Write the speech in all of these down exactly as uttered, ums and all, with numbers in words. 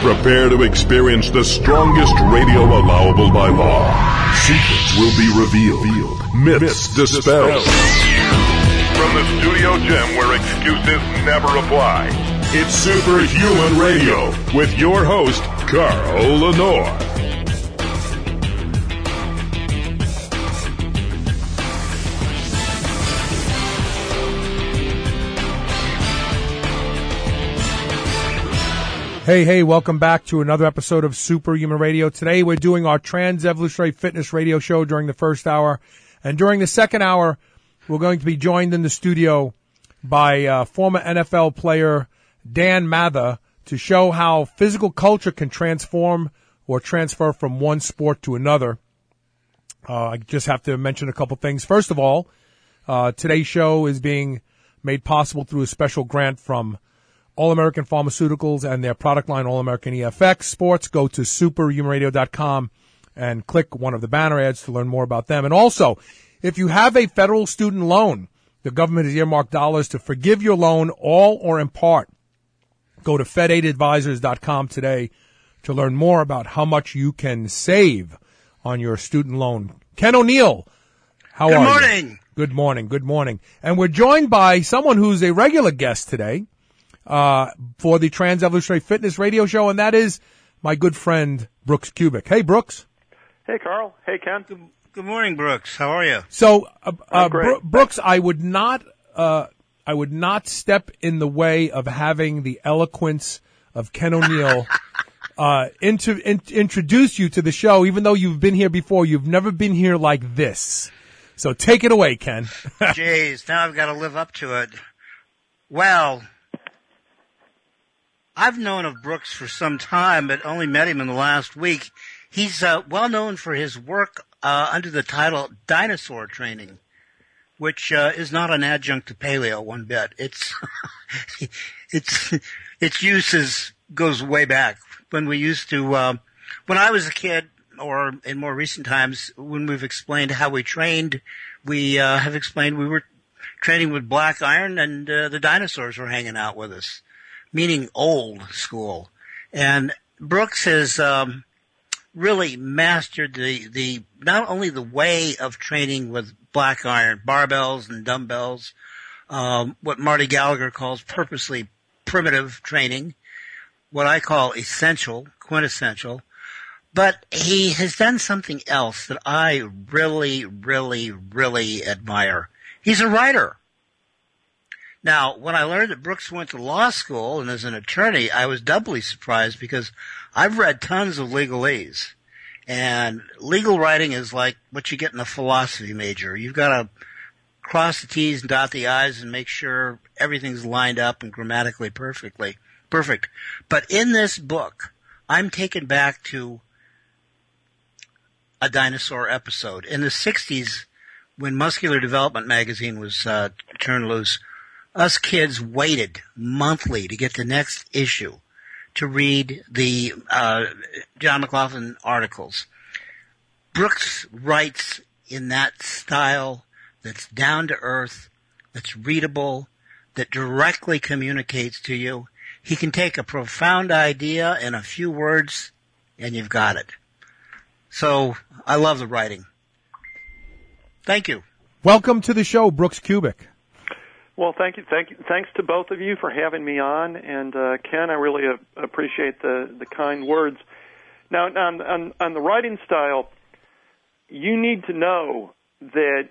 Prepare to experience the strongest radio allowable by law. Secrets will be revealed. Myths dispelled. From the studio gym where excuses never apply, it's Superhuman Radio with your host, Carl Lenore. Hey, hey, welcome back to another episode of Superhuman Radio. Today we're doing our Trans-Evolutionary Fitness Radio show during the first hour. And during the second hour, we're going to be joined in the studio by uh, former N F L player Dan Mather to show how physical culture can transform or transfer from one sport to another. Uh, I just have to mention a couple things. First of all, uh, today's show is being made possible through a special grant from All-American Pharmaceuticals and their product line, All-American E F X Sports. Go to superhuman radio dot com and click one of the banner ads to learn more about them. And also, if you have a federal student loan, the government has earmarked dollars to forgive your loan, all or in part. Go to fed aid advisors dot com today to learn more about how much you can save on your student loan. Ken O'Neill, how Good are you? Good morning. Good morning. Good morning. And we're joined by someone who's a regular guest today. Uh, for the Trans-Evolutionary Fitness Radio Show, and that is my good friend, Brooks Kubik. Hey, Brooks. Hey, Carl. Hey, Ken. Good, good morning, Brooks. How are you? So, uh, uh, great. Bro- Brooks, I would not, uh, I would not step in the way of having the eloquence of Ken O'Neill, uh, into, in, introduce you to the show, even though you've been here before. You've never been here like this. So take it away, Ken. Jeez, now I've got to live up to it. Well, I've known of Brooks for some time, but only met him in the last week. He's uh, well known for his work uh, under the title Dinosaur Training, which uh, is not an adjunct to paleo one bit. It's it's its use is, goes way back when we used to. Uh, when I was a kid, or in more recent times, when we've explained how we trained, we uh, have explained we were training with black iron, and uh, the dinosaurs were hanging out with us. Meaning old school. And Brooks has um, really mastered the, the not only the way of training with black iron, barbells and dumbbells, um, what Marty Gallagher calls purposely primitive training, what I call essential, quintessential, but he has done something else that I really, really, really admire. He's a writer. Now, when I learned that Brooks went to law school and is an attorney, I was doubly surprised because I've read tons of legalese. And legal writing is like what you get in a philosophy major. You've got to cross the T's and dot the I's and make sure everything's lined up and grammatically perfectly perfect. But in this book, I'm taken back to a dinosaur episode. In the sixties, when Muscular Development magazine was uh, turned loose, us kids waited monthly to get the next issue to read the uh, John McLaughlin articles. Brooks writes in that style that's down to earth, that's readable, that directly communicates to you. He can take a profound idea in a few words, and you've got it. So I love the writing. Thank you. Welcome to the show, Brooks Kubik. Well, thank you, thank you, thanks to both of you for having me on, and uh, Ken, I really uh, appreciate the, the kind words. Now, on, on, on the writing style, you need to know that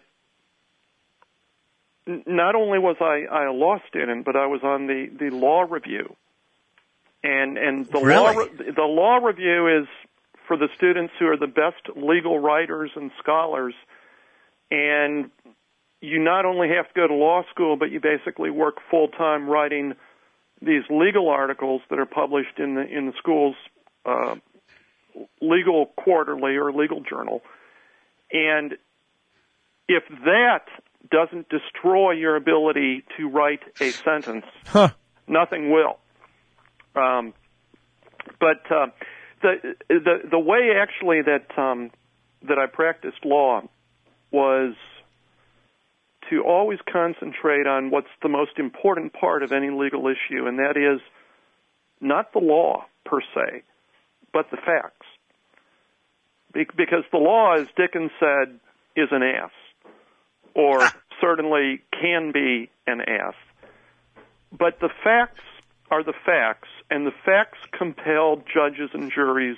n- not only was I, I a law student, but I was on the, the law review, and and the really? law re- the law review is for the students who are the best legal writers and scholars, and you not only have to go to law school, but you basically work full-time writing these legal articles that are published in the in the school's uh, legal quarterly or legal journal. And if that doesn't destroy your ability to write a sentence, huh. nothing will. Um, but uh, the the the way actually that um, that I practiced law was to always concentrate on what's the most important part of any legal issue, and that is not the law per se, but the facts. Be- because the law, as Dickens said, is an ass, or certainly can be an ass. But the facts are the facts, and the facts compel judges and juries.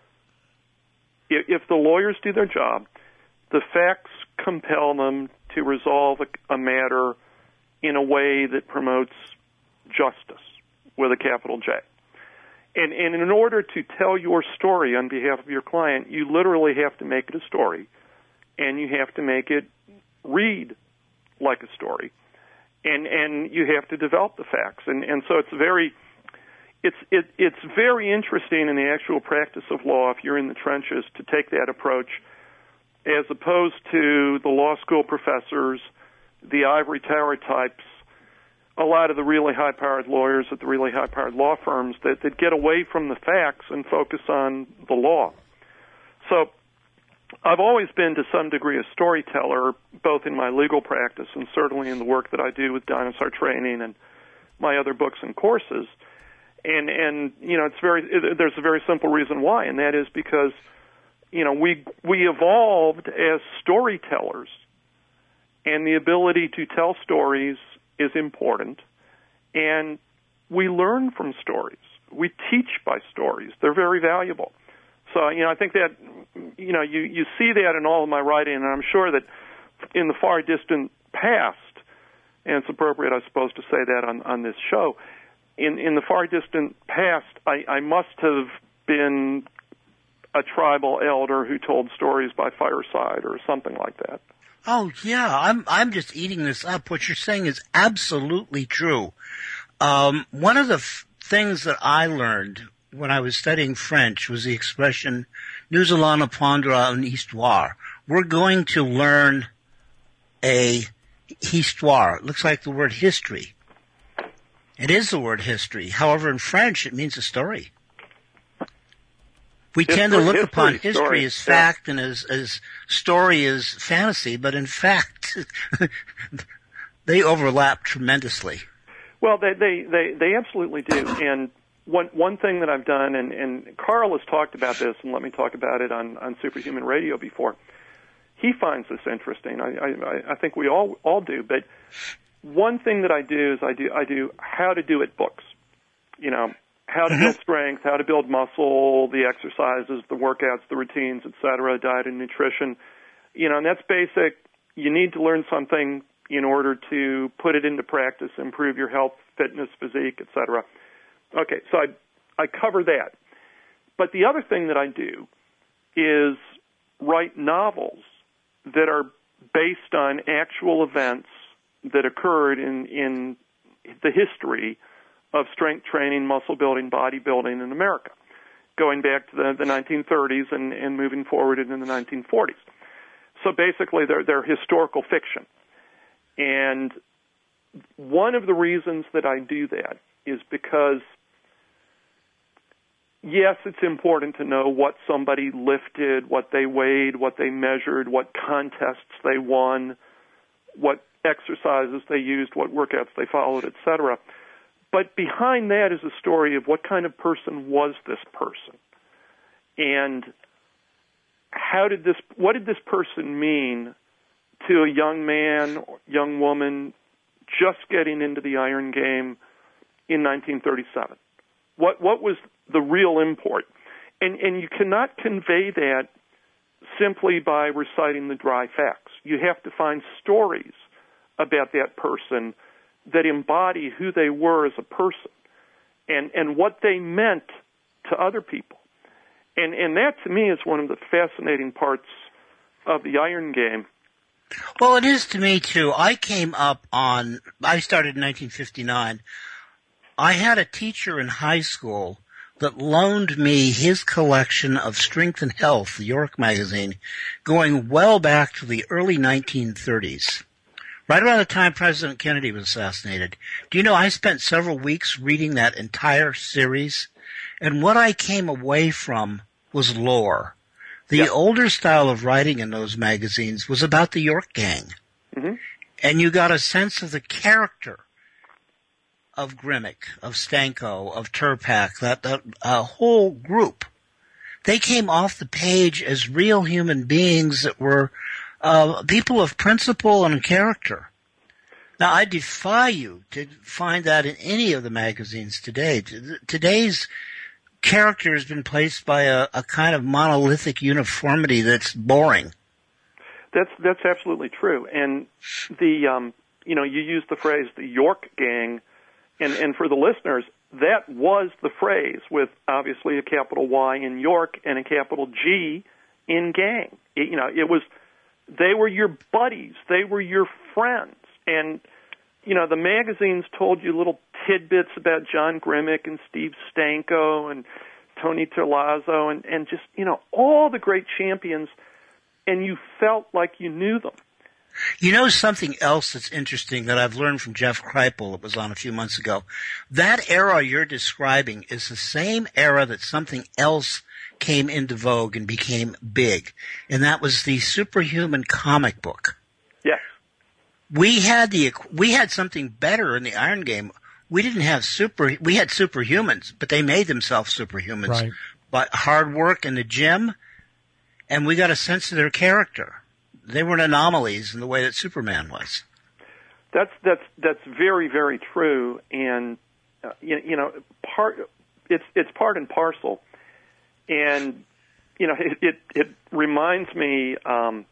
If, if the lawyers do their job, the facts compel them to resolve a, a matter in a way that promotes justice with a capital J. And, and in order to tell your story on behalf of your client, you literally have to make it a story, and you have to make it read like a story, and and you have to develop the facts. And, and so it's very it's it, it's very interesting in the actual practice of law, if you're in the trenches, to take that approach, as opposed to the law school professors, the ivory tower types, a lot of the really high-powered lawyers at the really high-powered law firms that, that get away from the facts and focus on the law. So I've always been to some degree a storyteller, both in my legal practice and certainly in the work that I do with Dinosaur Training and my other books and courses. And, and you know, it's very, it, there's a very simple reason why, and that is because, you know, we we evolved as storytellers, and the ability to tell stories is important, and we learn from stories. We teach by stories. They're very valuable. So, you know, I think that, you know, you, you see that in all of my writing, and I'm sure that in the far distant past, and it's appropriate, I suppose, to say that on, on this show, in, in the far distant past, I, I must have been a tribal elder who told stories by fireside or something like that. Oh, yeah, I'm I'm just eating this up. What you're saying is absolutely true. Um, one of the f- things that I learned when I was studying French was the expression, nous allons apprendre une histoire. We're going to learn a histoire. It looks like the word history. It is the word history. However, in French, it means a story. We history, tend to look history, upon history story, as fact, yeah, and as, as story as fantasy, but in fact, they overlap tremendously. Well, they, they, they, they absolutely do. And one, one thing that I've done, and, and Carl has talked about this, and let me talk about it on, on Superhuman Radio before. He finds this interesting. I, I, I think we all, all do. But one thing that I do is I do, I do how to do it books. You know, how to build strength, how to build muscle, the exercises, the workouts, the routines, et cetera, diet and nutrition. You know, and that's basic. You need to learn something in order to put it into practice, improve your health, fitness, physique, et cetera. Okay, so I, I cover that. But the other thing that I do is write novels that are based on actual events that occurred in, in the history of strength training, muscle building, bodybuilding in America, going back to the, the nineteen thirties and, and moving forward into the nineteen forties. So basically, they're, they're historical fiction. And one of the reasons that I do that is because, yes, it's important to know what somebody lifted, what they weighed, what they measured, what contests they won, what exercises they used, what workouts they followed, et cetera. But behind that is a story of what kind of person was this person, and how did this, what did this person mean to a young man, young woman, just getting into the iron game in nineteen thirty-seven? What what was the real import? And and you cannot convey that simply by reciting the dry facts. You have to find stories about that person that embody who they were as a person and, and what they meant to other people. And and that, to me, is one of the fascinating parts of the iron game. Well, it is to me, too. I came up on, I started in nineteen fifty-nine. I had a teacher in high school that loaned me his collection of Strength and Health, the York magazine, going well back to the early nineteen thirties. Right around the time President Kennedy was assassinated. Do you know, I spent several weeks reading that entire series, and what I came away from was lore. The yep. older style of writing in those magazines was about the York Gang. Mm-hmm. And you got a sense of the character of Grimmick, of Stanko, of Turpak, that, that uh, whole group, they came off the page as real human beings that were uh, people of principle and character. Now, I defy you to find that in any of the magazines today. Today's character has been placed by a, a kind of monolithic uniformity that's boring. That's that's absolutely true. And the um, you know, you used the phrase the York Gang, and and for the listeners, that was the phrase with obviously a capital Y in York and a capital G in gang. It, you know, it was they were your buddies, they were your friends, and you know the magazines told you little tidbits about John Grimmick and Steve Stanko and Tony Terlazzo and and just you know all the great champions, and you felt like you knew them. You know something else that's interesting that I've learned from Jeff Kripal that was on a few months ago? That era you're describing is the same era that something else came into vogue and became big, and that was the Superhuman comic book. Yes. We had the we had something better in the Iron Game. We didn't have super we had superhumans, but they made themselves superhumans right. by hard work in the gym, and we got a sense of their character. They weren't anomalies in the way that Superman was. That's that's that's very very true, and uh, you, you know part it's it's part and parcel, and you know it it, it reminds me. Um,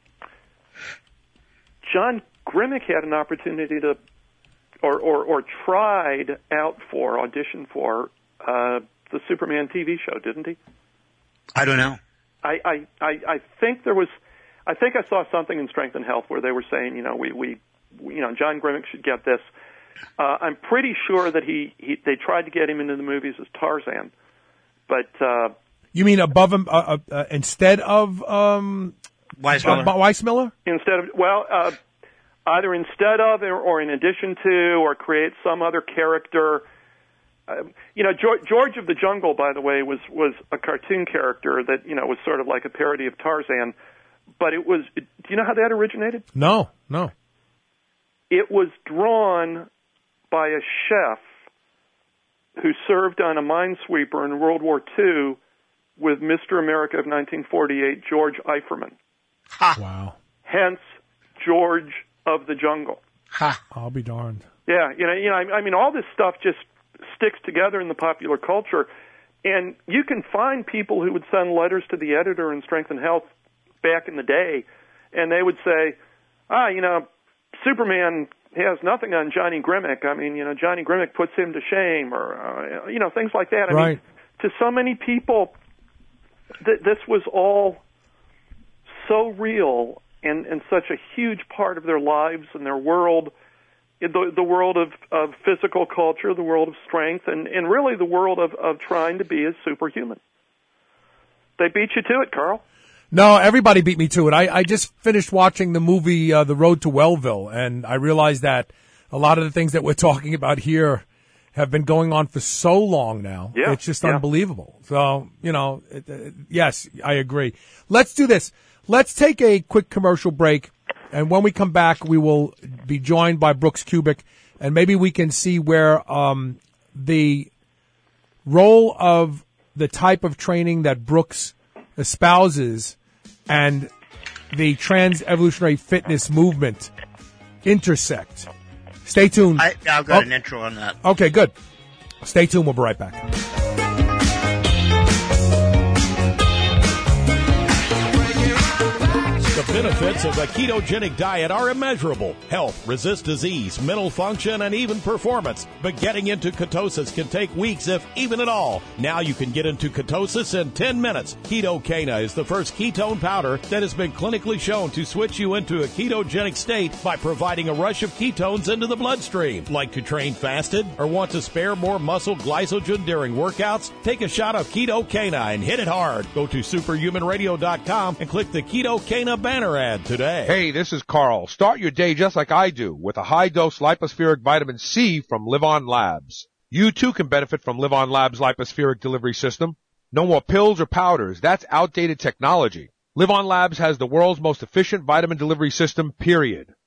John Grimmick had an opportunity to, or or, or tried out for audition for uh, the Superman T V show, didn't he? I don't know. I I, I, I think there was. I think I saw something in Strength and Health where they were saying, you know, we, we, you know, John Grimmick should get this. Uh, I'm pretty sure that he, he, they tried to get him into the movies as Tarzan, but. Uh, you mean above him, uh, uh, instead of, um, Weissmiller? Uh, Weissmiller? Instead of, well, uh, either instead of or, or in addition to, or create some other character. Uh, you know, George, George of the Jungle, by the way, was, was a cartoon character that, you know, was sort of like a parody of Tarzan. But it was, do you know how that originated? No, no. It was drawn by a chef who served on a minesweeper in World War Two with Mister America of nineteen forty-eight, George Eiferman. Ha! Wow. Hence, George of the Jungle. Ha! I'll be darned. Yeah, you know, you know, I mean, all this stuff just sticks together in the popular culture, and you can find people who would send letters to the editor in Strength and Health back in the day, and they would say, ah, you know, Superman has nothing on Johnny Grimmick. I mean, you know, Johnny Grimmick puts him to shame, or, uh, you know, things like that. I right. mean, to so many people, th- this was all so real and, and such a huge part of their lives and their world, the, the world of, of physical culture, the world of strength, and, and really the world of, of trying to be a superhuman. They beat you to it, Carl. No, everybody beat me to it. I, I just finished watching the movie uh, The Road to Wellville, and I realized that a lot of the things that we're talking about here have been going on for so long now. Yeah, it's just yeah. unbelievable. So, you know, it, it, yes, I agree. Let's do this. Let's take a quick commercial break, and when we come back, we will be joined by Brooks Kubik, and maybe we can see where um, the role of the type of training that Brooks espouses and the trans evolutionary fitness movement intersect. Stay tuned. I, I've got oh, an intro on that. Okay, good. Stay tuned. We'll be right back. The benefits of the ketogenic diet are immeasurable. Health, resist disease, mental function, and even performance. But getting into ketosis can take weeks, if even at all. Now you can get into ketosis in ten minutes. Ketocana is the first ketone powder that has been clinically shown to switch you into a ketogenic state by providing a rush of ketones into the bloodstream. Like to train fasted or want to spare more muscle glycogen during workouts? Take a shot of Ketocana and hit it hard. Go to superhuman radio dot com and click the Ketocana banner ad today. Hey, this is Carl. Start your day just like I do with a high-dose lipospheric vitamin C from Live On Labs. You too can benefit from Live On Labs' lipospheric delivery system. No more pills or powders. That's outdated technology. Live On Labs has the world's most efficient vitamin delivery system, period.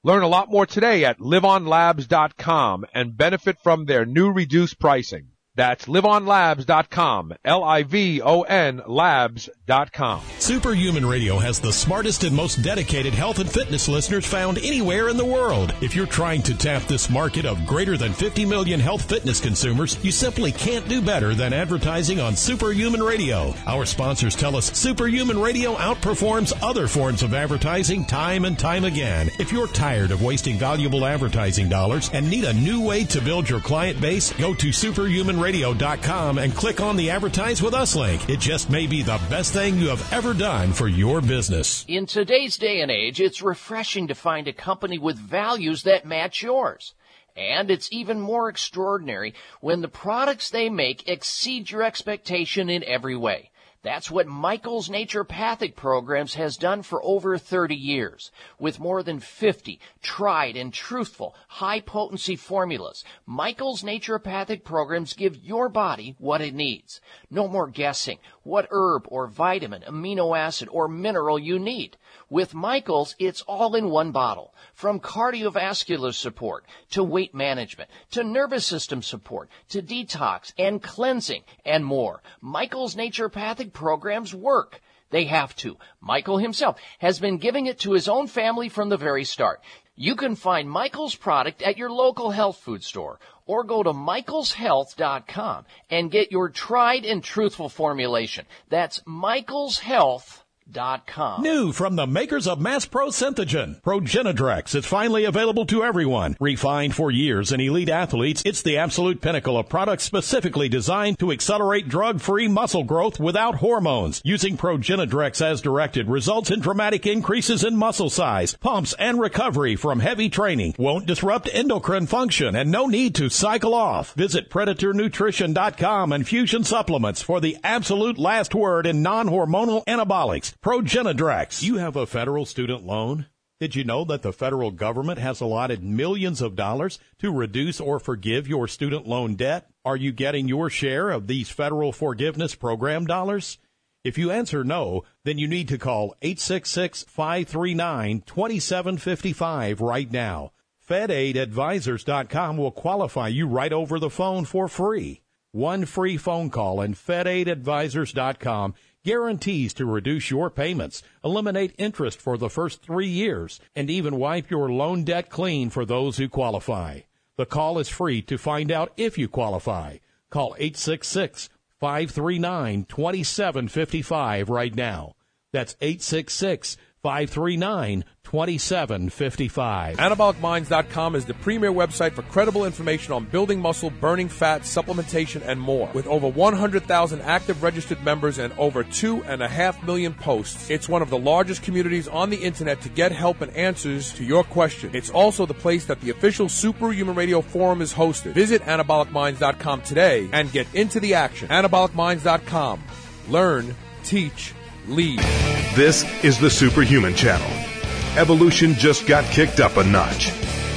Learn a lot more today at live on labs dot com and benefit from their new reduced pricing. That's live on labs dot com, L I V O N labs dot com. Superhuman Radio has the smartest and most dedicated health and fitness listeners found anywhere in the world. If you're trying to tap this market of greater than fifty million health fitness consumers, you simply can't do better than advertising on Superhuman Radio. Our sponsors tell us Superhuman Radio outperforms other forms of advertising time and time again. If you're tired of wasting valuable advertising dollars and need a new way to build your client base, go to superhuman radio dot com and click on the Advertise with Us link. It just may be the best thing you have ever done for your business. In today's day and age, it's refreshing to find a company with values that match yours. And it's even more extraordinary when the products they make exceed your expectation in every way. That's what Michael's Naturopathic Programs has done for over thirty years. With more than fifty tried and truthful, high-potency formulas, Michael's Naturopathic Programs give your body what it needs. No more guessing what herb or vitamin, amino acid, or mineral you need. With Michael's, it's all in one bottle. From cardiovascular support, to weight management, to nervous system support, to detox and cleansing, and more. Michael's Naturopathic Programs work. They have to. Michael himself has been giving it to his own family from the very start. You can find Michael's product at your local health food store or go to michaels health dot com and get your tried and truthful formulation. That's michaels health dot com. New from the makers of Mass Pro Synthogen, Progenadrex is finally available to everyone. Refined for years in elite athletes, it's the absolute pinnacle of products specifically designed to accelerate drug-free muscle growth without hormones. Using Progenadrex as directed results in dramatic increases in muscle size, pumps, and recovery from heavy training. Won't disrupt endocrine function and no need to cycle off. Visit predator nutrition dot com and Fusion Supplements for the absolute last word in non-hormonal anabolics. Progenadrex. You have a federal student loan? Did you know that the federal government has allotted millions of dollars to reduce or forgive your student loan debt? Are you getting your share of these federal forgiveness program dollars? If you answer no, then you need to call eight six six, five three nine, two seven five five right now. Fed Aid Advisors dot com will qualify you right over the phone for free. One free phone call and Fed Aid Advisors dot com guarantees to reduce your payments, eliminate interest for the first three years, and even wipe your loan debt clean for those who qualify. The call is free to find out if you qualify. Call eight six six, five three nine, two seven five five right now. That's eight six six, five three nine, two seven five five. anabolic minds dot com is the premier website for credible information on building muscle, burning fat, supplementation, and more. With over one hundred thousand active registered members and over two and a half million posts, it's one of the largest communities on the internet to get help and answers to your questions. It's also the place that the official Superhuman Radio Forum is hosted. Visit anabolic minds dot com today and get into the action. anabolic minds dot com. Learn, teach, lead. This is the Superhuman Channel. Evolution just got kicked up a notch.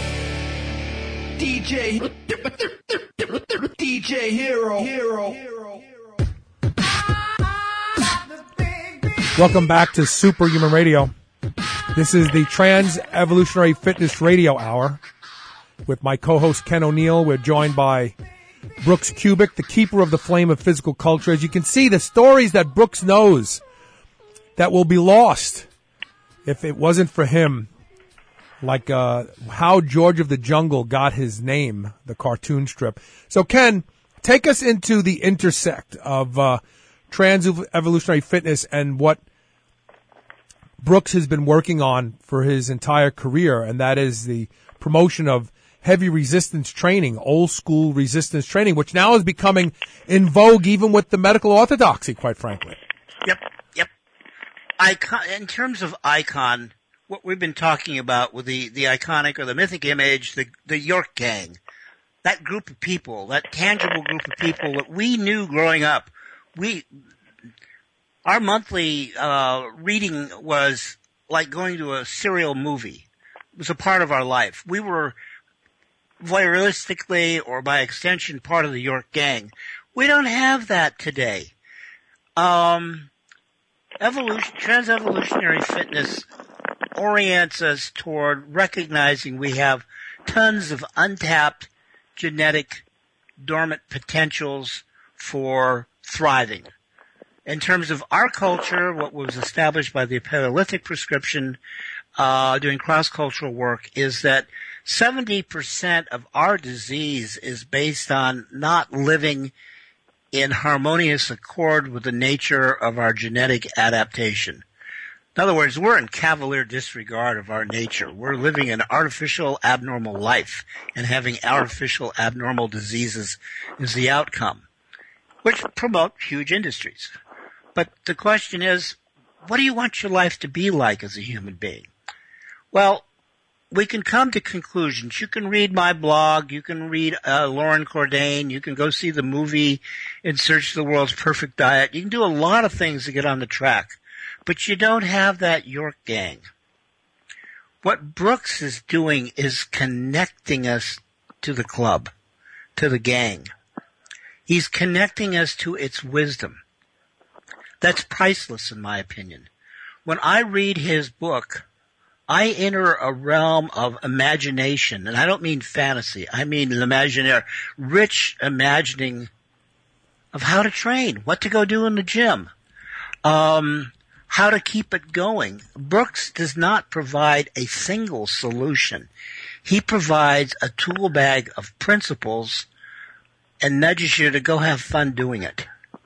D J D J Hero Hero Welcome back to Superhuman Radio. This is the Trans Evolutionary Fitness Radio Hour with my co-host Ken O'Neill. We're joined by Brooks Kubik, the keeper of the flame of physical culture. As you can see, the stories that Brooks knows that will be lost if it wasn't for him, like uh, how George of the Jungle got his name, the cartoon strip. So, Ken, take us into the intersect of uh, trans-evolutionary fitness and what Brooks has been working on for his entire career, and that is the promotion of heavy resistance training, old-school resistance training, which now is becoming in vogue even with the medical orthodoxy, quite frankly. Yep. Icon, in terms of icon, what we've been talking about with the, the iconic or the mythic image, the, the York Gang, that group of people, that tangible group of people that we knew growing up, we, our monthly, uh, reading was like going to a serial movie. It was a part of our life. We were voyeuristically or by extension part of the York Gang. We don't have that today. Um, Evolution, trans-evolutionary fitness orients us toward recognizing we have tons of untapped genetic dormant potentials for thriving. In terms of our culture, what was established by the Paleolithic prescription, uh, doing cross-cultural work, is that seventy percent of our disease is based on not living in harmonious accord with the nature of our genetic adaptation. In other words, we're in cavalier disregard of our nature. We're living an artificial abnormal life, and having artificial abnormal diseases is the outcome, which promote huge industries. But the question is, what do you want your life to be like as a human being? Well, we can come to conclusions. You can read my blog. You can read uh, Lauren Cordain. You can go see the movie In Search of the World's Perfect Diet. You can do a lot of things to get on the track. But you don't have that York gang. What Brooks is doing is connecting us to the club, to the gang. He's connecting us to its wisdom. That's priceless, in my opinion. When I read his book, I enter a realm of imagination, and I don't mean fantasy. I mean l'imaginaire, rich imagining of how to train, what to go do in the gym, um, how to keep it going. Brooks does not provide a single solution. He provides a tool bag of principles and nudges you to go have fun doing it.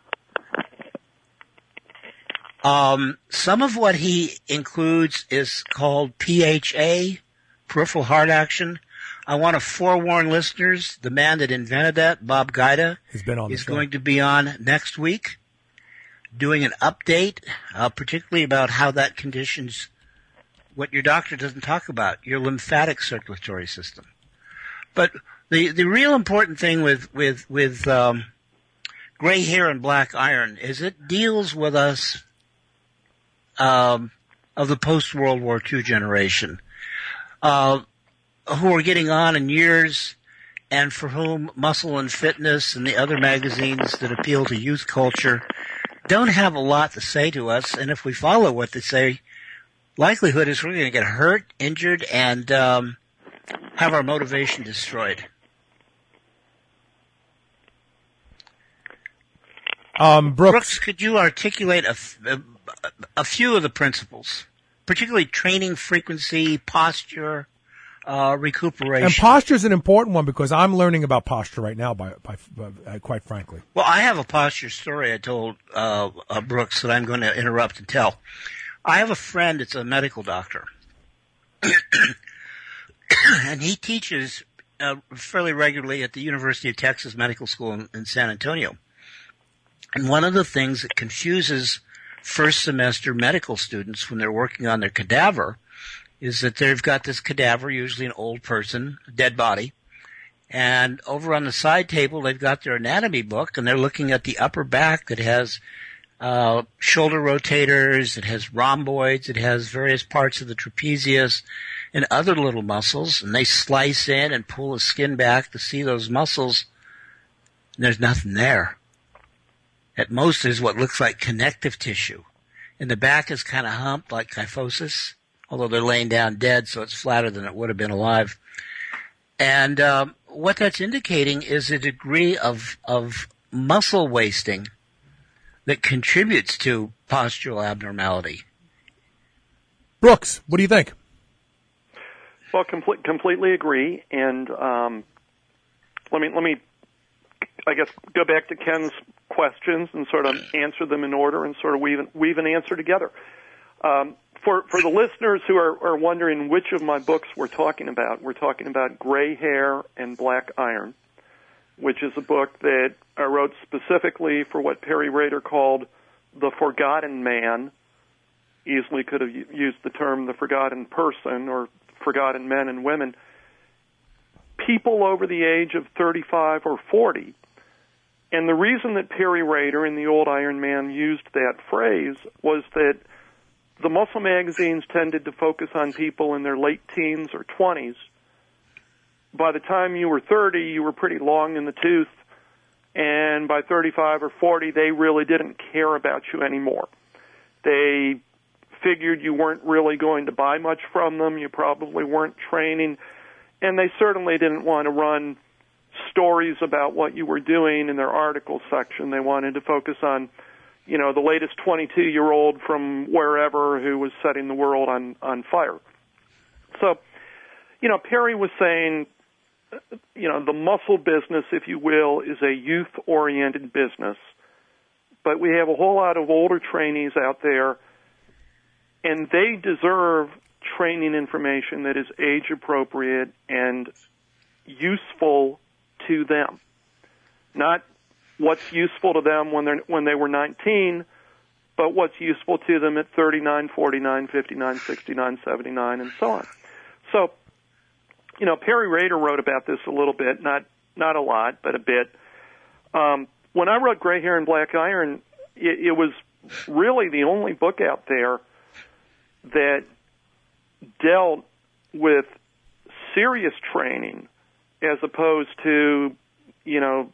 Um, some of what he includes is called P H A, peripheral heart action. I want to forewarn listeners, the man that invented that, Bob Gaida, is going to be on next week doing an update, uh, particularly about how that conditions what your doctor doesn't talk about, your lymphatic circulatory system. But the, the real important thing with, with, with, um, gray hair and black iron is it deals with us Um, of the post-World War Two generation, uh, who are getting on in years and for whom Muscle and Fitness and the other magazines that appeal to youth culture don't have a lot to say to us. And if we follow what they say, likelihood is we're going to get hurt, injured, and um, have our motivation destroyed. Um, Brooks. Brooks, could you articulate a, a a few of the principles, particularly training frequency, posture, uh, recuperation? And posture is an important one because I'm learning about posture right now, by, by, by quite frankly. Well, I have a posture story I told uh, uh, Brooks that I'm going to interrupt and tell. I have a friend that's a medical doctor, and he teaches uh, fairly regularly at the University of Texas Medical School in, in San Antonio. And one of the things that confuses first semester medical students when they're working on their cadaver is that they've got this cadaver, usually an old person, a dead body, and over on the side table they've got their anatomy book and they're looking at the upper back that has uh shoulder rotators, it has rhomboids, it has various parts of the trapezius and other little muscles, and they slice in and pull the skin back to see those muscles, and there's nothing there. At most is what looks like connective tissue. And the back is kind of humped like kyphosis, although they're laying down dead, so it's flatter than it would have been alive. And um, what that's indicating is a degree of, of muscle wasting that contributes to postural abnormality. Brooks, what do you think? Well, complete, completely agree. And um, let me let me, I guess, go back to Ken's questions and sort of answer them in order and sort of weave an, weave an answer together. Um, for for the listeners who are, are wondering which of my books we're talking about, we're talking about Gray Hair and Black Iron, which is a book that I wrote specifically for what Perry Rader called the forgotten man. Easily could have used the term the forgotten person or forgotten men and women. People over the age of thirty-five or forty. And the reason that Perry Rader and the old Iron Man used that phrase was that the muscle magazines tended to focus on people in their late teens or twenties. By the time you were thirty, you were pretty long in the tooth, and by thirty-five or forty, they really didn't care about you anymore. They figured you weren't really going to buy much from them. You probably weren't training. And they certainly didn't want to run stories about what you were doing in their article section. They wanted to focus on, you know, the latest twenty-two-year-old from wherever who was setting the world on, on fire. So, you know, Perry was saying, you know, the muscle business, if you will, is a youth-oriented business. But we have a whole lot of older trainees out there, and they deserve training information that is age-appropriate and useful to them. Not what's useful to them when they're when they were nineteen, but what's useful to them at thirty-nine, forty-nine, fifty-nine, sixty-nine, seventy-nine, and so on. So, you know, Perry Rader wrote about this a little bit, not not a lot, but a bit. Um, when I wrote Gray Hair and Black Iron, it, it was really the only book out there that dealt with serious training as opposed to, you know,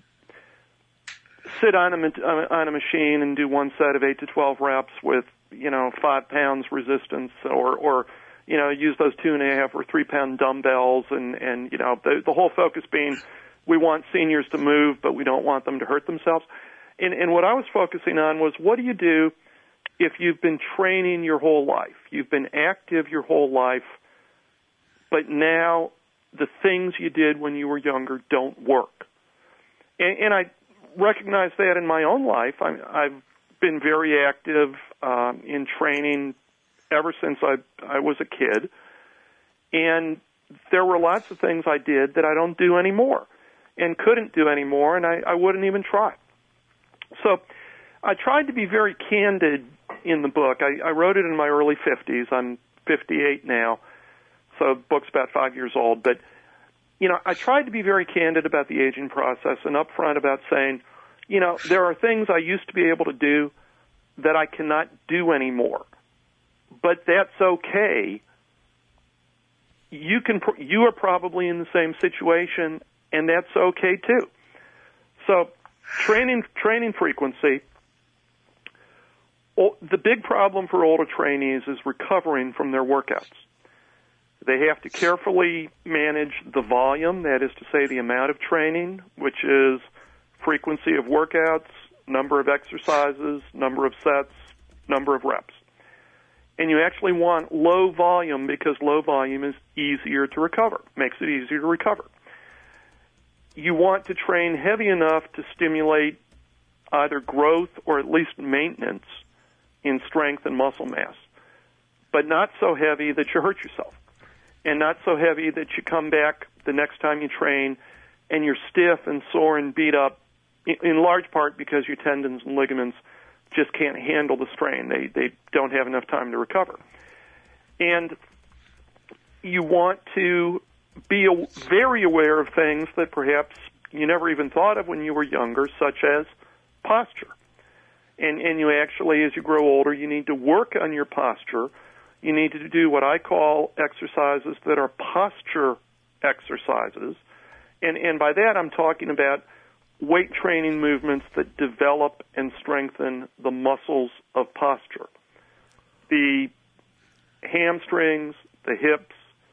sit on a, on a machine and do one set of eight to twelve reps with, you know, five pounds resistance, or, or, you know, use those two and a half or three pound dumbbells, and, and, you know, the, the whole focus being we want seniors to move, but we don't want them to hurt themselves. And, and what I was focusing on was, what do you do if you've been training your whole life? You've been active your whole life, but now the things you did when you were younger don't work. And, and I recognize that in my own life. I, I've been very active um, in training ever since I, I was a kid. And there were lots of things I did that I don't do anymore and couldn't do anymore, and I, I wouldn't even try. So I tried to be very candid in the book. I, I wrote it in my early fifties. I'm fifty-eight now, so the book's about five years old. But, you know, I tried to be very candid about the aging process and upfront about saying, you know, there are things I used to be able to do that I cannot do anymore. But that's okay. You can, you are probably in the same situation, and that's okay too. So, training, training frequency. The big problem for older trainees is recovering from their workouts. They have to carefully manage the volume, that is to say the amount of training, which is frequency of workouts, number of exercises, number of sets, number of reps. And you actually want low volume because low volume is easier to recover, makes it easier to recover. You want to train heavy enough to stimulate either growth or at least maintenance in strength and muscle mass, but not so heavy that you hurt yourself, and not so heavy that you come back the next time you train and you're stiff and sore and beat up, in large part because your tendons and ligaments just can't handle the strain. They they don't have enough time to recover. And you want to be very aware of things that perhaps you never even thought of when you were younger, such as posture. And, and you actually, as you grow older, you need to work on your posture. You need to do what I call exercises that are posture exercises. And, and by that, I'm talking about weight training movements that develop and strengthen the muscles of posture. The hamstrings, the hips,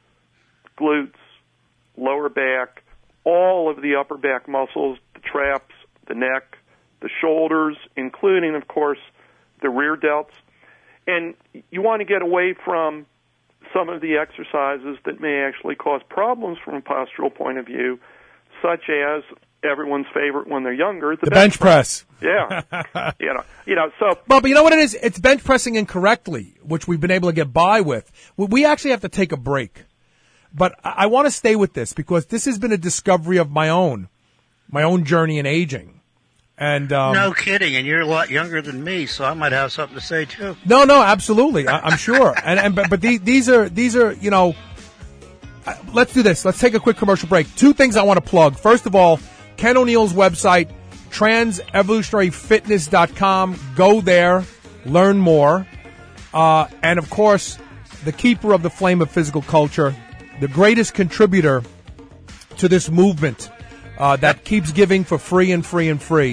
glutes, lower back, all of the upper back muscles, the traps, the neck, the shoulders, including, of course, the rear delts. And you want to get away from some of the exercises that may actually cause problems from a postural point of view, such as everyone's favorite when they're younger, the, the bench, bench press. press. Yeah. you know, you know, so. Well, but you know what it is? It's bench pressing incorrectly, which we've been able to get by with. We actually have to take a break. But I want to stay with this because this has been a discovery of my own, my own journey in aging. And um, no kidding, and you're a lot younger than me, so I might have something to say too. No, no, absolutely, I, I'm sure. And, and but, but these, these are these are you know, uh, let's do this. Let's take a quick commercial break. Two things I want to plug. First of all, Ken O'Neill's website, trans evolutionary fitness dot com. Go there, learn more, uh, and of course, the keeper of the flame of physical culture, the greatest contributor to this movement uh, that keeps giving for free and free and free.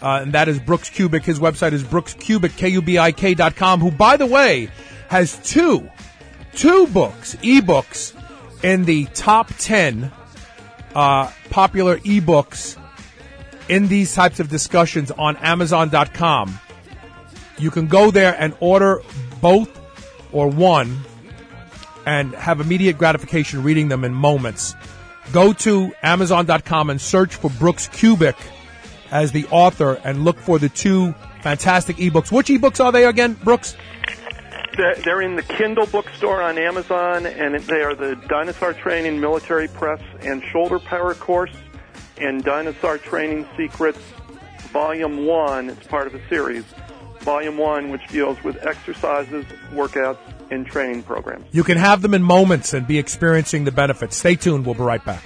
uh, and that is Brooks Kubik. His website is Brooks Kubik, K U B I K dot com, who, by the way, has two, two books, ebooks, in the top ten uh, popular ebooks in these types of discussions on Amazon dot com. You can go there and order both or one and have immediate gratification reading them in moments. Go to Amazon dot com and search for Brooks Kubik as the author and look for the two fantastic ebooks. Which ebooks are they again, Brooks? They're in the Kindle bookstore on Amazon, and they are the Dinosaur Training Military Press and Shoulder Power Course and Dinosaur Training Secrets Volume one. It's part of a series. Volume one, which deals with exercises, workouts, and training programs. You can have them in moments and be experiencing the benefits. Stay tuned. We'll be right back.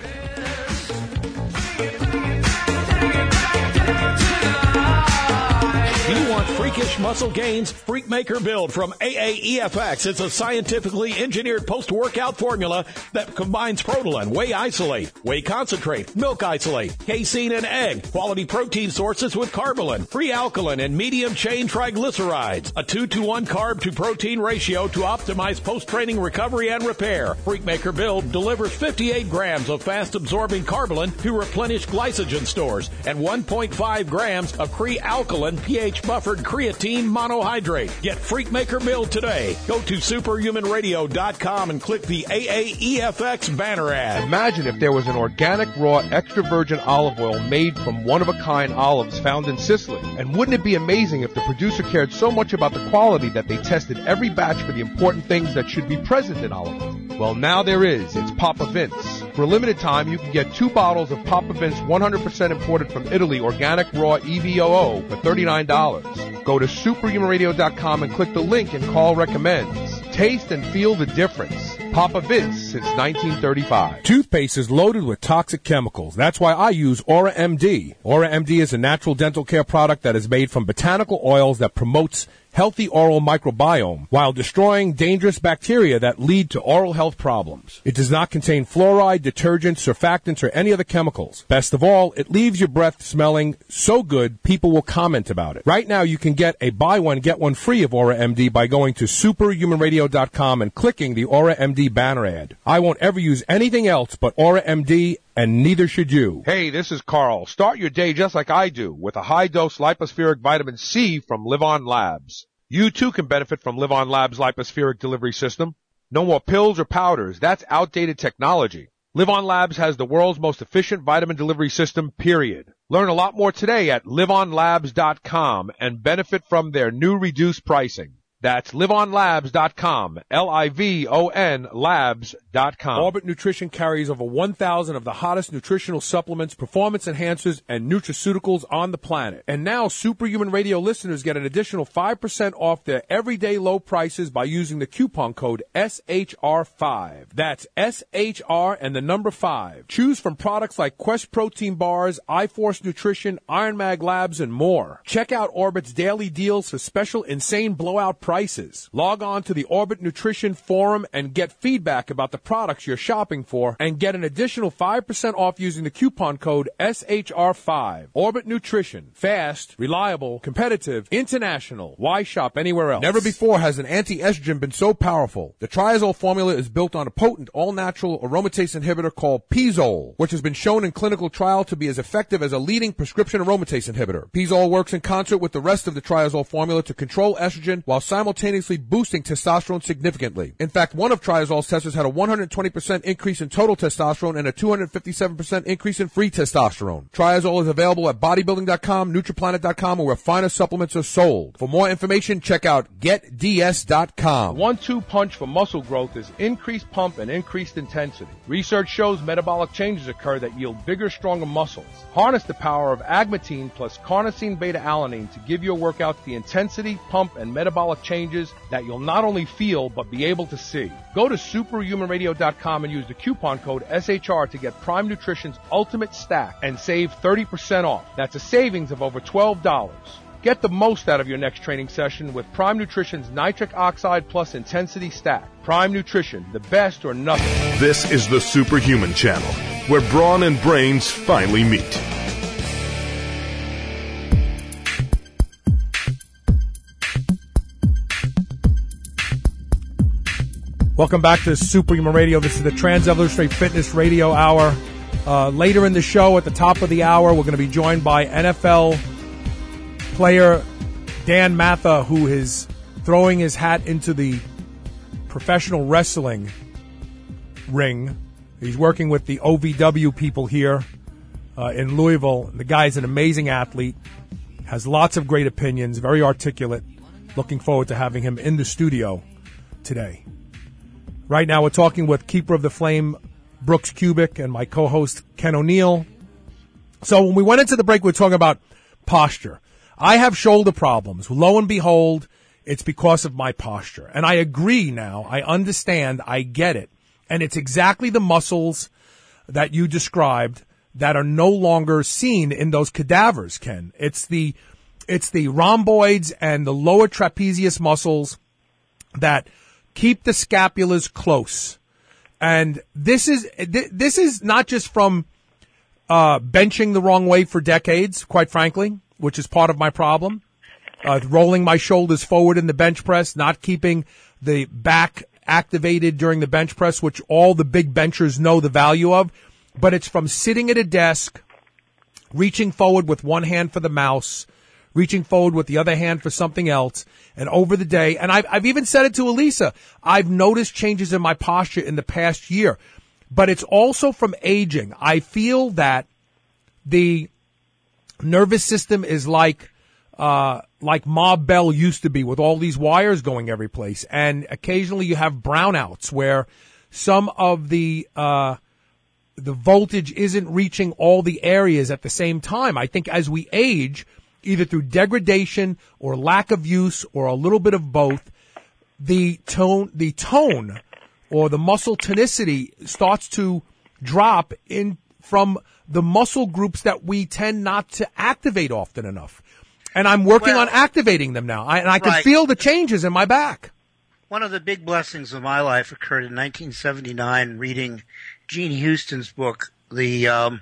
Freakish muscle gains, Freakmaker Build from A A E F X. It's a scientifically engineered post-workout formula that combines Protolan, whey isolate, whey concentrate, milk isolate, casein, and egg, quality protein sources with Carbolin, free alkaline, and medium-chain triglycerides. A two to one carb-to-protein ratio to optimize post-training recovery and repair. Freakmaker Build delivers fifty-eight grams of fast-absorbing Carbolin to replenish glycogen stores and one point five grams of pre-alkaline pH-buffered creatine monohydrate. Get Freakmaker Build today. Go to superhuman radio dot com and click the A A E F X banner ad. Imagine if there was an organic, raw, extra virgin olive oil made from one-of-a-kind olives found in Sicily. And wouldn't it be amazing if the producer cared so much about the quality that they tested every batch for the important things that should be present in olive oil? Well, now there is. It's Papa Vince. For a limited time, you can get two bottles of Papa Vince one hundred percent imported from Italy organic raw E V O O for thirty-nine dollars. Go to superhuman radio dot com and click the link and call recommends. Taste and feel the difference. Papa Vince since nineteen thirty-five. Toothpaste is loaded with toxic chemicals. That's why I use Aura M D. Aura M D is a natural dental care product that is made from botanical oils that promotes healthy oral microbiome while destroying dangerous bacteria that lead to oral health problems. It does not contain fluoride, detergents, surfactants, or any other chemicals. Best of all, it leaves your breath smelling so good people will comment about it. Right now, you can get a buy one, get one free of Aura M D by going to superhuman radio dot com and clicking the Aura M D banner ad. I won't ever use anything else but Aura M D, and neither should you. Hey, this is Carl. Start your day just like I do with a high-dose lipospheric vitamin C from Live On Labs. You too can benefit from Live On Labs' lipospheric delivery system. No more pills or powders. That's outdated technology. Live On Labs has the world's most efficient vitamin delivery system, period. Learn a lot more today at live on labs dot com and benefit from their new reduced pricing. That's live on labs dot com, L I V O N labs dot com. Orbit Nutrition carries over one thousand of the hottest nutritional supplements, performance enhancers, and nutraceuticals on the planet. And now Superhuman Radio listeners get an additional five percent off their everyday low prices by using the coupon code S H R five. That's S H R and the number five. Choose from products like Quest Protein Bars, iForce Nutrition, Iron Mag Labs, and more. Check out Orbit's daily deals for special insane blowout prices. Log on to the Orbit Nutrition Forum and get feedback about the products you're shopping for and get an additional five percent off using the coupon code S H R five. Orbit Nutrition. Fast, reliable, competitive, international. Why shop anywhere else? Never before has an anti-estrogen been so powerful. The Triazole formula is built on a potent all-natural aromatase inhibitor called Pizole, which has been shown in clinical trial to be as effective as a leading prescription aromatase inhibitor. Pizole works in concert with the rest of the Triazole formula to control estrogen while simultaneously boosting testosterone significantly. In fact, one of Triazole's testers had a one hundred twenty percent increase in total testosterone and a two hundred fifty-seven percent increase in free testosterone. Triazole is available at bodybuilding dot com, nutriplanet dot com, or where finer supplements are sold. For more information, check out get D S dot com. One two punch for muscle growth is increased pump and increased intensity. Research shows metabolic changes occur that yield bigger, stronger muscles. Harness the power of agmatine plus carnosine beta-alanine to give your workouts the intensity, pump, and metabolic changes that you'll not only feel but be able to see. Go to superhuman radio dot com and use the coupon code S H R to get Prime Nutrition's Ultimate Stack and save thirty percent off. That's a savings of over twelve dollars. Get the most out of your next training session with Prime Nutrition's Nitric Oxide Plus Intensity Stack. Prime Nutrition, the best or nothing. This is the Superhuman Channel, where brawn and brains finally meet. Welcome back to Superhuman Radio. This is the Trans Evolutionary Fitness Radio Hour. Uh, later in the show, at the top of the hour, we're going to be joined by N F L player Dan Matha, who is throwing his hat into the professional wrestling ring. He's working with the O V W people here uh, in Louisville. The guy's an amazing athlete, has lots of great opinions, very articulate. Looking forward to having him in the studio today. Right now we're talking with Keeper of the Flame, Brooks Kubik, and my co-host Ken O'Neill. So when we went into the break, we were talking about posture. I have shoulder problems. Lo and behold, it's because of my posture. And I agree now. I understand. I get it. And it's exactly the muscles that you described that are no longer seen in those cadavers, Ken. It's the, it's the rhomboids and the lower trapezius muscles that keep the scapulas close. And this is, this is not just from, uh, benching the wrong way for decades, quite frankly, which is part of my problem. Uh, rolling my shoulders forward in the bench press, not keeping the back activated during the bench press, which all the big benchers know the value of. But it's from sitting at a desk, reaching forward with one hand for the mouse, reaching forward with the other hand for something else, and over the day, and I've, I've even said it to Elisa, I've noticed changes in my posture in the past year. But it's also from aging. I feel that the nervous system is like uh like Ma Bell used to be, with all these wires going every place. And occasionally you have brownouts where some of the uh the voltage isn't reaching all the areas at the same time. I think as we age, either through degradation or lack of use or a little bit of both, the tone the tone or the muscle tonicity starts to drop in from the muscle groups that we tend not to activate often enough. And I'm working well, on activating them now. I, and I can right. feel the changes in my back. One of the big blessings of my life occurred in nineteen seventy-nine, reading Gene Houston's book, the, um,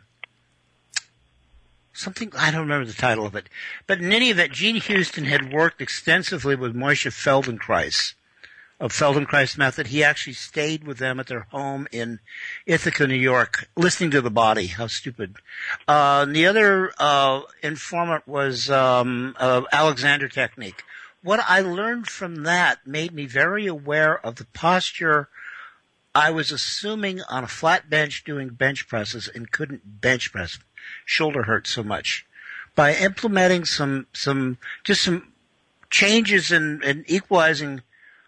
something, I don't remember the title of it. But in any event, Gene Houston had worked extensively with Moshe Feldenkrais of Feldenkrais Method. He actually stayed with them at their home in Ithaca, New York, listening to the body. How stupid. Uh, and the other, uh, informant was, um, uh, Alexander Technique. What I learned from that made me very aware of the posture I was assuming on a flat bench doing bench presses and couldn't bench press. Shoulder hurt so much. By implementing some, some, just some changes in, in equalizing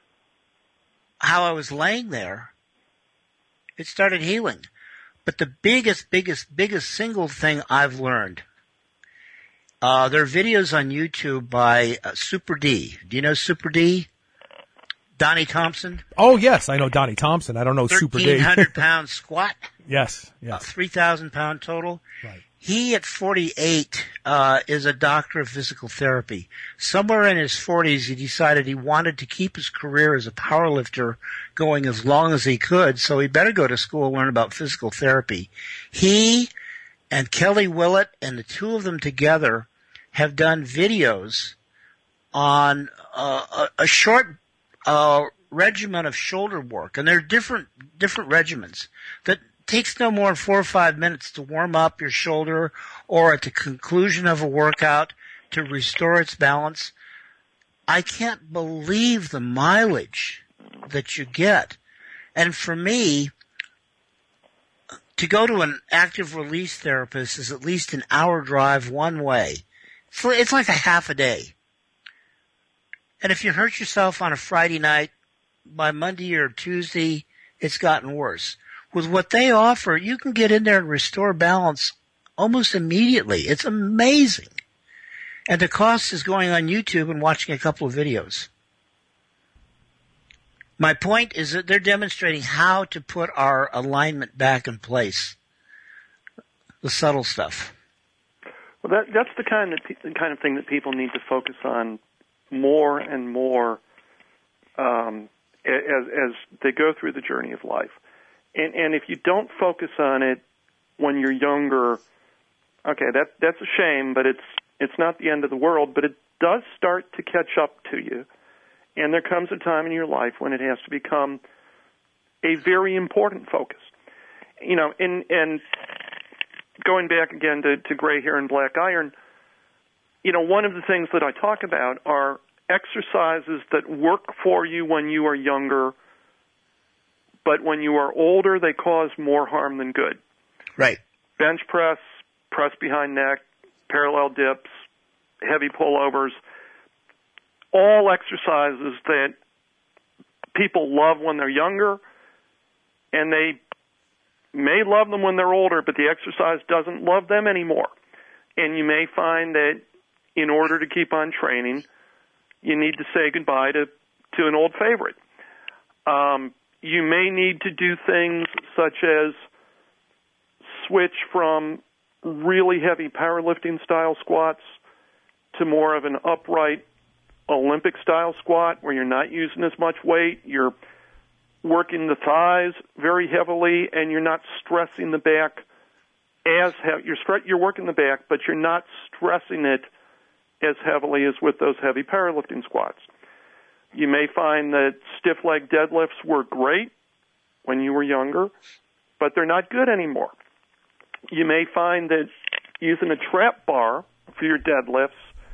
how I was laying there, it started healing. But the biggest, biggest, biggest single thing I've learned, uh, there are videos on YouTube by uh, Super D. Do you know Super D? Donnie Thompson? Oh, yes, I know Donnie Thompson. I don't know Super D. thirteen hundred pound squat. Yes, yes. Uh, three thousand pound total. Right. He, at forty-eight, uh, is a doctor of physical therapy. Somewhere in his forties, he decided he wanted to keep his career as a powerlifter going as long as he could, so he better go to school and learn about physical therapy. He and Kelly Willett and the two of them together have done videos on uh, a, a short uh, regimen of shoulder work, and they're different different regimens that takes no more than four or five minutes to warm up your shoulder, or at the conclusion of a workout to restore its balance. I can't believe the mileage that you get. And for me, to go to an active release therapist is at least an hour drive one way. It's like a half a day. And if you hurt yourself on a Friday night, by Monday or Tuesday, it's gotten worse. With what they offer, you can get in there and restore balance almost immediately. It's amazing. And the cost is going on YouTube and watching a couple of videos. My point is that they're demonstrating how to put our alignment back in place. The subtle stuff. Well, that, that's the kind of the kind of thing that people need to focus on more and more um, as as they go through the journey of life. And, and if you don't focus on it when you're younger, okay, that that's a shame, but it's it's not the end of the world. But it does start to catch up to you, and there comes a time in your life when it has to become a very important focus. You know, and, and going back again to, to gray hair and black iron, you know, one of the things that I talk about are exercises that work for you when you are younger, but when you are older, they cause more harm than good. Right. Bench press, press behind neck, parallel dips, heavy pullovers, all exercises that people love when they're younger, and they may love them when they're older, but the exercise doesn't love them anymore. And you may find that in order to keep on training, you need to say goodbye to, to an old favorite. Um, you may need to do things such as switch from really heavy powerlifting style squats to more of an upright Olympic style squat where you're not using as much weight, you're working the thighs very heavily, and you're not stressing the back as he- you're stre- you're working the back, but you're not stressing it as heavily as with those heavy powerlifting squats. You may find that stiff leg deadlifts were great when you were younger, but they're not good anymore. You may find that using a trap bar for your deadlifts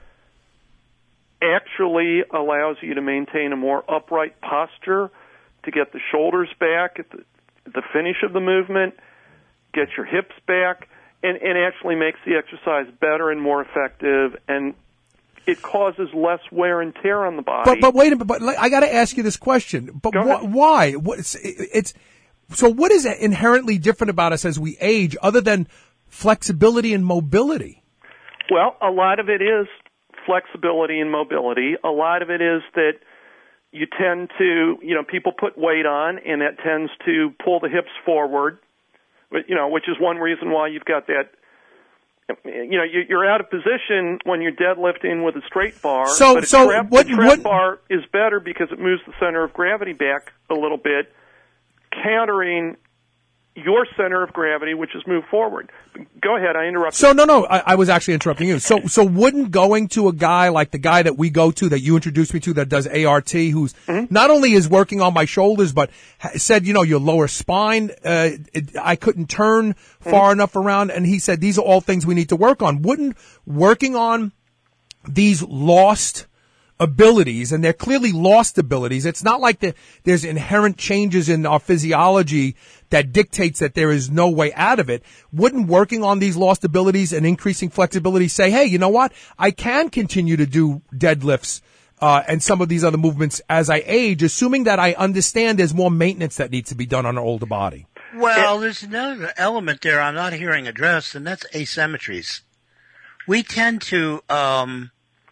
actually allows you to maintain a more upright posture, to get the shoulders back at the, the finish of the movement, get your hips back, and, and actually makes the exercise better and more effective, and it causes less wear and tear on the body. But but wait a minute, but I got to ask you this question. But wh- why? What, it's, it's so what is inherently different about us as we age, other than flexibility and mobility? Well, a lot of it is flexibility and mobility. A lot of it is that you tend to, you know, people put weight on, and that tends to pull the hips forward, you know, which is one reason why you've got that, you know, you're out of position when you're deadlifting with a straight bar. So, but a so trap, what, a trap what, bar is better because it moves the center of gravity back a little bit, countering your center of gravity, which is moved forward. Go ahead, I interrupted. So no, no, I, I was actually interrupting you. So, so wouldn't going to a guy like the guy that we go to, that you introduced me to, that does A R T, who's mm-hmm. not only is working on my shoulders, but ha- said, you know, your lower spine, uh, it, I couldn't turn far mm-hmm. enough around, and he said these are all things we need to work on. Wouldn't working on these lost abilities, and they're clearly lost abilities. It's not like the, there's inherent changes in our physiology that dictates that there is no way out of it. Wouldn't working on these lost abilities and increasing flexibility say, hey, you know what? I can continue to do deadlifts uh, and some of these other movements as I age, assuming that I understand there's more maintenance that needs to be done on an older body. Well, there's another element there I'm not hearing addressed, and that's asymmetries. We tend to um,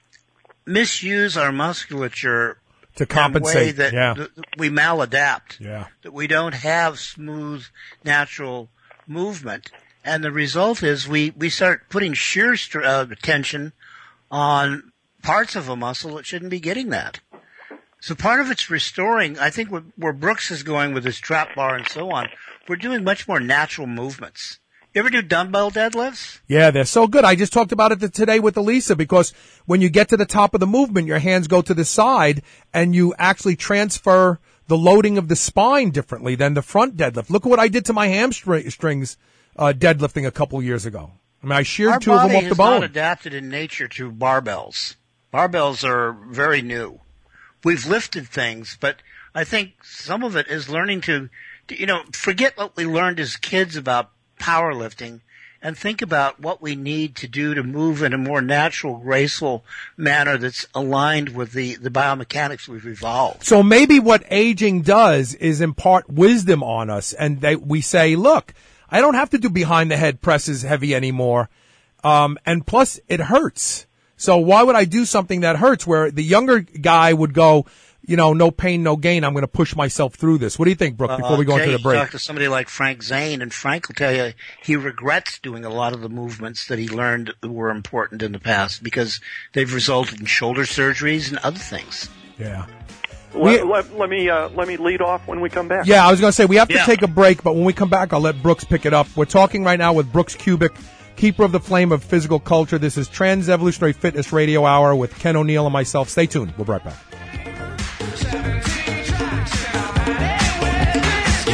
misuse our musculature to compensate, in a way that yeah. th- we maladapt, yeah. that we don't have smooth, natural movement. And the result is we, we start putting shear st- uh, tension on parts of a muscle that shouldn't be getting that. So part of it's restoring, I think where, where Brooks is going with his trap bar and so on, we're doing much more natural movements. You ever do dumbbell deadlifts? Yeah, they're so good. I just talked about it today with Elisa, because when you get to the top of the movement, your hands go to the side and you actually transfer the loading of the spine differently than the front deadlift. Look at what I did to my hamstrings uh, deadlifting a couple years ago. I mean, I sheared Our two of them off the bone. Our body is not adapted in nature to barbells. Barbells are very new. We've lifted things, but I think some of it is learning to, to you know, forget what we learned as kids about powerlifting and think about what we need to do to move in a more natural, graceful manner that's aligned with the, the biomechanics we've evolved. So maybe what aging does is impart wisdom on us, and they, we say, look, I don't have to do behind the head presses heavy anymore. Um, and plus it hurts. So why would I do something that hurts, where the younger guy would go, you know, no pain, no gain. I'm going to push myself through this. What do you think, Brooke, before uh, we go into the break? Talk to somebody like Frank Zane, and Frank will tell you he regrets doing a lot of the movements that he learned that were important in the past because they've resulted in shoulder surgeries and other things. Yeah. Let, let, let me uh, let me lead off when we come back. Yeah, I was going to say we have to yeah. take a break, but when we come back, I'll let Brooks pick it up. We're talking right now with Brooks Kubik, keeper of the flame of physical culture. This is Trans Evolutionary Fitness Radio Hour with Ken O'Neill and myself. Stay tuned. We'll be right back.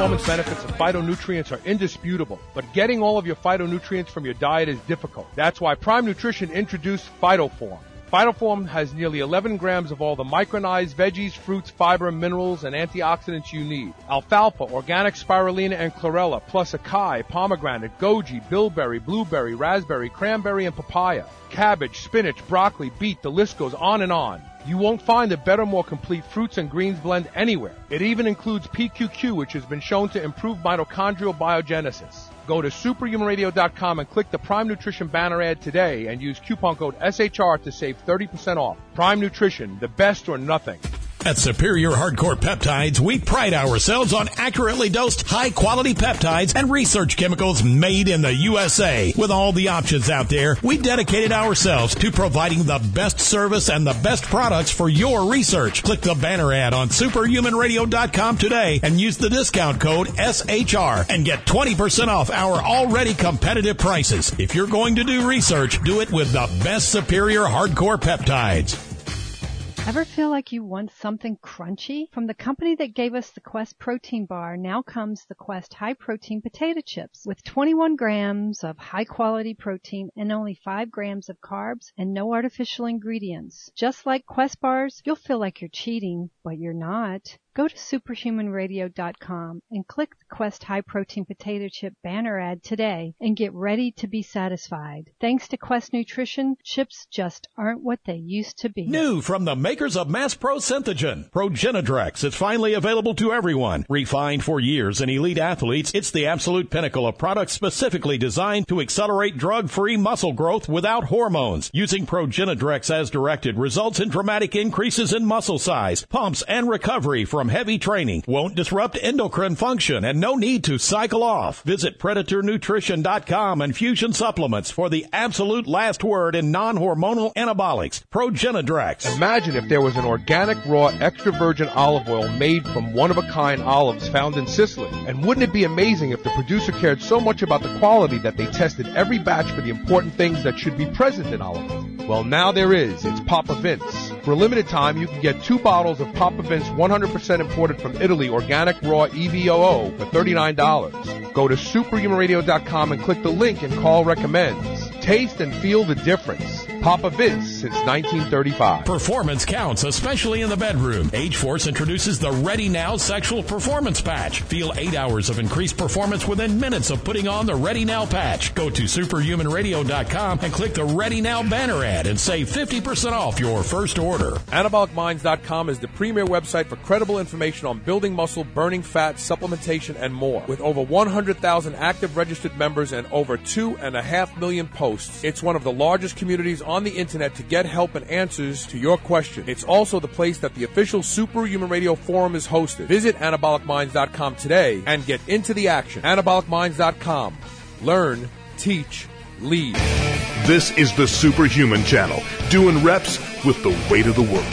performance benefits of phytonutrients are indisputable, but getting all of your phytonutrients from your diet is difficult. That's why Prime Nutrition introduced PhytoForm. PhytoForm has nearly eleven grams of all the micronized veggies, fruits, fiber, minerals, and antioxidants you need. Alfalfa, organic spirulina, and chlorella, plus acai, pomegranate, goji, bilberry, blueberry, raspberry, cranberry, and papaya. Cabbage, spinach, broccoli, beet, the list goes on and on. You won't find a better, more complete fruits and greens blend anywhere. It even includes P Q Q, which has been shown to improve mitochondrial biogenesis. Go to superhuman radio dot com and click the Prime Nutrition banner ad today and use coupon code S H R to save thirty percent off. Prime Nutrition, the best or nothing. At Superior Hardcore Peptides, we pride ourselves on accurately dosed, high-quality peptides and research chemicals made in the U S A. With all the options out there, we dedicated ourselves to providing the best service and the best products for your research. Click the banner ad on superhuman radio dot com today and use the discount code S H R and get twenty percent off our already competitive prices. If you're going to do research, do it with the best Superior Hardcore Peptides. Ever feel like you want something crunchy? From the company that gave us the Quest protein bar, now comes the Quest high protein potato chips with twenty-one grams of high quality protein and only five grams of carbs and no artificial ingredients. Just like Quest bars, you'll feel like you're cheating, but you're not. Go to superhuman radio dot com and click the Quest High Protein Potato Chip banner ad today and get ready to be satisfied. Thanks to Quest Nutrition, chips just aren't what they used to be. New from the makers of Mass Pro Synthogen, Progenadrex is finally available to everyone. Refined for years in elite athletes, it's the absolute pinnacle of products specifically designed to accelerate drug-free muscle growth without hormones. Using Progenadrex as directed results in dramatic increases in muscle size, pumps, and recovery from heavy training. Won't disrupt endocrine function and no need to cycle off. Visit predator nutrition dot com and Fusion Supplements for the absolute last word in non-hormonal anabolics. Progenadrex. Imagine if there was an organic, raw, extra virgin olive oil made from one-of-a-kind olives found in Sicily. And wouldn't it be amazing if the producer cared so much about the quality that they tested every batch for the important things that should be present in olive oil? Well, now there is. It's Papa Vince. For a limited time, you can get two bottles of Papa Vince one hundred percent imported from Italy organic raw E V O O for thirty-nine dollars. Go to superhuman radio dot com and click the link and call recommends. Taste and feel the difference. Papa Vince since nineteen thirty-five. Performance counts, especially in the bedroom. Age Force introduces the Ready Now Sexual Performance Patch. Feel eight hours of increased performance within minutes of putting on the Ready Now patch. Go to superhuman radio dot com and click the Ready Now banner ad and save fifty percent off your first order. anabolic minds dot com is the premier website for credible information on building muscle, burning fat, supplementation, and more. With over one hundred thousand active registered members and over two and a half million posts, it's one of the largest communities on the internet to get help and answers to your questions. It's also the place that the official Superhuman Radio Forum is hosted. Visit anabolic minds dot com today and get into the action. anabolic minds dot com. Learn, teach, lead. This is the Superhuman Channel, doing reps with the weight of the world.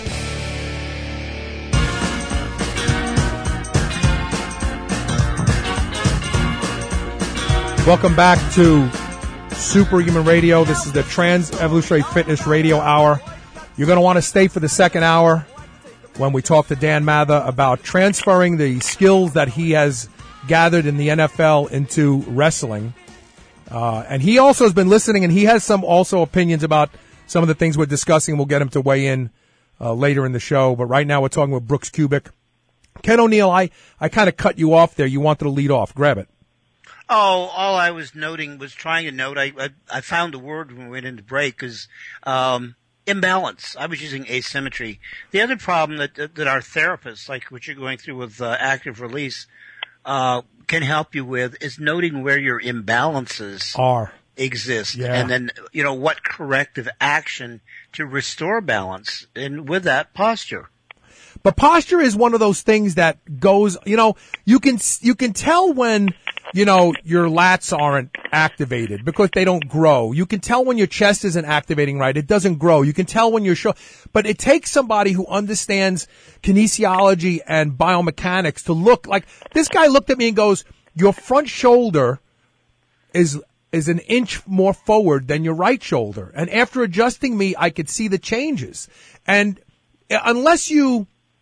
Welcome back to Superhuman Radio. This is the Trans Evolutionary Fitness Radio Hour. You're going to want to stay for the second hour when we talk to Dan Mather about transferring the skills that he has gathered in the N F L into wrestling. Uh, and he also has been listening, and he has some also opinions about some of the things we're discussing. We'll get him to weigh in uh, later in the show. But right now we're talking with Brooks Kubik. Ken O'Neill, I, I kind of cut you off there. You wanted to lead off. Grab it. Oh, all I was noting was trying to note. I I, I found the word when we went into break is um, imbalance. I was using asymmetry. The other problem that that, that our therapists, like what you're going through with uh, active release, uh, can help you with is noting where your imbalances are exist, yeah. and then you know what corrective action to restore balance, and with that posture. But posture is one of those things that goes, you know, you can, you can tell when, you know, your lats aren't activated because they don't grow. You can tell when your chest isn't activating right. It doesn't grow. You can tell when your shoulder, but it takes somebody who understands kinesiology and biomechanics to look like this guy looked at me and goes, your front shoulder is, is an inch more forward than your right shoulder. And after adjusting me, I could see the changes. And unless you,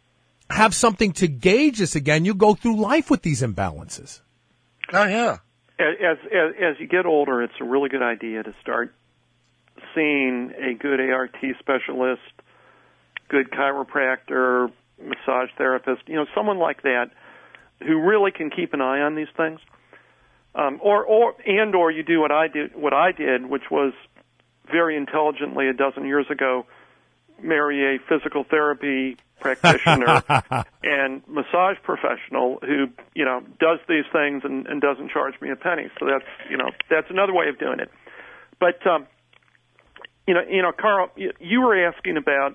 have something to gauge this again, you go through life with these imbalances. Oh, yeah. As, as, as you get older, it's a really good idea to start seeing a good A R T specialist, good chiropractor, massage therapist, you know, someone like that who really can keep an eye on these things. Um, or, or, and or you do what I did, what I did, which was very intelligently a dozen years ago, marry a physical therapy practitioner and massage professional who, you know, does these things and, and doesn't charge me a penny. So that's, you know, that's another way of doing it. But, um, you know, you know, Carl, you, you were asking about,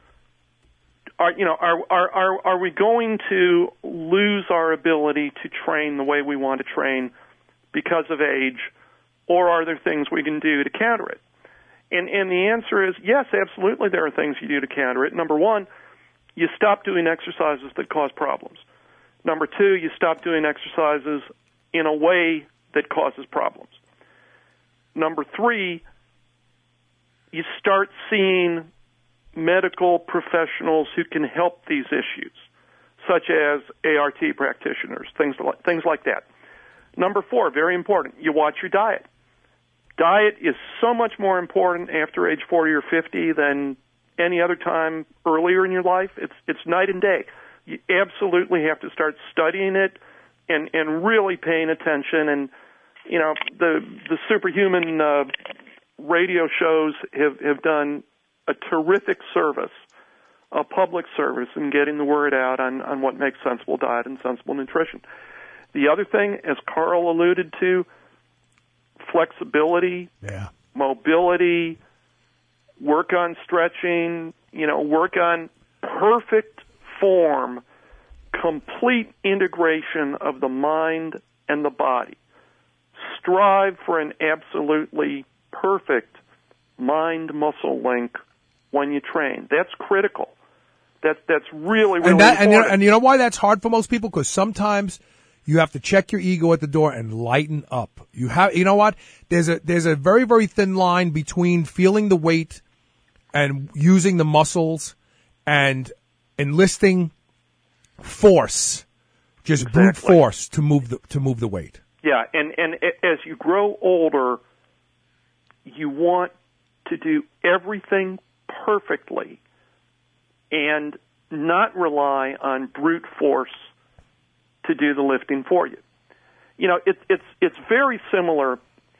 are, you know, are, are, are, are we going to lose our ability to train the way we want to train because of age, or are there things we can do to counter it? And, and the answer is yes, absolutely there are things you do to counter it. Number one, you stop doing exercises that cause problems. Number two, you stop doing exercises in a way that causes problems. Number three, you start seeing medical professionals who can help these issues, such as A R T practitioners, things like, things like that. Number four, very important, you watch your diet. Diet is so much more important after age forty or fifty than any other time earlier in your life. It's it's night and day. You absolutely have to start studying it and and really paying attention. And you know, the the Superhuman uh, radio shows have have done a terrific service, a public service, in getting the word out on on what makes sensible diet and sensible nutrition. The other thing, as Carl alluded to, flexibility, yeah. mobility, work on stretching, you know, work on perfect form, complete integration of the mind and the body. Strive for an absolutely perfect mind-muscle link when you train. That's critical. That's that's really, really and that, important. And, and you know why that's hard for most people? Because sometimes you have to check your ego at the door and lighten up. You have, you know what? There's a there's a very very thin line between feeling the weight and using the muscles and enlisting force, just exactly. brute force to move the to move the weight. Yeah, and and as you grow older, you want to do everything perfectly and not rely on brute force to do the lifting for you. You know, it, it's it's very similar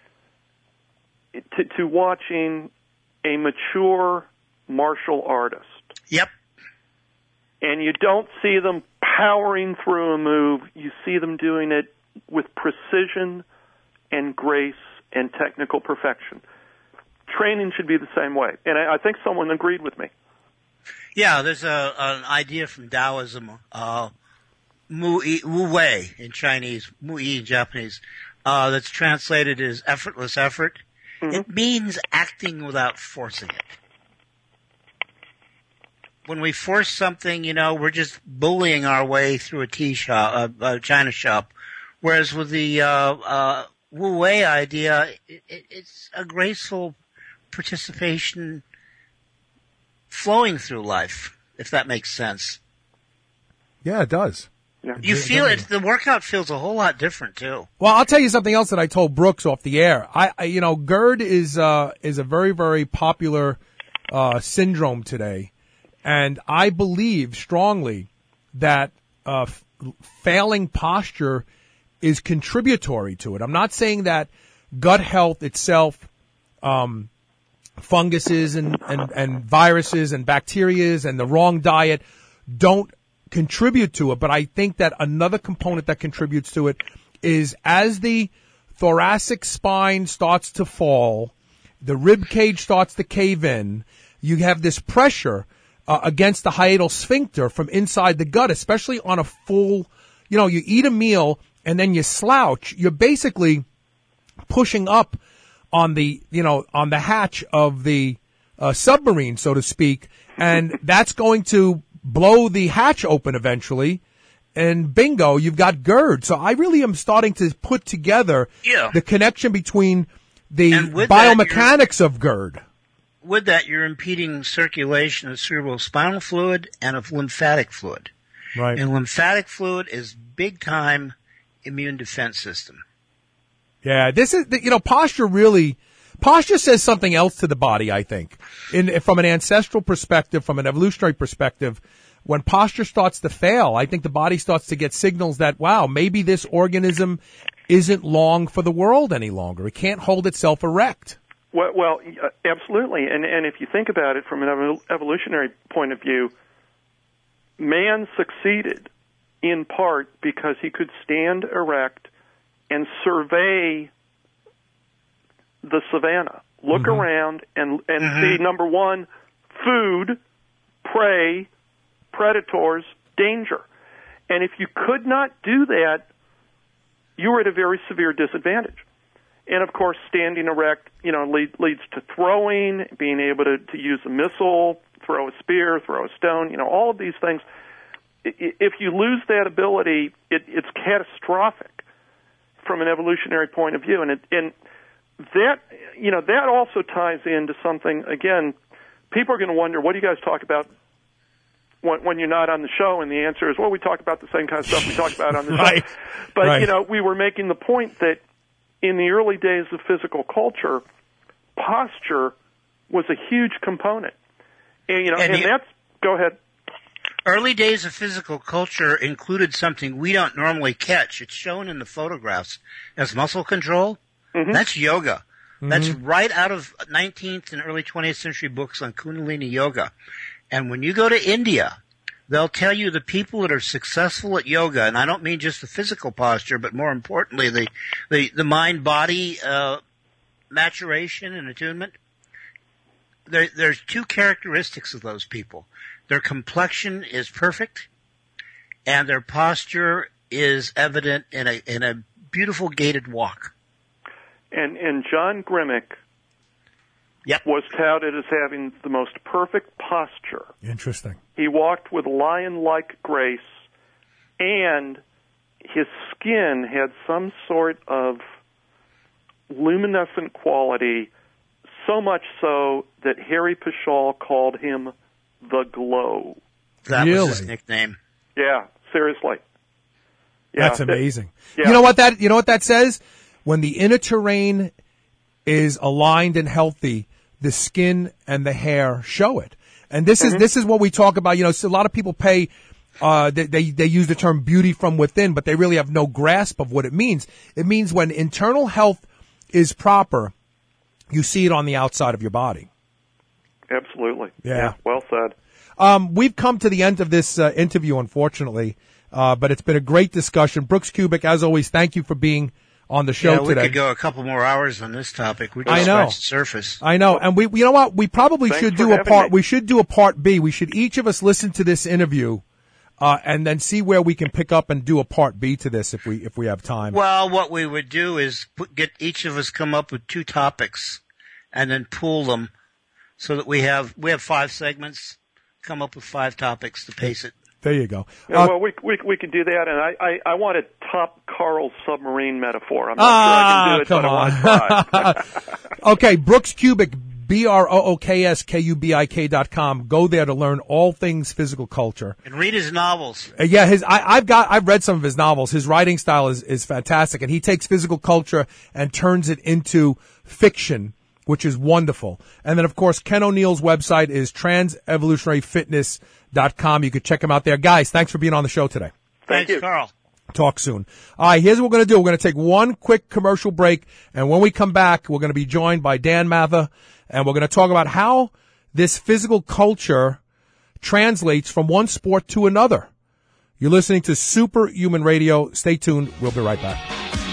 to, to watching a mature martial artist. Yep. And you don't see them powering through a move. You see them doing it with precision and grace and technical perfection. Training should be the same way. And I, I think someone agreed with me. Yeah, there's a an idea from Taoism, uh, Mu Wu Wei in Chinese, Mu Yi in Japanese, uh, that's translated as effortless effort. Mm-hmm. It means acting without forcing it. When we force something, you know, we're just bullying our way through a tea shop, a, a china shop. Whereas with the uh, uh, Wu Wei idea, it, it, it's a graceful participation flowing through life, if that makes sense. Yeah, it does. Yeah. You feel it. The workout feels a whole lot different too. Well, I'll tell you something else that I told Brooks off the air. I, I you know, GERD is uh, is a very very popular uh, syndrome today, and I believe strongly that uh, f- failing posture is contributory to it. I'm not saying that gut health itself, um, funguses and, and, and viruses and bacterias and the wrong diet don't contribute to it, but I think that another component that contributes to it is as the thoracic spine starts to fall, the rib cage starts to cave in, you have this pressure uh, against the hiatal sphincter from inside the gut, especially on a full, you know, you eat a meal and then you slouch, you're basically pushing up on the, you know, on the hatch of the uh, submarine, so to speak, and that's going to blow the hatch open eventually, and bingo, you've got GERD. So I really am starting to put together yeah. the connection between the biomechanics of GERD. With that, you're impeding circulation of cerebral spinal fluid and of lymphatic fluid. Right. And lymphatic fluid is big time immune defense system. Yeah, this is, you know, posture really, posture says something else to the body, I think. In, from an ancestral perspective, from an evolutionary perspective, when posture starts to fail, I think the body starts to get signals that, wow, maybe this organism isn't long for the world any longer. It can't hold itself erect. Well, well absolutely. And, and if you think about it from an evolutionary point of view, man succeeded in part because he could stand erect and survey the savanna, look mm-hmm. around and and mm-hmm. see, number one, food, prey, predators, danger. And if you could not do that, you were at a very severe disadvantage. And of course, standing erect, you know, lead, leads to throwing, being able to, to use a missile, throw a spear, throw a stone, you know, all of these things. If you lose that ability, it, it's catastrophic from an evolutionary point of view. And, it, and that, you know, that also ties into something, again, people are going to wonder, what do you guys talk about when, when you're not on the show? And the answer is, well, we talk about the same kind of stuff we talk about on the right. show. But, right. you know, we were making the point that in the early days of physical culture, posture was a huge component. And, you know, and, and that's, go ahead. Early days of physical culture included something we don't normally catch. It's shown in the photographs as muscle control. Mm-hmm. That's yoga. Mm-hmm. That's right out of nineteenth and early twentieth century books on Kundalini yoga. And when you go to India, they'll tell you the people that are successful at yoga, and I don't mean just the physical posture, but more importantly, the, the, the mind-body uh, maturation and attunement. There, there's two characteristics of those people. Their complexion is perfect, and their posture is evident in a in a beautiful gated walk. And and John Grimmick yep. was touted as having the most perfect posture. Interesting. He walked with lion-like grace, and his skin had some sort of luminescent quality, so much so that Harry Pichal called him the Glow. That really? was his nickname. Yeah, seriously. Yeah, That's amazing. That, yeah. You know what that you know what that says? When the inner terrain is aligned and healthy, the skin and the hair show it. And this mm-hmm. is this is what we talk about. You know, so a lot of people pay uh they, they they use the term beauty from within, but they really have no grasp of what it means. It means when internal health is proper, you see it on the outside of your body. Absolutely. Yeah. yeah. Well said. Um, we've come to the end of this uh, interview, unfortunately, uh, but it's been a great discussion. Brooks Kubik, as always, thank you for being on the show yeah, we today. We could go a couple more hours on this topic. We just I know. scratched the surface. I know. And we, you know what? We probably Thanks should for do a part, me. we should do a part B. We should each of us listen to this interview, uh, and then see where we can pick up and do a part B to this if we, if we have time. Well, what we would do is put, get each of us come up with two topics and then pool them so that we have, we have five segments, come up with five topics to pace it. There you go. Yeah, Uh, well, we, we we can do that, and I, I, I want a top Carl submarine metaphor. I'm not ah, sure I can do it, come but on. I want to try. Okay, Brooks Kubik, B R O O K S K U B I K dot com. Go there to learn all things physical culture. And read his novels. Uh, yeah, his I, I've got I've read some of his novels. His writing style is is fantastic, and he takes physical culture and turns it into fiction, which is wonderful. And then, of course, Ken O'Neill's website is trans evolutionary fitness dot com. You could check him out there. Guys, thanks for being on the show today. Thank Thanks, you. Carl. Talk soon. All right, here's what we're going to do. We're going to take one quick commercial break, and when we come back, we're going to be joined by Dan Mather, and we're going to talk about how this physical culture translates from one sport to another. You're listening to Superhuman Radio. Stay tuned. We'll be right back.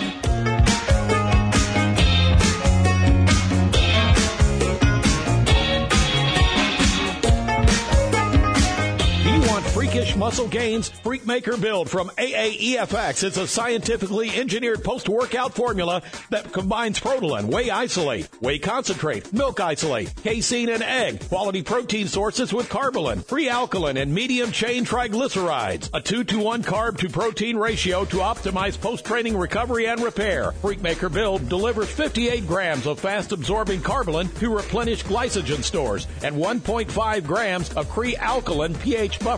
Freakish muscle gains? Freakmaker Build from A A E F X is a scientifically engineered post-workout formula that combines Protolan, whey isolate, whey concentrate, milk isolate, casein, and egg, quality protein sources with Carbolin, free alkaline, and medium-chain triglycerides. A two to one carb-to-protein ratio to optimize post-training recovery and repair. Freakmaker Build delivers fifty-eight grams of fast-absorbing Carbolin to replenish glycogen stores and one point five grams of Cree alkaline pH-buffered creatine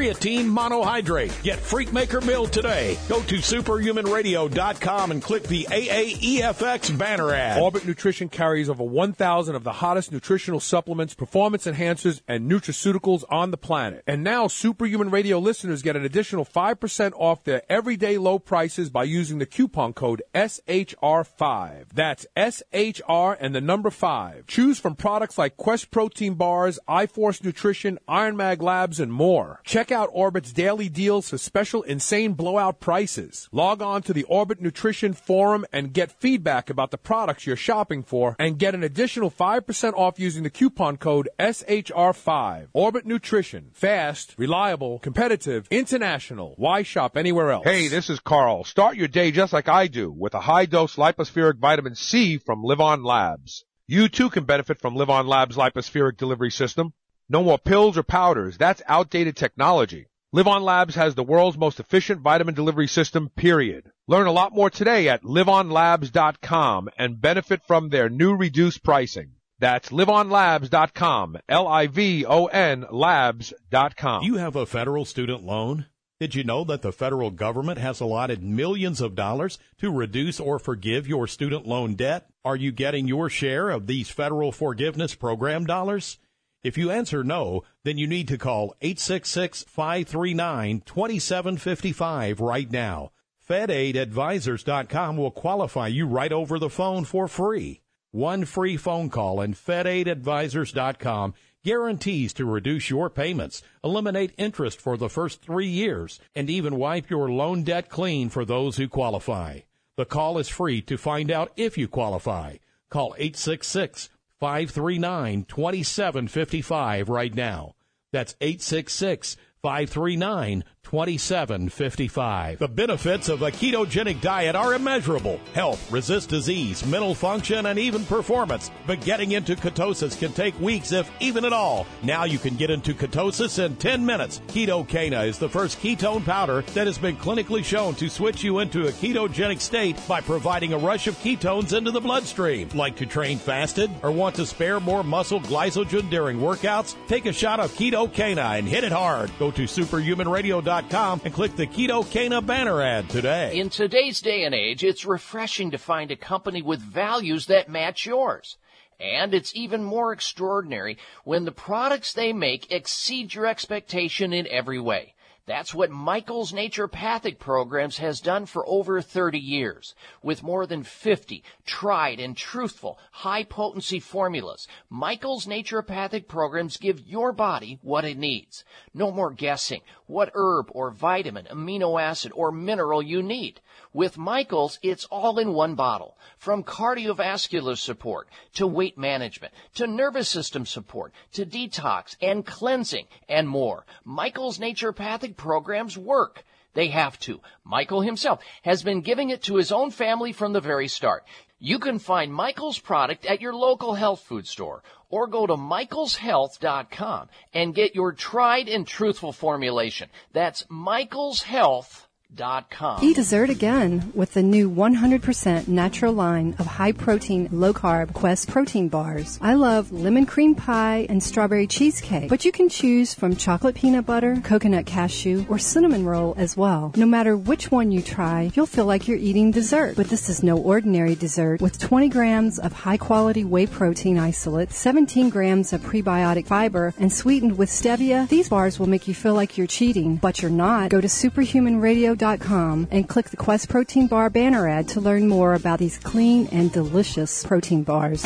creatine monohydrate. Get Freakmaker Mill today. Go to superhuman radio dot com and click the A A E F X banner ad. Orbit Nutrition carries over one thousand of the hottest nutritional supplements, performance enhancers, and nutraceuticals on the planet. And now Superhuman Radio listeners get an additional five percent off their everyday low prices by using the coupon code S H R five. That's S H R and the number five. Choose from products like Quest Protein Bars, iForce Nutrition, Iron Mag Labs, and more. Check out Orbit's daily deals for special insane blowout prices. Log on to the Orbit Nutrition Forum and get feedback about the products you're shopping for and get an additional five percent off using the coupon code S H R five. Orbit Nutrition. Fast, reliable, competitive, international. Why shop anywhere else? Hey, this is Carl. Start your day just like I do with a high-dose lipospheric vitamin C from Live On Labs. You too can benefit from Live On Labs' lipospheric delivery system. No more pills or powders. That's outdated technology. Live On Labs has the world's most efficient vitamin delivery system, period. Learn a lot more today at live on labs dot com and benefit from their new reduced pricing. That's live on labs dot com, L I V O N labs dot com. You have a federal student loan? Did you know that the federal government has allotted millions of dollars to reduce or forgive your student loan debt? Are you getting your share of these federal forgiveness program dollars? If you answer no, then you need to call eight six six, five three nine, two seven five five right now. Fed Aid Advisors dot com will qualify you right over the phone for free. One free phone call and Fed Aid Advisors dot com guarantees to reduce your payments, eliminate interest for the first three years, and even wipe your loan debt clean for those who qualify. The call is free to find out if you qualify. Call eight six six, five three nine, two seven five five right now. That's eight six six, five three nine, two seven five five. The benefits of a ketogenic diet are immeasurable. Health, resist disease, mental function, and even performance. But getting into ketosis can take weeks, if even at all. Now you can get into ketosis in ten minutes. Ketocana is the first ketone powder that has been clinically shown to switch you into a ketogenic state by providing a rush of ketones into the bloodstream. Like to train fasted or want to spare more muscle glycogen during workouts? Take a shot of Ketocana and hit it hard. Go to superhuman radio dot com and click the Ketocana banner ad today. In today's day and age, it's refreshing to find a company with values that match yours. And it's even more extraordinary when the products they make exceed your expectation in every way. That's what Michael's Naturopathic Programs has done for over thirty years. With more than fifty tried and truthful high-potency formulas, Michael's Naturopathic Programs give your body what it needs. No more guessing what herb or vitamin, amino acid, or mineral you need. With Michael's, it's all in one bottle. From cardiovascular support to weight management to nervous system support to detox and cleansing and more. Michael's Naturopathic Programs work. They have to. Michael himself has been giving it to his own family from the very start. You can find Michael's product at your local health food store or go to michaels health dot com and get your tried and truthful formulation. That's michaels health dot com. Eat dessert again with the new one hundred percent natural line of high-protein, low-carb Quest protein bars. I love lemon cream pie and strawberry cheesecake, but you can choose from chocolate peanut butter, coconut cashew, or cinnamon roll as well. No matter which one you try, you'll feel like you're eating dessert. But this is no ordinary dessert. With twenty grams of high-quality whey protein isolate, seventeen grams of prebiotic fiber, and sweetened with stevia, these bars will make you feel like you're cheating, but you're not. Go to superhuman radio dot com and click the Quest Protein Bar banner ad to learn more about these clean and delicious protein bars.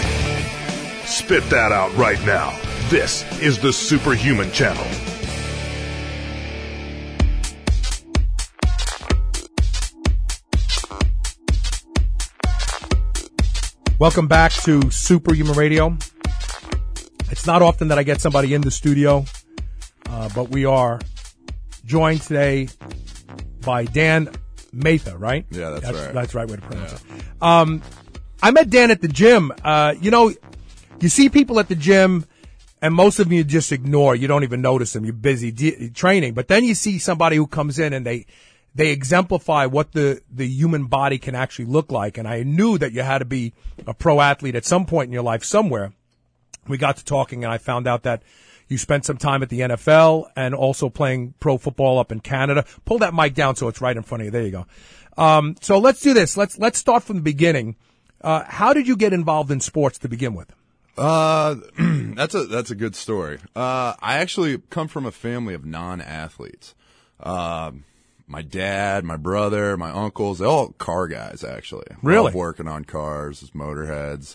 Spit that out right now. This is the Superhuman Channel. Welcome back to Superhuman Radio. It's not often that I get somebody in the studio, uh, but we are joined today by Dan Matha, right? Yeah, that's, that's right. That's the right way to pronounce yeah. it. Um, I met Dan at the gym. Uh, you know, you see people at the gym, and most of them you just ignore. You don't even notice them. You're busy de- training. But then you see somebody who comes in and they they exemplify what the, the human body can actually look like. And I knew that you had to be a pro athlete at some point in your life somewhere. We got to talking, and I found out that You spent some time at the N F L and also playing pro football up in Canada. Pull that mic down so it's right in front of you. There you go. Um, so let's do this. Let's let's start from the beginning. Uh, how did you get involved in sports to begin with? Uh, that's a that's a good story. Uh, I actually come from a family of non-athletes. Uh, my dad, my brother, my uncles, they're all car guys, actually. Really? Love working on cars, as motorheads.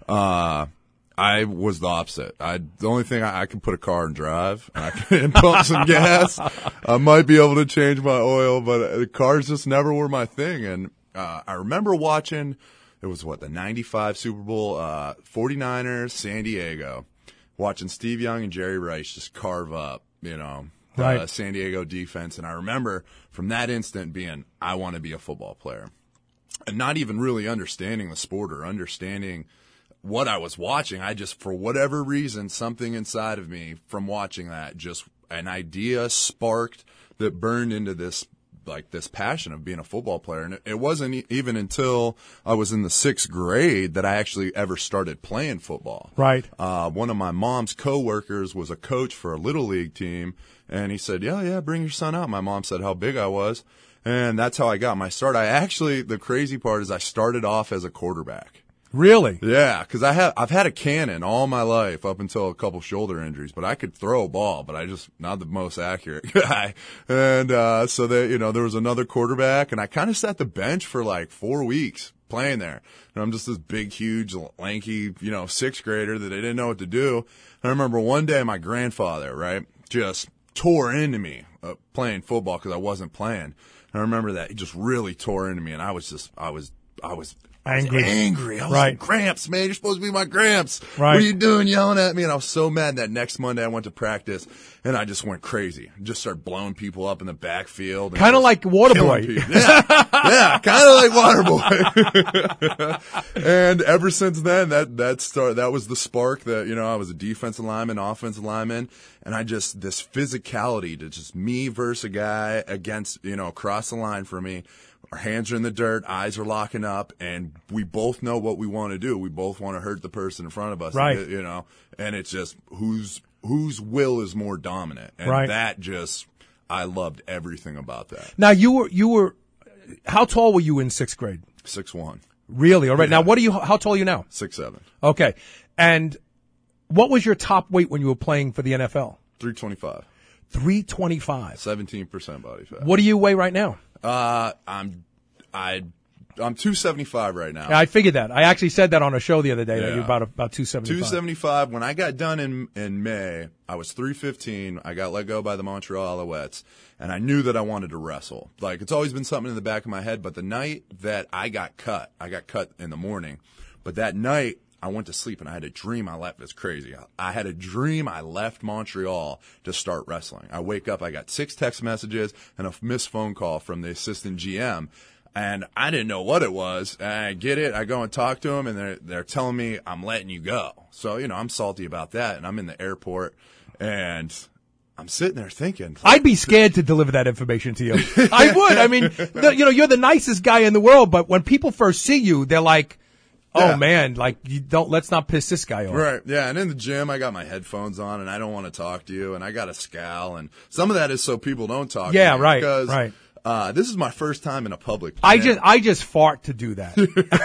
Uh, I was the opposite. I the only thing I, I can put a car and drive, and I can pump some gas. I might be able to change my oil, but the cars just never were my thing. And uh, I remember watching. It was, what, the ninety-five Super Bowl, uh, 49ers, San Diego, watching Steve Young and Jerry Rice just carve up, you know, the right. uh, San Diego defense. And I remember from that instant being, I want to be a football player. And not even really understanding the sport or understanding what I was watching. I just, for whatever reason, something inside of me from watching that, just an idea sparked that burned into this like this passion of being a football player. And it wasn't even until I was in the sixth grade that I actually ever started playing football. Right. Uh, one of my mom's coworkers was a coach for a little league team, and he said, yeah, yeah, bring your son out. My mom said how big I was, and that's how I got my start. I actually, the crazy part is I started off as a quarterback. Really? Yeah, because I have I've had a cannon all my life up until a couple shoulder injuries, but I could throw a ball, but I just not the most accurate guy. And uh so that you know there was another quarterback, and I kind of sat the bench for like four weeks playing there. And I'm just this big, huge, lanky, you know, sixth grader that I didn't know what to do. And I remember one day my grandfather, right, just tore into me uh, playing football because I wasn't playing. And I remember that he just really tore into me, and I was just I was I was. Angry. I was angry. I was right. like, Gramps, man, you're supposed to be my Gramps. Right. What are you doing yelling at me? And I was so mad that next Monday I went to practice, and I just went crazy. I just started blowing people up in the backfield. Kind of like Waterboy. Yeah, yeah, kind of like Waterboy. And ever since then, that that start that was the spark that, you know, I was a defensive lineman, offensive lineman, and I just, this physicality to just me versus a guy against, you know, across the line for me. Our hands are in the dirt, eyes are locking up, and we both know what we want to do. We both want to hurt the person in front of us, right? You know, and it's just whose whose will is more dominant, and right. that just I loved everything about that. Now you were you were how tall were you in sixth grade? Six one. Really? All right. Yeah. Now what are you? How tall are you now? Six seven. Okay. And what was your top weight when you were playing for the N F L? Three twenty five. Three twenty five. Seventeen percent body fat. What do you weigh right now? Uh, I'm, I, I'm two seventy-five right now. Yeah, I figured that. I actually said that on a show the other day. Yeah. That you're about about two seventy-five. two seventy-five. When I got done in in May, I was three fifteen. I got let go by the Montreal Alouettes, and I knew that I wanted to wrestle. Like, it's always been something in the back of my head. But the night that I got cut, I got cut in the morning. But that night, I went to sleep, and I had a dream I left. It's crazy. I had a dream I left Montreal to start wrestling. I wake up, I got six text messages and a missed phone call from the assistant G M, and I didn't know what it was. And I get it. I go and talk to them, and they're, they're telling me I'm letting you go. So, you know, I'm salty about that, and I'm in the airport, and I'm sitting there thinking. I'd be scared to deliver that information to you. I would. I mean, the, you know, you're the nicest guy in the world, but when people first see you, they're like, oh, yeah. man, like, you don't, let's not piss this guy off. Right, yeah, and in the gym, I got my headphones on, and I don't want to talk to you, and I got a scowl, and some of that is so people don't talk yeah, to me. right, because, right. Uh, this is my first time in a public I gym. just, I just fart to do that.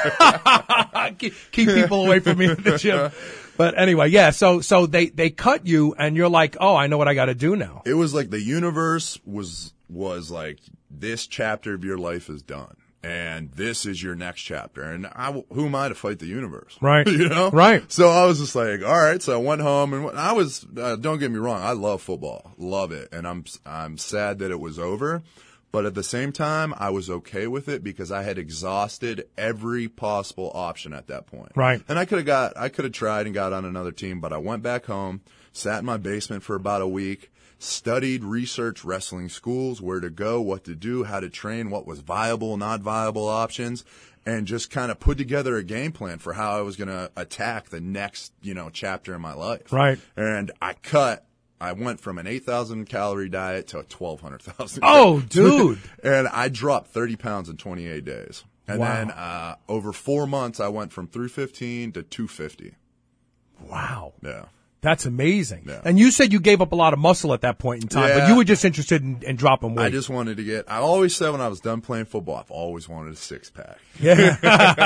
keep, keep people away from me at the gym. But anyway, yeah, so, so they, they cut you, and you're like, oh, I know what I gotta do now. It was like the universe was, was like, this chapter of your life is done. And this is your next chapter. And I, who am I to fight the universe? Right. You know? Right. So I was just like, all right. So I went home, and I was, uh, don't get me wrong, I love football. Love it. And I'm, I'm sad that it was over. But at the same time, I was okay with it because I had exhausted every possible option at that point. Right. And I could have got, I could have tried and got on another team, but I went back home, sat in my basement for about a week, studied, researched wrestling schools, where to go, what to do, how to train, what was viable, not viable options, and just kind of put together a game plan for how I was going to attack the next, you know, chapter in my life. Right. And I cut, I went from an eight thousand calorie diet to a twelve hundred thousand. Oh, dude. And I dropped thirty pounds in twenty-eight days. And wow. then, uh, over four months, I went from three fifteen to two fifty. Wow. Yeah. That's amazing. Yeah. And you said you gave up a lot of muscle at that point in time, Yeah. but you were just interested in, in dropping weight. I just wanted to get, I always said when I was done playing football, I've always wanted a six pack. Yeah.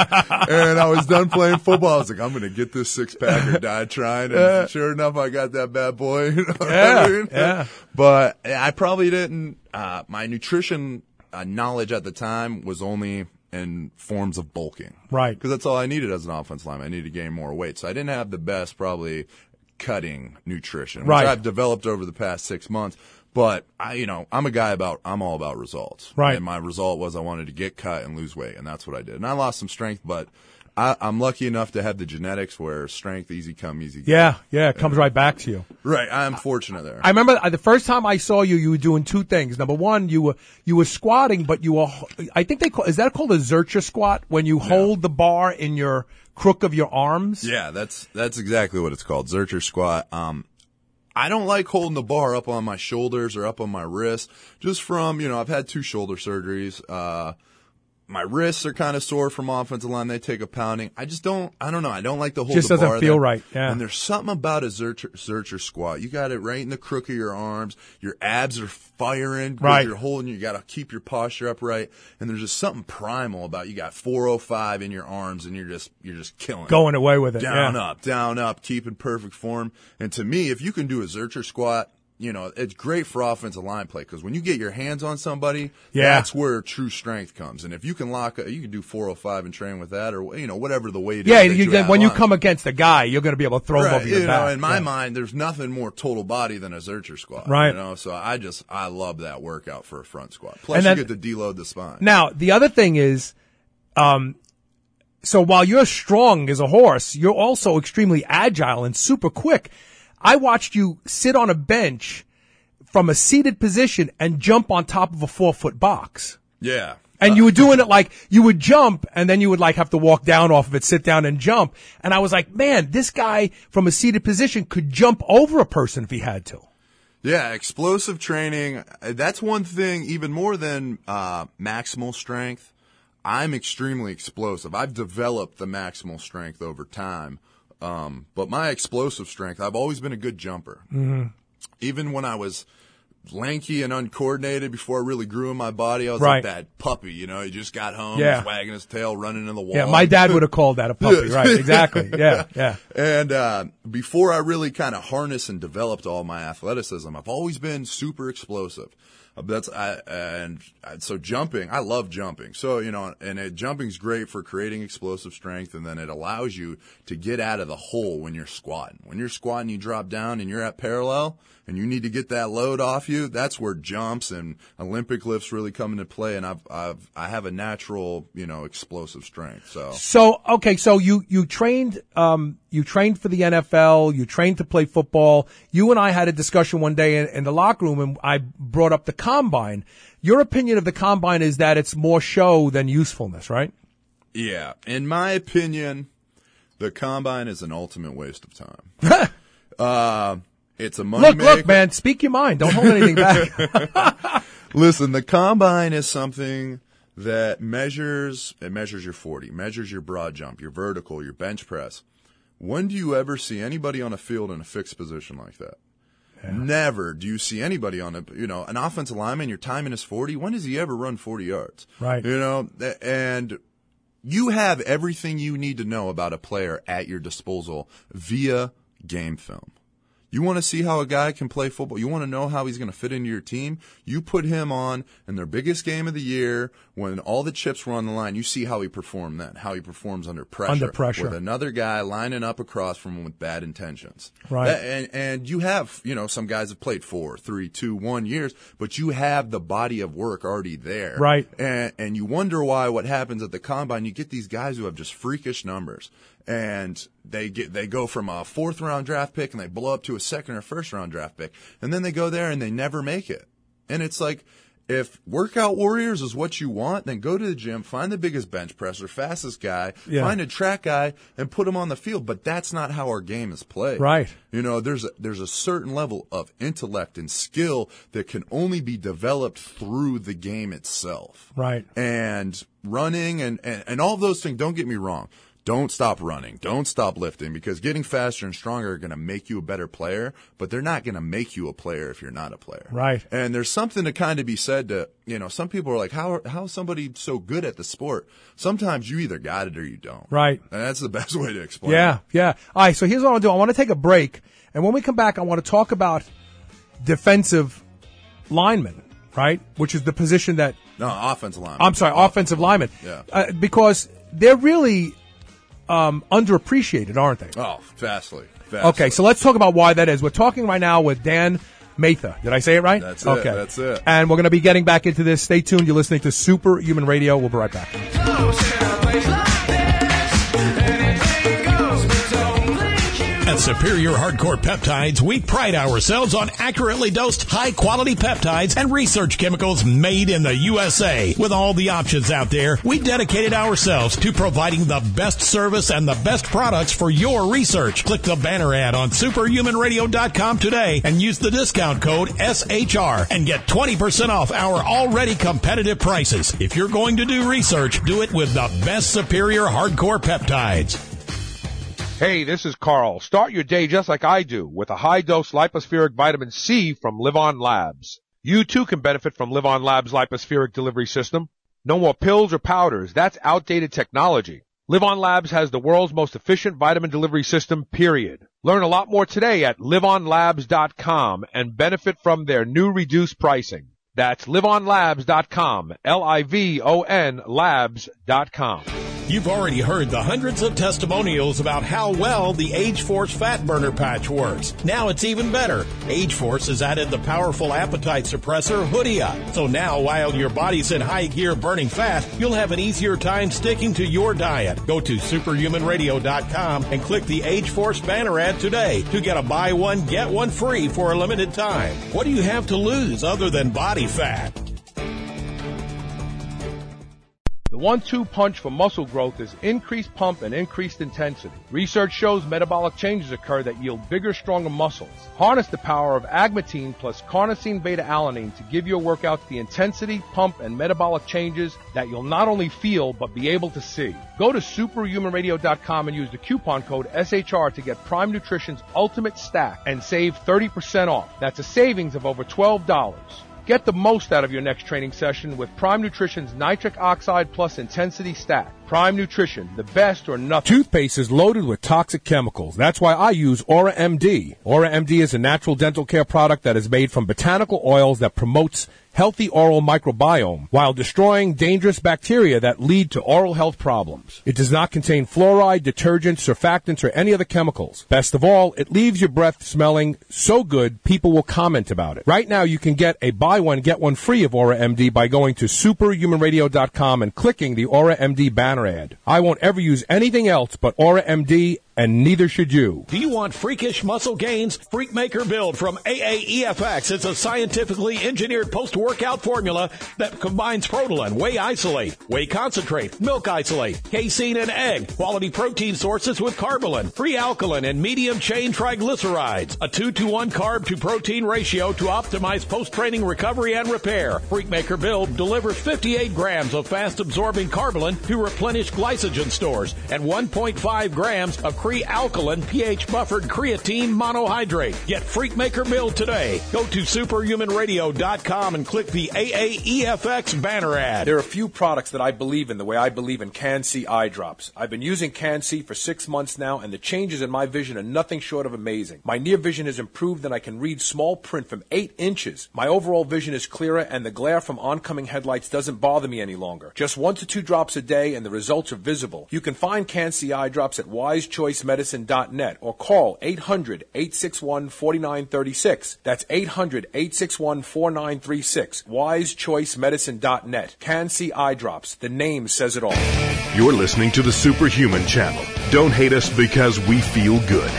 And I was done playing football. I was like, I'm going to get this six pack or die trying. And Uh, sure enough, I got that bad boy. You know what Yeah, I mean? yeah. But I probably didn't, uh, my nutrition uh, knowledge at the time was only in forms of bulking. Right. Because that's all I needed as an offensive lineman. I needed to gain more weight. So I didn't have the best probably cutting nutrition, which Right. I've developed over the past six months. But I, you know, I'm a guy about, I'm all about results. Right. And my result was I wanted to get cut and lose weight, and that's what I did. And I lost some strength, but I, I'm lucky enough to have the genetics where strength easy come, easy go. Yeah, yeah, it comes right back to you. Right. I'm fortunate there. I remember uh, the first time I saw you, you were doing two things. Number one, you were you were squatting, but you were, I think they call, is that called a Zercher squat, when you hold the bar in your crook of your arms? Yeah, that's that's exactly what it's called, Zercher squat. Um, I don't like holding the bar up on my shoulders or up on my wrists, just from, you know, I've had two shoulder surgeries. Uh, my wrists are kind of sore from offensive line. They take a pounding. I just don't, I don't know. I don't like to hold Just the bar. doesn't feel there. right, yeah. And there's something about a Zercher, Zercher squat. You got it right in the crook of your arms. Your abs are firing. 'cause Right. You're holding, you got to keep your posture upright. And there's just something primal about, you got four oh five in your arms and you're just, you're just killing it. Going away with it. Down, yeah. up, down, up, keep in perfect form. And to me, if you can do a Zercher squat, you know, it's great for offensive line play, because when you get your hands on somebody, Yeah. that's where true strength comes. And if you can lock, you can do four oh five and train with that, or, you know, whatever the weight Yeah, is. that you, you then have when you on. come against a guy, you're going to be able to throw him Right, over your you back. know, in my Yeah. mind, there's nothing more total body than a Zercher squat. Right. You know, so I just, I love that workout for a front squat. Plus, And then- you get to deload the spine. Now, the other thing is, um, so while you're strong as a horse, you're also extremely agile and super quick. I watched you sit on a bench from a seated position and jump on top of a four foot box. Yeah. And you were doing it like you would jump and then you would like have to walk down off of it, sit down and jump. And I was like, man, this guy from a seated position could jump over a person if he had to. Yeah, explosive training, that's one thing, even more than uh, maximal strength. I'm extremely explosive. I've developed the maximal strength over time. Um, but my explosive strength, I've always been a good jumper. Mm-hmm. Even when I was lanky and uncoordinated, before I really grew in my body, I was Right. like that puppy, you know, he just got home, Yeah. was wagging his tail, running in the wall. Yeah, my dad would have called that a puppy, Yes. right? Exactly. Yeah, yeah. And uh, before I really kind of harnessed and developed all my athleticism, I've always been super explosive. Uh, That's I, and uh, so jumping, I love jumping. So you know, and it, jumping's great for creating explosive strength, and then it allows you to get out of the hole when you're squatting. When you're squatting, you drop down and you're at parallel, and you need to get that load off you. That's where jumps and Olympic lifts really come into play. And I've I've I have a natural, you know, explosive strength. So So, okay, so you, you trained, um, you trained for the N F L, you trained to play football. You and I had a discussion one day in, in the locker room, and I brought up the combine. Your opinion of the combine is that it's more show than usefulness, right? yeah, in my opinion, the combine is an ultimate waste of time. uh, it's a money Look, maker. look, man, speak your mind. Don't hold anything back. Listen, the combine is something that measures, it measures your forty, measures your broad jump, your vertical, your bench press. When do you ever see anybody on a field in a fixed position like that? Yeah. Never do you see anybody on a, you know, an offensive lineman, your timing is forty. When does he ever run forty yards? Right. You know, and you have everything you need to know about a player at your disposal via game film. You want to see how a guy can play football? You want to know how he's going to fit into your team? You put him on in their biggest game of the year when all the chips were on the line. You see how he performed then, how he performs under pressure. Under pressure. With another guy lining up across from him with bad intentions. Right. That, and, and you have, you know, some guys have played four, three, two, one years, but you have the body of work already there. Right. And, and you wonder why what happens at the combine, you get these guys who have just freakish numbers. And they get they go from a fourth round draft pick and they blow up to a second or first round draft pick. And then they go there and they never make it. And it's like, if workout warriors is what you want, then go to the gym, find the biggest bench presser, fastest guy, Yeah. find a track guy, and put him on the field. But that's not how our game is played. Right. You know, there's a, there's a certain level of intellect and skill that can only be developed through the game itself. Right. And running and, and, and all those things, don't get me wrong. don't stop running. Don't stop lifting, because getting faster and stronger are going to make you a better player, but they're not going to make you a player if you're not a player. Right. And there's something to kind of be said to, you know, some people are like, how, how is somebody so good at the sport? Sometimes you either got it or you don't. Right. And that's the best way to explain Yeah, it. yeah. All right, so here's what I want to do. I want to take a break, and when we come back, I want to talk about defensive linemen, right, which is the position that No, offensive lineman. I'm sorry, offensive linemen. Yeah. Uh, because they're really um, underappreciated, aren't they? Oh, vastly, vastly. Okay, so let's talk about why that is. We're talking right now with Dan Matha. Did I say it right? That's it. Okay. That's it. And we're going to be getting back into this. Stay tuned. You're listening to Superhuman Radio. We'll be right back. At Superior Hardcore Peptides, we pride ourselves on accurately dosed, high-quality peptides and research chemicals made in the U S A. With all the options out there, we dedicated ourselves to providing the best service and the best products for your research. Click the banner ad on superhuman radio dot com today and use the discount code S H R and get twenty percent off our already competitive prices. If you're going to do research, do it with the best Superior Hardcore Peptides. Hey, this is Carl. Start your day just like I do with a high-dose lipospheric vitamin C from Live On Labs. You too can benefit from Live On Labs' lipospheric delivery system. No more pills or powders. That's outdated technology. Live On Labs has the world's most efficient vitamin delivery system, period. Learn a lot more today at live on labs dot com and benefit from their new reduced pricing. That's live on labs dot com, L I V O N labs dot com. You've already heard the hundreds of testimonials about how well the Age Force Fat Burner Patch works. Now it's even better. Age Force has added the powerful appetite suppressor Hoodia. So now, while your body's in high gear burning fat, you'll have an easier time sticking to your diet. Go to superhuman radio dot com and click the Age Force banner ad today to get a buy one, get one free for a limited time. What do you have to lose other than body fat? The one two punch for muscle growth is increased pump and increased intensity. Research shows metabolic changes occur that yield bigger, stronger muscles. Harness the power of agmatine plus carnosine beta-alanine to give your workouts the intensity, pump, and metabolic changes that you'll not only feel but be able to see. Go to superhuman radio dot com and use the coupon code S H R to get Prime Nutrition's Ultimate Stack and save thirty percent off. That's a savings of over twelve dollars. Get the most out of your next training session with Prime Nutrition's Nitric Oxide Plus Intensity Stack. Prime Nutrition, the best or nothing. Toothpaste is loaded with toxic chemicals. That's why I use Aura M D. Aura M D is a natural dental care product that is made from botanical oils that promotes healthy oral microbiome while destroying dangerous bacteria that lead to oral health problems. It does not contain fluoride, detergents, surfactants, or any other chemicals. Best of all, it leaves your breath smelling so good people will comment about it. Right now, you can get a buy one, get one free of Aura M D by going to superhuman radio dot com and clicking the Aura M D banner ad. I won't ever use anything else but Aura M D, and neither should you. Do you want freakish muscle gains? Freakmaker Build from A A E F X is a scientifically engineered post-workout formula that combines Protolan, whey isolate, whey concentrate, milk isolate, casein, and egg, quality protein sources with Carbolin, free alkaline, and medium-chain triglycerides, a two to one carb-to-protein ratio to optimize post-training recovery and repair. Freakmaker Build delivers fifty-eight grams of fast-absorbing Carbolin to replenish glycogen stores and one point five grams of Cree-alkaline pH-buffered creatine monohydrate. Get Freakmaker Build today. Go to superhuman radio dot com and click the A A E F X banner ad. There are a few products that I believe in the way I believe in Can-C eye drops. I've been using Can-C for six months now, and the changes in my vision are nothing short of amazing. My near vision has improved, and I can read small print from eight inches. My overall vision is clearer, and the glare from oncoming headlights doesn't bother me any longer. Just one to two drops a day, and the results are visible. You can find Can-C eye drops at wise choice medicine dot net or call eight hundred, eight six one, four nine three six. That's eight hundred, eight six one, four nine three six. wise choice medicine dot net. Can-C eye drops. The name says it all. You're listening to the Superhuman Channel. Don't hate us because we feel good.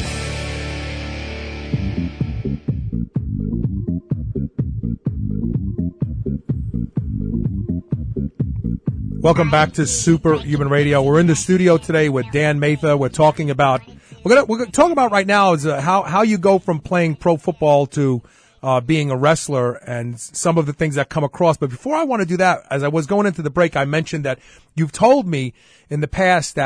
Welcome back to Superhuman Radio. We're in the studio today with Dan Matha. We're talking about we're gonna we're gonna talk about right now is uh, how how you go from playing pro football to uh, being a wrestler and some of the things that come across. But before I want to do that, as I was going into the break, I mentioned that you've told me in the past that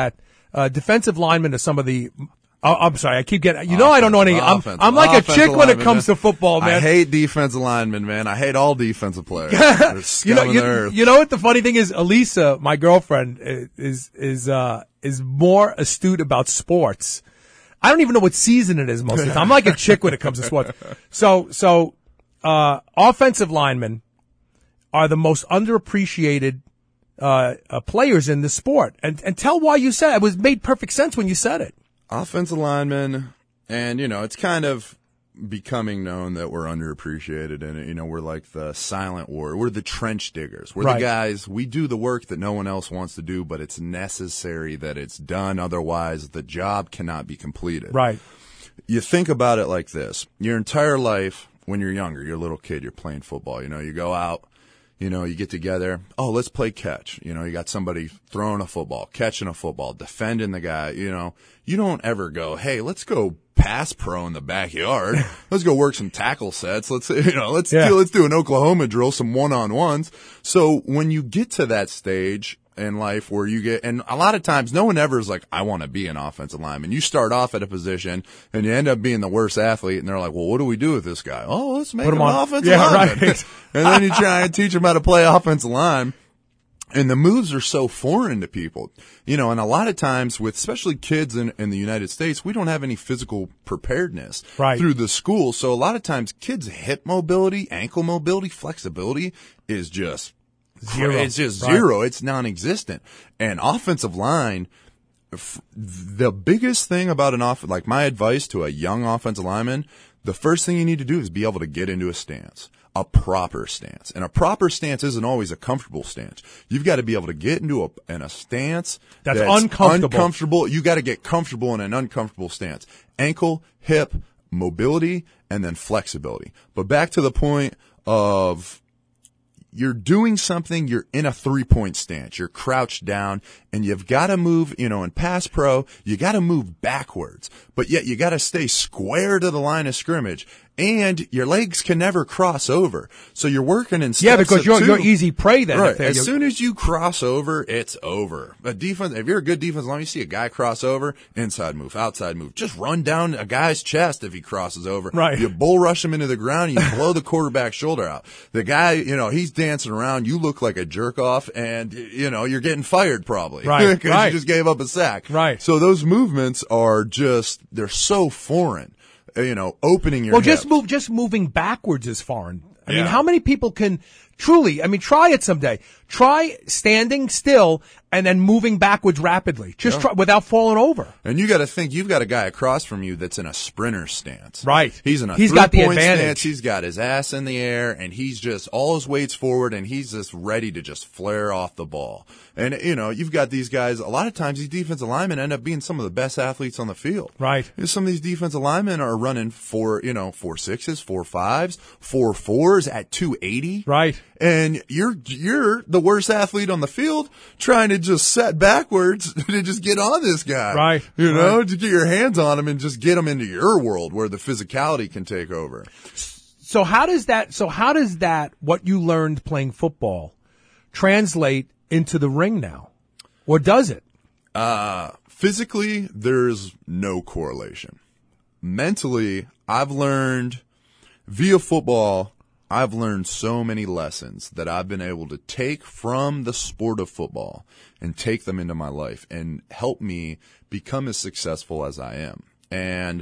uh, defensive linemen are some of the. Oh, I'm sorry. I keep getting. You know, I don't know any. I'm, Offensive. I'm like Offensive a chick when it lineman, comes man. to football, man. I hate defensive linemen, man. I hate all defensive players. They're scum you know, of you, the earth. you know what the funny thing is? Elisa, my girlfriend, is is uh is more astute about sports. I don't even know what season it is most of the time. I'm like a chick when it comes to sports. So so, uh, offensive linemen are the most underappreciated uh, uh players in the sport, and and tell why you said it. It was made perfect sense when you said it. Offensive linemen, and, you know, it's kind of becoming known that we're underappreciated, and, you know, we're like the silent war. We're the trench diggers. We're Right. the guys, we do the work that no one else wants to do, but it's necessary that it's done. Otherwise, the job cannot be completed. Right. You think about it like this. Your entire life, when you're younger, you're a little kid, you're playing football. You know, you go out. You know, you get together. Oh, let's play catch. You know, you got somebody throwing a football, catching a football, defending the guy. You know, you don't ever go, hey, let's go pass pro in the backyard. Let's go work some tackle sets. Let's, you know, let's Yeah. do, let's do an Oklahoma drill, some one-on-ones. So when you get to that stage in life where you get, and a lot of times no one ever is like, I want to be an offensive lineman. You start off at a position and you end up being the worst athlete, and they're like, well, what do we do with this guy? Oh, let's make Put him him an on- offensive Yeah, lineman. right. And then you try and teach them how to play offensive line. And the moves are so foreign to people, you know, and a lot of times with especially kids in, in the United States, we don't have any physical preparedness Right. through the school. So a lot of times kids' hip mobility, ankle mobility, flexibility is just Zero. It's just Right. zero. It's non-existent. And offensive line, f- the biggest thing about an off, like my advice to a young offensive lineman, the first thing you need to do is be able to get into a stance. A proper stance. And a proper stance isn't always a comfortable stance. You've got to be able to get into a, in a stance That's uncomfortable. uncomfortable. You got to get comfortable in an uncomfortable stance. Ankle, hip, mobility, and then flexibility. But back to the point of you're doing something, you're in a three-point stance, you're crouched down, and you've got to move, you know, in pass pro, you got to move backwards, but yet you got to stay square to the line of scrimmage, and your legs can never cross over. So you're working in steps Yeah, because of you're two. you're easy prey then. Right. If they're- As you're- soon as you cross over, it's over. A defense, if you're a good defense line, you see a guy cross over, inside move, outside move. Just run down a guy's chest if he crosses over. Right. You bull rush him into the ground, you blow the quarterback's shoulder out. The guy, you know, he's dancing around, you look like a jerk off, and, you know, you're getting fired probably. Right, Because right. you just gave up a sack. Right. So those movements are just, they're so foreign. Uh, You know, opening your Well, hips. just move, just moving backwards is foreign. I mean, Yeah. how many people can truly, I mean, try it someday. Try standing still and then moving backwards rapidly. Just Yeah. try, without falling over. And you got to think you've got a guy across from you that's in a sprinter stance. Right. He's in a He's got the three-point advantage. stance. He's got his ass in the air, and he's just all his weight's forward, and he's just ready to just flare off the ball. And you know, you've got these guys. A lot of times, these defensive linemen end up being some of the best athletes on the field. Right. Some of these defensive linemen are running four, you know, four sixes, four fives, four fours at two eighty. Right. And you're you're the worst athlete on the field, trying to just set backwards to just get on this guy. Right. You know, Right. to get your hands on him and just get him into your world where the physicality can take over. So how does that, so how does that, what you learned playing football, translate into the ring now? Or does it? Uh, physically, there's no correlation. Mentally, I've learned via football, I've learned so many lessons that I've been able to take from the sport of football and take them into my life and help me become as successful as I am. And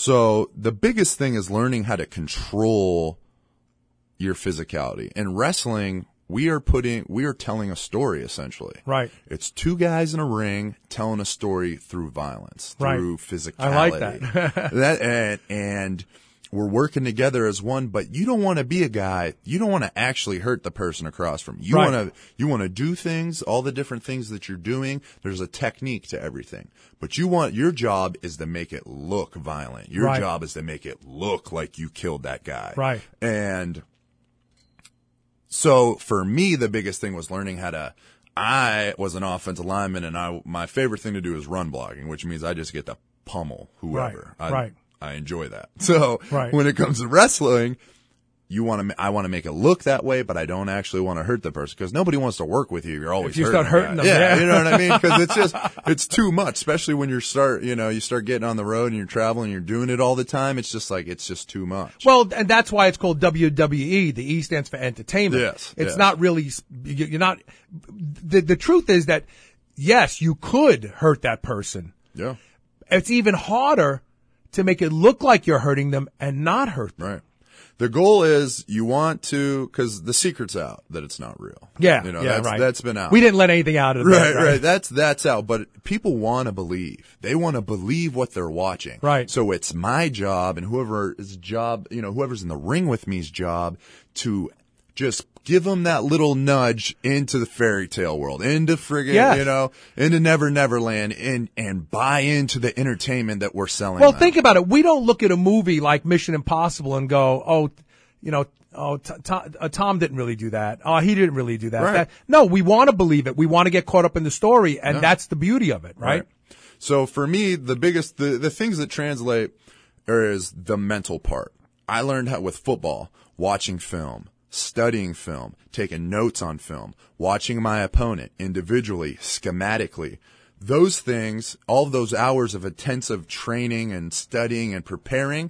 so the biggest thing is learning how to control your physicality. In wrestling, we are putting, we are telling a story essentially. Right. It's two guys in a ring telling a story through violence, Right. through physicality. I like that. that and, and we're working together as one, but you don't want to be a guy, you don't want to actually hurt the person across from you. You Right. want to, you want to do things, all the different things that you're doing. There's a technique to everything, but you want, your job is to make it look violent. Your Right. job is to make it look like you killed that guy. Right. And so for me, the biggest thing was learning how to, I was an offensive lineman, and I, my favorite thing to do is run blocking, which means I just get to pummel whoever. Right, I, right. I enjoy that. So Right. when it comes to wrestling, you want to, I want to make it look that way, but I don't actually want to hurt the person because nobody wants to work with you. You're always if you hurting start hurting them. Yeah, yeah. You know what I mean? Because it's just, it's too much, especially when you start, you know, you start getting on the road and you're traveling and you're doing it all the time. It's just like, it's just too much. Well, and that's why it's called W W E. The E stands for entertainment. Yes. It's yes. not really, you're not, the, the truth is that, yes, you could hurt that person. Yeah. It's even harder to make it look like you're hurting them and not hurt them. Right. The goal is you want to, because the secret's out that it's not real. Yeah, you know, yeah, that's, right. That's been out. We didn't let anything out of that. Right, right, right. That's that's out. But people want to believe. They want to believe what they're watching. Right. So it's my job and whoever's job, you know, whoever's in the ring with me's job to just give them that little nudge into the fairy tale world, into friggin', yes. you know, into Never Never Land, and and buy into the entertainment that we're selling. Well, them. think about it. We don't look at a movie like Mission Impossible and go, oh, you know, oh, t- t- uh, Tom didn't really do that. Oh, he didn't really do that. Right. that no, we want to believe it. We want to get caught up in the story, and Yeah. that's the beauty of it, right? right? So for me, the biggest, the, the things that translate is the mental part. I learned how with football, watching film, studying film, taking notes on film, watching my opponent individually, schematically. Those things, all of those hours of intensive training and studying and preparing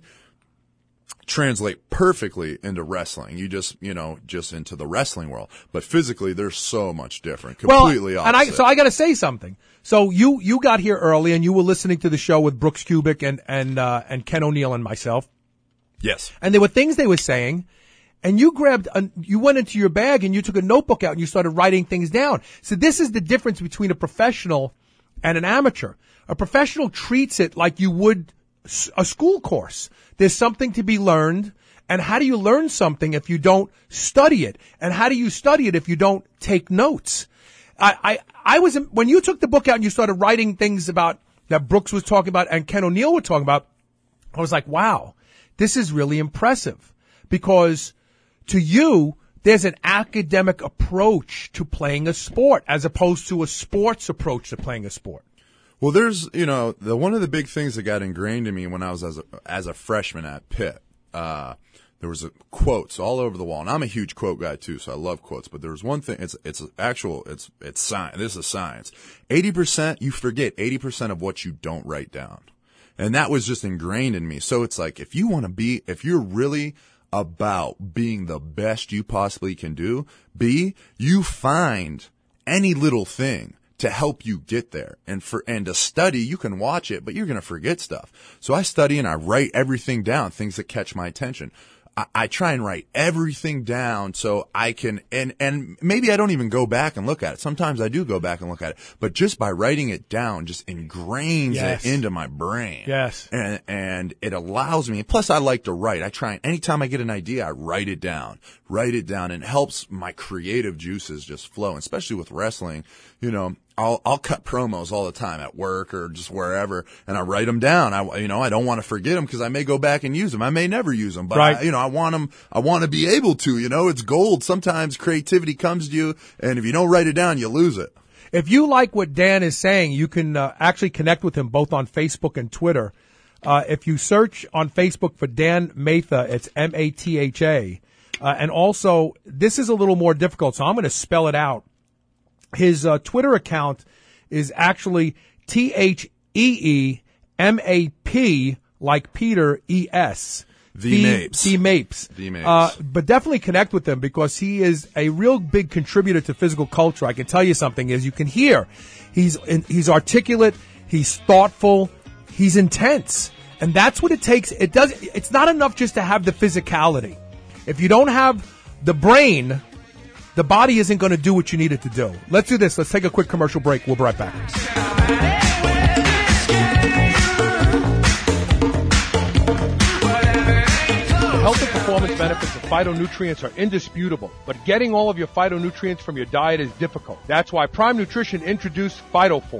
translate perfectly into wrestling. You just, you know, just into the wrestling world. But physically, they're so much different. Completely well, opposite. And I, so I got to say something. So you, you got here early and you were listening to the show with Brooks Kubik and, and, uh, and Ken O'Neill and myself. Yes. And there were things they were saying. And you grabbed, a, you went into your bag and you took a notebook out and you started writing things down. So this is the difference between a professional and an amateur. A professional treats it like you would a school course. There's something to be learned. And how do you learn something if you don't study it? And how do you study it if you don't take notes? I, I, I was, when you took the book out and you started writing things about that Brooks was talking about and Ken O'Neill were talking about, I was like, wow, this is really impressive because to you, there's an academic approach to playing a sport as opposed to a sports approach to playing a sport. Well, there's, you know, the one of the big things that got ingrained in me when I was as a, as a freshman at Pitt, uh, there was a, quotes all over the wall. And I'm a huge quote guy too, so I love quotes. But there was one thing, it's, it's actual, it's, it's science. This is science. eighty percent, you forget eighty percent of what you don't write down. And that was just ingrained in me. So it's like, if you want to be, if you're really about being the best you possibly can do, be, you find any little thing to help you get there. And for, and to study, you can watch it, but you're going to forget stuff. So I study and I write everything down, things that catch my attention. I, I try and write everything down so I can, and, and maybe I don't even go back and look at it. Sometimes I do go back and look at it, but just by writing it down just ingrains Yes. it into my brain. Yes. And, and it allows me, plus I like to write. I try and anytime I get an idea, I write it down, write it down, and it helps my creative juices just flow, and especially with wrestling. You know, I'll, I'll cut promos all the time at work or just wherever, and I write them down. I, you know, I don't want to forget them because I may go back and use them. I may never use them, but right. I, you know, I want them, I want to be able to, you know, it's gold. Sometimes creativity comes to you, and if you don't write it down, you lose it. If you like what Dan is saying, you can uh, actually connect with him both on Facebook and Twitter. Uh, if you search on Facebook for Dan Matha, it's M A T H A. Uh, and also, this is a little more difficult, so I'm going to spell it out. His uh, Twitter account is actually T H E E M A P, like Peter, E S. The Mapes. The Mapes. The Mapes. Uh, but definitely connect with him because he is a real big contributor to physical culture. I can tell you something, as you can hear, he's he's articulate, he's thoughtful, he's intense, and that's what it takes. It does. It's not enough just to have the physicality. If you don't have the brain, the body isn't going to do what you need it to do. Let's do this. Let's take a quick commercial break. We'll be right back. The health and performance benefits of phytonutrients are indisputable, but getting all of your phytonutrients from your diet is difficult. That's why Prime Nutrition introduced PhytoForm.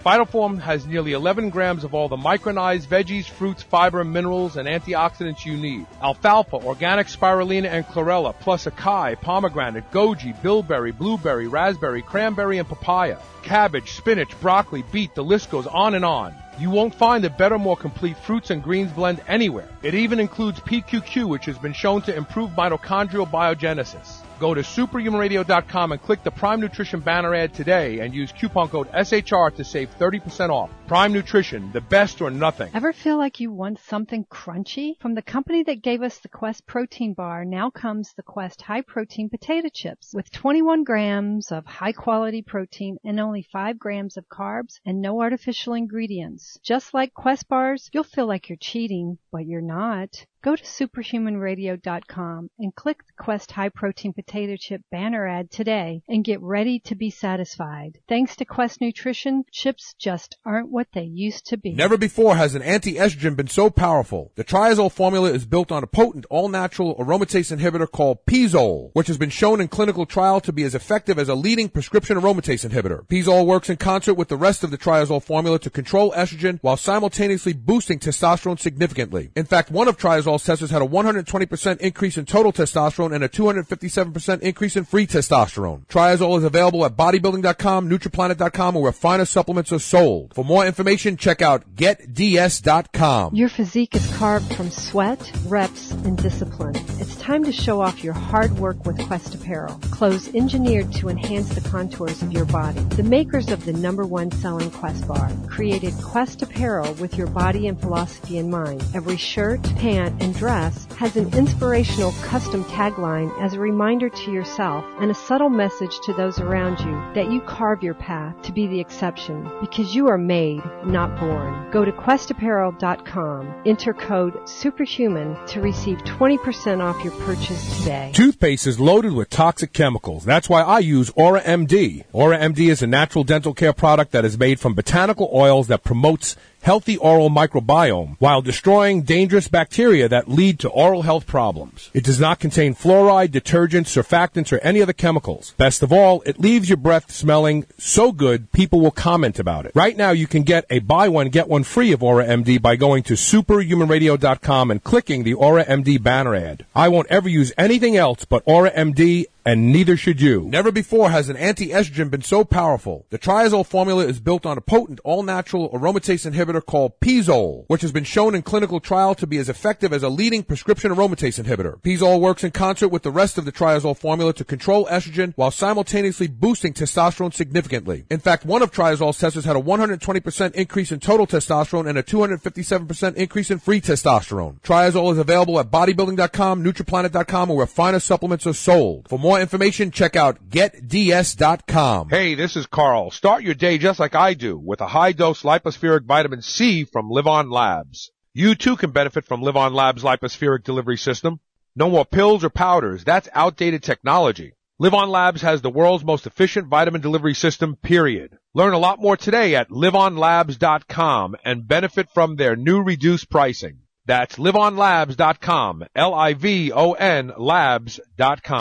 Phytoform has nearly eleven grams of all the micronized veggies, fruits, fiber, minerals, and antioxidants you need. Alfalfa, organic spirulina, and chlorella, plus acai, pomegranate, goji, bilberry, blueberry, raspberry, cranberry, and papaya. Cabbage, spinach, broccoli, beet, the list goes on and on. You won't find a better, more complete fruits and greens blend anywhere. It even includes P Q Q, which has been shown to improve mitochondrial biogenesis. Go to superhuman radio dot com and click the Prime Nutrition banner ad today and use coupon code S H R to save thirty percent off. Prime Nutrition, the best or nothing. Ever feel like you want something crunchy? From the company that gave us the Quest protein bar, now comes the Quest high protein potato chips with twenty-one grams of high quality protein and only five grams of carbs and no artificial ingredients. Just like Quest bars, you'll feel like you're cheating, but you're not. Go to superhuman radio dot com and click the Quest High Protein Potato Chip banner ad today and get ready to be satisfied. Thanks to Quest Nutrition, chips just aren't what they used to be. Never before has an anti-estrogen been so powerful. The Triazole formula is built on a potent, all-natural aromatase inhibitor called Pizole, which has been shown in clinical trial to be as effective as a leading prescription aromatase inhibitor. Pizole works in concert with the rest of the Triazole formula to control estrogen while simultaneously boosting testosterone significantly. In fact, one of Triazole testers had a one hundred twenty percent increase in total testosterone and a two hundred fifty-seven percent increase in free testosterone. Triazole is available at bodybuilding dot com, Nutriplanet dot com, or where finer supplements are sold. For more information, check out get d s dot com. Your physique is carved from sweat, reps, and discipline. It's time to show off your hard work with Quest Apparel. Clothes engineered to enhance the contours of your body. The makers of the number one selling Quest bar created Quest Apparel with your body and philosophy in mind. Every shirt, pant, and dress has an inspirational custom tagline as a reminder to yourself and a subtle message to those around you that you carve your path to be the exception because you are made, not born. Go to quest apparel dot com, enter code SUPERHUMAN to receive twenty percent off your purchase today. Toothpaste is loaded with toxic chemicals. That's why I use Aura M D. Aura M D is a natural dental care product that is made from botanical oils that promotes healthy oral microbiome while destroying dangerous bacteria that lead to oral health problems. It does not contain fluoride, detergents, surfactants, or any other chemicals. Best of all, it leaves your breath smelling so good people will comment about it. Right now you can get a buy one, get one free of Aura M D by going to superhuman radio dot com and clicking the Aura M D banner ad. I won't ever use anything else but Aura M D, and neither should you. Never before has an anti-estrogen been so powerful. The Triazole formula is built on a potent, all-natural aromatase inhibitor called Pizole, which has been shown in clinical trial to be as effective as a leading prescription aromatase inhibitor. Pizole works in concert with the rest of the Triazole formula to control estrogen while simultaneously boosting testosterone significantly. In fact, one of Triazole's testers had a one hundred twenty percent increase in total testosterone and a two hundred fifty-seven percent increase in free testosterone. Triazole is available at bodybuilding dot com, Nutriplanet dot com, or where finer supplements are sold. For more information, check out get d s dot com. Hey, this is Carl. Start your day just like I do with a high-dose lipospheric vitamin C from Live On Labs. You too can benefit from Live On Labs' lipospheric delivery system. No more pills or powders. That's outdated technology. Live On Labs has the world's most efficient vitamin delivery system, period. Learn a lot more today at live on labs dot com and benefit from their new reduced pricing. That's live on labs dot com, L I V O N labs dot com.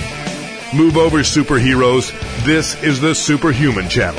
Move over, superheroes. This is the Superhuman Channel.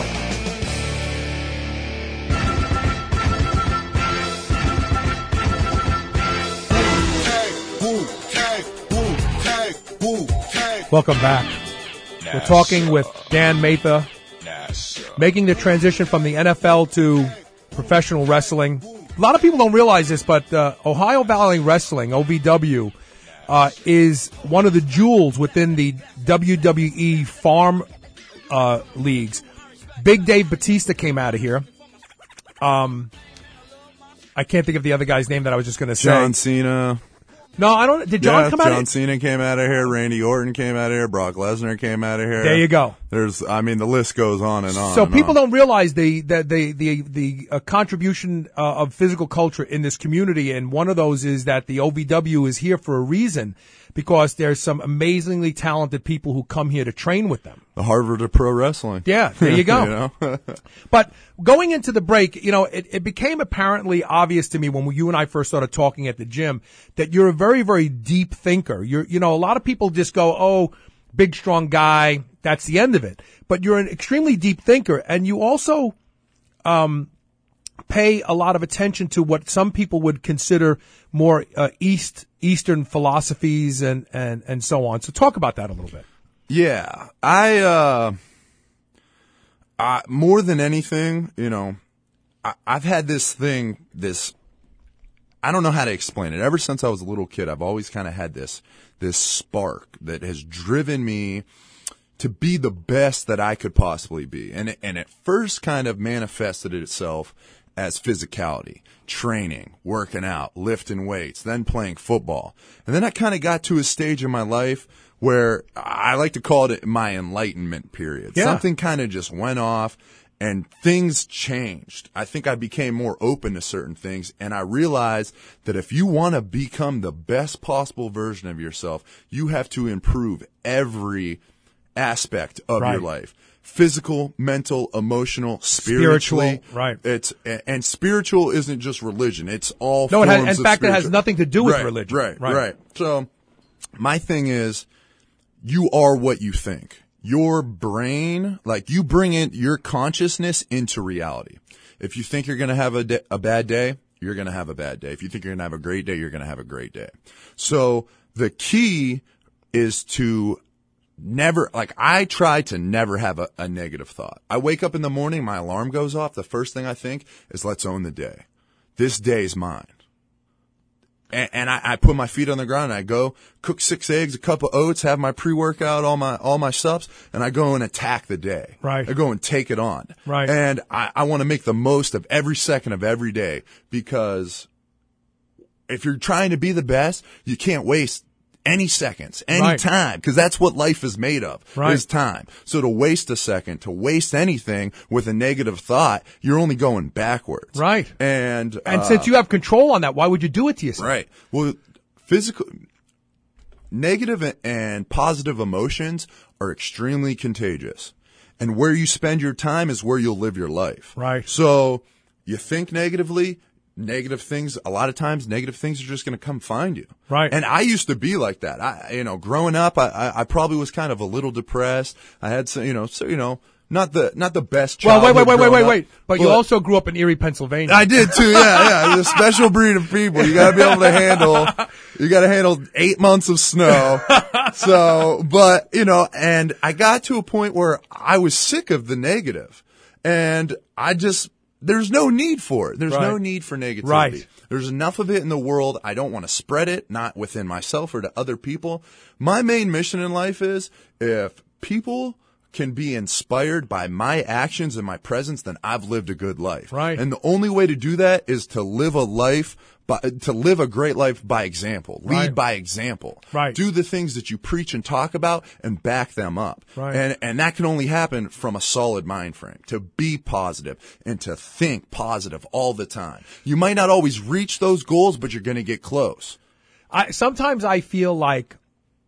Welcome back. We're talking with Dan Matha, making the transition from the N F L to professional wrestling. A lot of people don't realize this, but uh, Ohio Valley Wrestling, O V W, uh, is one of the jewels within the W W E farm uh, leagues. Big Dave Batista came out of here. Um, I can't think of the other guy's name that I was just going to say. John Cena. No, I don't. Did John yeah, come out? John Cena came out of here. Randy Orton came out of here. Brock Lesnar came out of here. There you go. There's, I mean, the list goes on and on. So and people on. don't realize the the the the, the uh, contribution uh, of physical culture in this community, and one of those is that the O V W is here for a reason, because there's some amazingly talented people who come here to train with them. The Harvard of pro wrestling. Yeah, there you go. you know? But going into the break, you know, it, it became apparently obvious to me when we, you and I first started talking at the gym that you're a very, very deep thinker. You're, you know, a lot of people just go, oh, big, strong guy, that's the end of it. But you're an extremely deep thinker, and you also um, pay a lot of attention to what some people would consider more uh, East Eastern philosophies and, and, and so on. So talk about that a little bit. Yeah, I, uh, I more than anything, you know, I, I've had this thing, this, I don't know how to explain it. Ever since I was a little kid, I've always kind of had this, this spark that has driven me to be the best that I could possibly be. And it, and it first kind of manifested itself as physicality, training, working out, lifting weights, then playing football. And then I kind of got to a stage in my life where I like to call it my enlightenment period. Yeah. Something kind of just went off and things changed. I think I became more open to certain things, and I realized that if you want to become the best possible version of yourself, you have to improve every aspect of Right. your life. Physical, mental, emotional, spiritually. Spiritual, right. It's, and spiritual isn't just religion. It's all No, it forms has, in of fact, it has spiritual- nothing to do with Right, religion. Right, Right. right. So my thing is, you are what you think. Your brain, like you bring in your consciousness into reality. If you think you're going to have a, da- a bad day, you're going to have a bad day. If you think you're going to have a great day, you're going to have a great day. So the key is to never, like I try to never have a, a negative thought. I wake up in the morning, my alarm goes off. The first thing I think is, let's own the day. This day's mine. And, and I, I put my feet on the ground and I go cook six eggs, a cup of oats, have my pre-workout, all my, all my subs, and I go and attack the day. Right. I go and take it on. Right. And I, I want to make the most of every second of every day, because if you're trying to be the best, you can't waste any seconds, any Right. time, because that's what life is made of, Right. is time. So to waste a second, to waste anything with a negative thought, you're only going backwards. Right. And, And uh, since you have control on that, why would you do it to yourself? Right. Well, physical, negative and positive emotions are extremely contagious. And where you spend your time is where you'll live your life. Right. So you think negatively, negative things, a lot of times negative things are just going to come find you. Right. And I used to be like that. I, you know, growing up, I, I, I probably was kind of a little depressed. I had some, you know, so, you know, not the, not the best Well, childhood. wait, wait, wait, wait, growing wait, up, wait. But, you also grew up in Erie, Pennsylvania. I did too, yeah, yeah. There's a special breed of people. You gotta be able to handle, you gotta handle eight months of snow. So, but, you know, and I got to a point where I was sick of the negative. And I just, there's no need for it. There's Right. no need for negativity. Right. There's enough of it in the world. I don't want to spread it, not within myself or to other people. My main mission in life is, if people can be inspired by my actions and my presence, then I've lived a good life. Right. And the only way to do that is to live a life, by, to live a great life by example. Lead Right. by example. Right. Do the things that you preach and talk about and back them up. Right. And, and that can only happen from a solid mind frame. To be positive and to think positive all the time. You might not always reach those goals, but you're going to get close. I, sometimes I feel like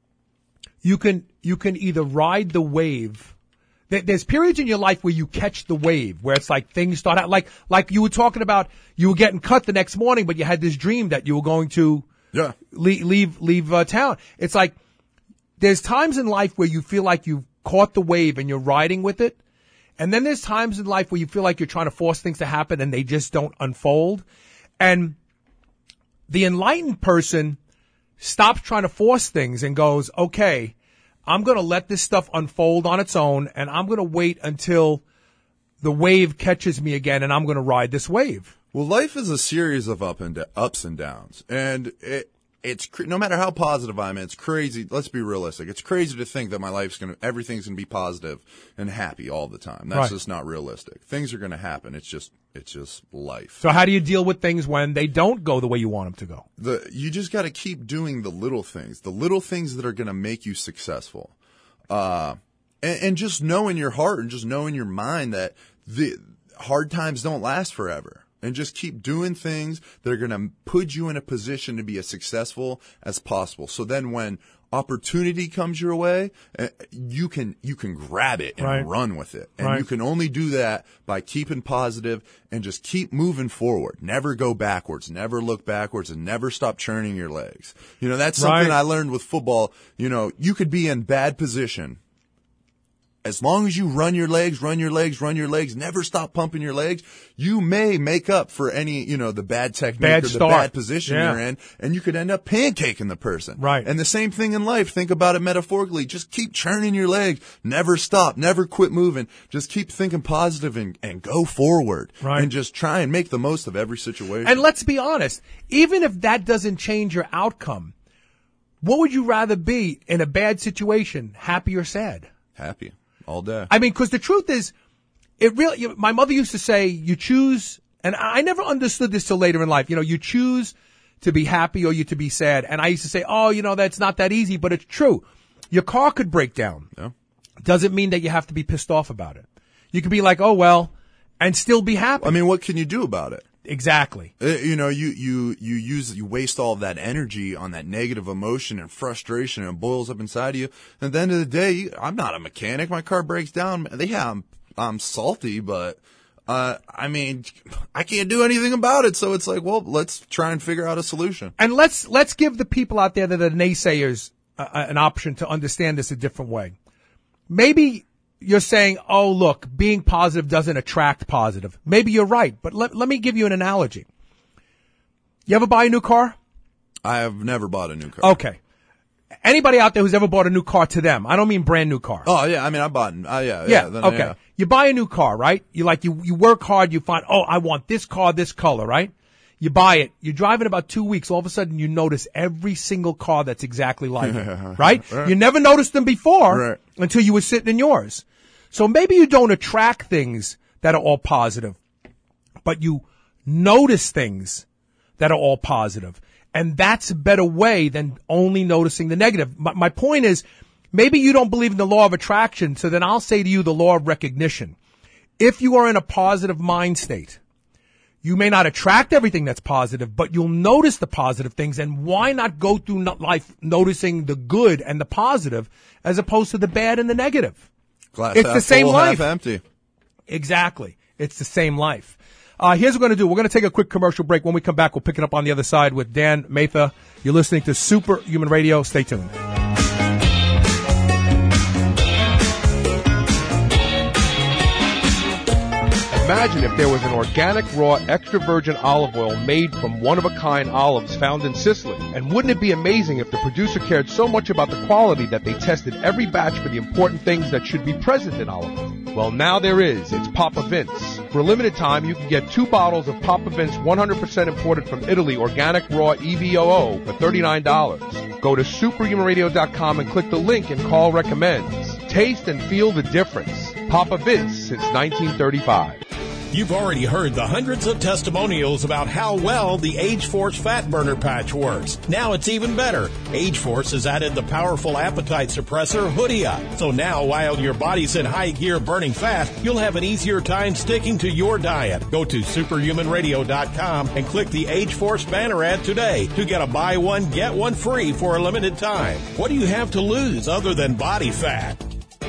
you can, you can either ride the wave. There- There's periods in your life where you catch the wave, where it's like things start out, like, like you were talking about, you were getting cut the next morning, but you had this dream that you were going to Yeah. leave, leave, leave uh, town. It's like, there's times in life where you feel like you've caught the wave and you're riding with it. And then there's times in life where you feel like you're trying to force things to happen and they just don't unfold. And the enlightened person stops trying to force things and goes, okay, I'm going to let this stuff unfold on its own, and I'm going to wait until the wave catches me again, and I'm going to ride this wave. Well, life is a series of up and da- ups and downs, and it it's cr- no matter how positive I'm, it's crazy. Let's be realistic. It's crazy to think that my life's gonna, everything's gonna be positive and happy all the time. That's Right. just not realistic. Things are gonna happen. It's just it's just life. So how do you deal with things when they don't go the way you want them to go? The you just got to keep doing the little things, the little things that are gonna make you successful, uh, and, and just know in your heart and just know in your mind that the hard times don't last forever. And just keep doing things that are going to put you in a position to be as successful as possible. So then when opportunity comes your way, uh, you can, you can grab it and Right. run with it. And Right. you can only do that by keeping positive and just keep moving forward. Never go backwards, never look backwards, and never stop churning your legs. You know, that's something Right. I learned with football. You know, you could be in bad position as long as you run your legs, run your legs, run your legs, never stop pumping your legs, you may make up for any, you know, the bad technique bad or the start. bad position yeah. you're in, and you could end up pancaking the person. Right. And the same thing in life. Think about it metaphorically. Just keep churning your legs. Never stop. Never quit moving. Just keep thinking positive and, and go forward. Right. And just try and make the most of every situation. And let's be honest, even if that doesn't change your outcome, what would you rather be in a bad situation, happy or sad? Happy. All day. I mean, because the truth is, it really, you, my mother used to say, you choose, and I never understood this till later in life, you know, you choose to be happy or you to be sad. And I used to say, oh, you know, that's not that easy, but it's true. Your car could break down. Yeah. Doesn't mean that you have to be pissed off about it. You could be like, oh, well, and still be happy. I mean, what can you do about it? Exactly. Uh, you know, you, you, you use, you waste all of that energy on that negative emotion and frustration, and it boils up inside of you. And at the end of the day, you, I'm not a mechanic. My car breaks down. Yeah, I'm, I'm salty, but, uh, I mean, I can't do anything about it. So it's like, well, let's try and figure out a solution. And let's, let's give the people out there that are naysayers uh, an option to understand this a different way. Maybe you're saying, oh, look, being positive doesn't attract positive. Maybe you're right, but let, let me give you an analogy. You ever buy a new car? I have never bought a new car. Okay. Anybody out there who's ever bought a new car to them, I don't mean brand new car. Oh, yeah, I mean, I bought, uh, yeah, yeah. Yeah, then, okay. Yeah. You buy a new car, right? You like, you, you work hard, you find, oh, I want this car, this color, right? You buy it, you drive it about two weeks, all of a sudden you notice every single car that's exactly like it, right? Right. You never noticed them before Right. until you were sitting in yours. So maybe you don't attract things that are all positive, but you notice things that are all positive. And that's a better way than only noticing the negative. My, my point is, maybe you don't believe in the law of attraction, so then I'll say to you the law of recognition. If you are in a positive mind state, you may not attract everything that's positive, but you'll notice the positive things. And why not go through life noticing the good and the positive as opposed to the bad and the negative? Glass it's half the same full, life. half empty. Exactly. It's the same life. Uh, here's what we're going to do. We're going to take a quick commercial break. When we come back, we'll pick it up on the other side with Dan Matha. You're listening to Superhuman Radio. Stay tuned. Imagine if there was an organic, raw, extra virgin olive oil made from one-of-a-kind olives found in Sicily. And wouldn't it be amazing if the producer cared so much about the quality that they tested every batch for the important things that should be present in olive oil? Well, now there is. It's Papa Vince. For a limited time, you can get two bottles of Papa Vince one hundred percent imported from Italy organic raw E V O O for thirty-nine dollars. Go to superhuman radio dot com and click the link and call recommends. Taste and feel the difference. Papa Vince since nineteen thirty-five. You've already heard the hundreds of testimonials about how well the Age-Force Fat Burner Patch works. Now it's even better. Age-Force has added the powerful appetite suppressor Hoodia. So now, while your body's in high gear burning fat, you'll have an easier time sticking to your diet. Go to superhuman radio dot com and click the Age-Force banner ad today to get a buy one, get one free for a limited time. What do you have to lose other than body fat?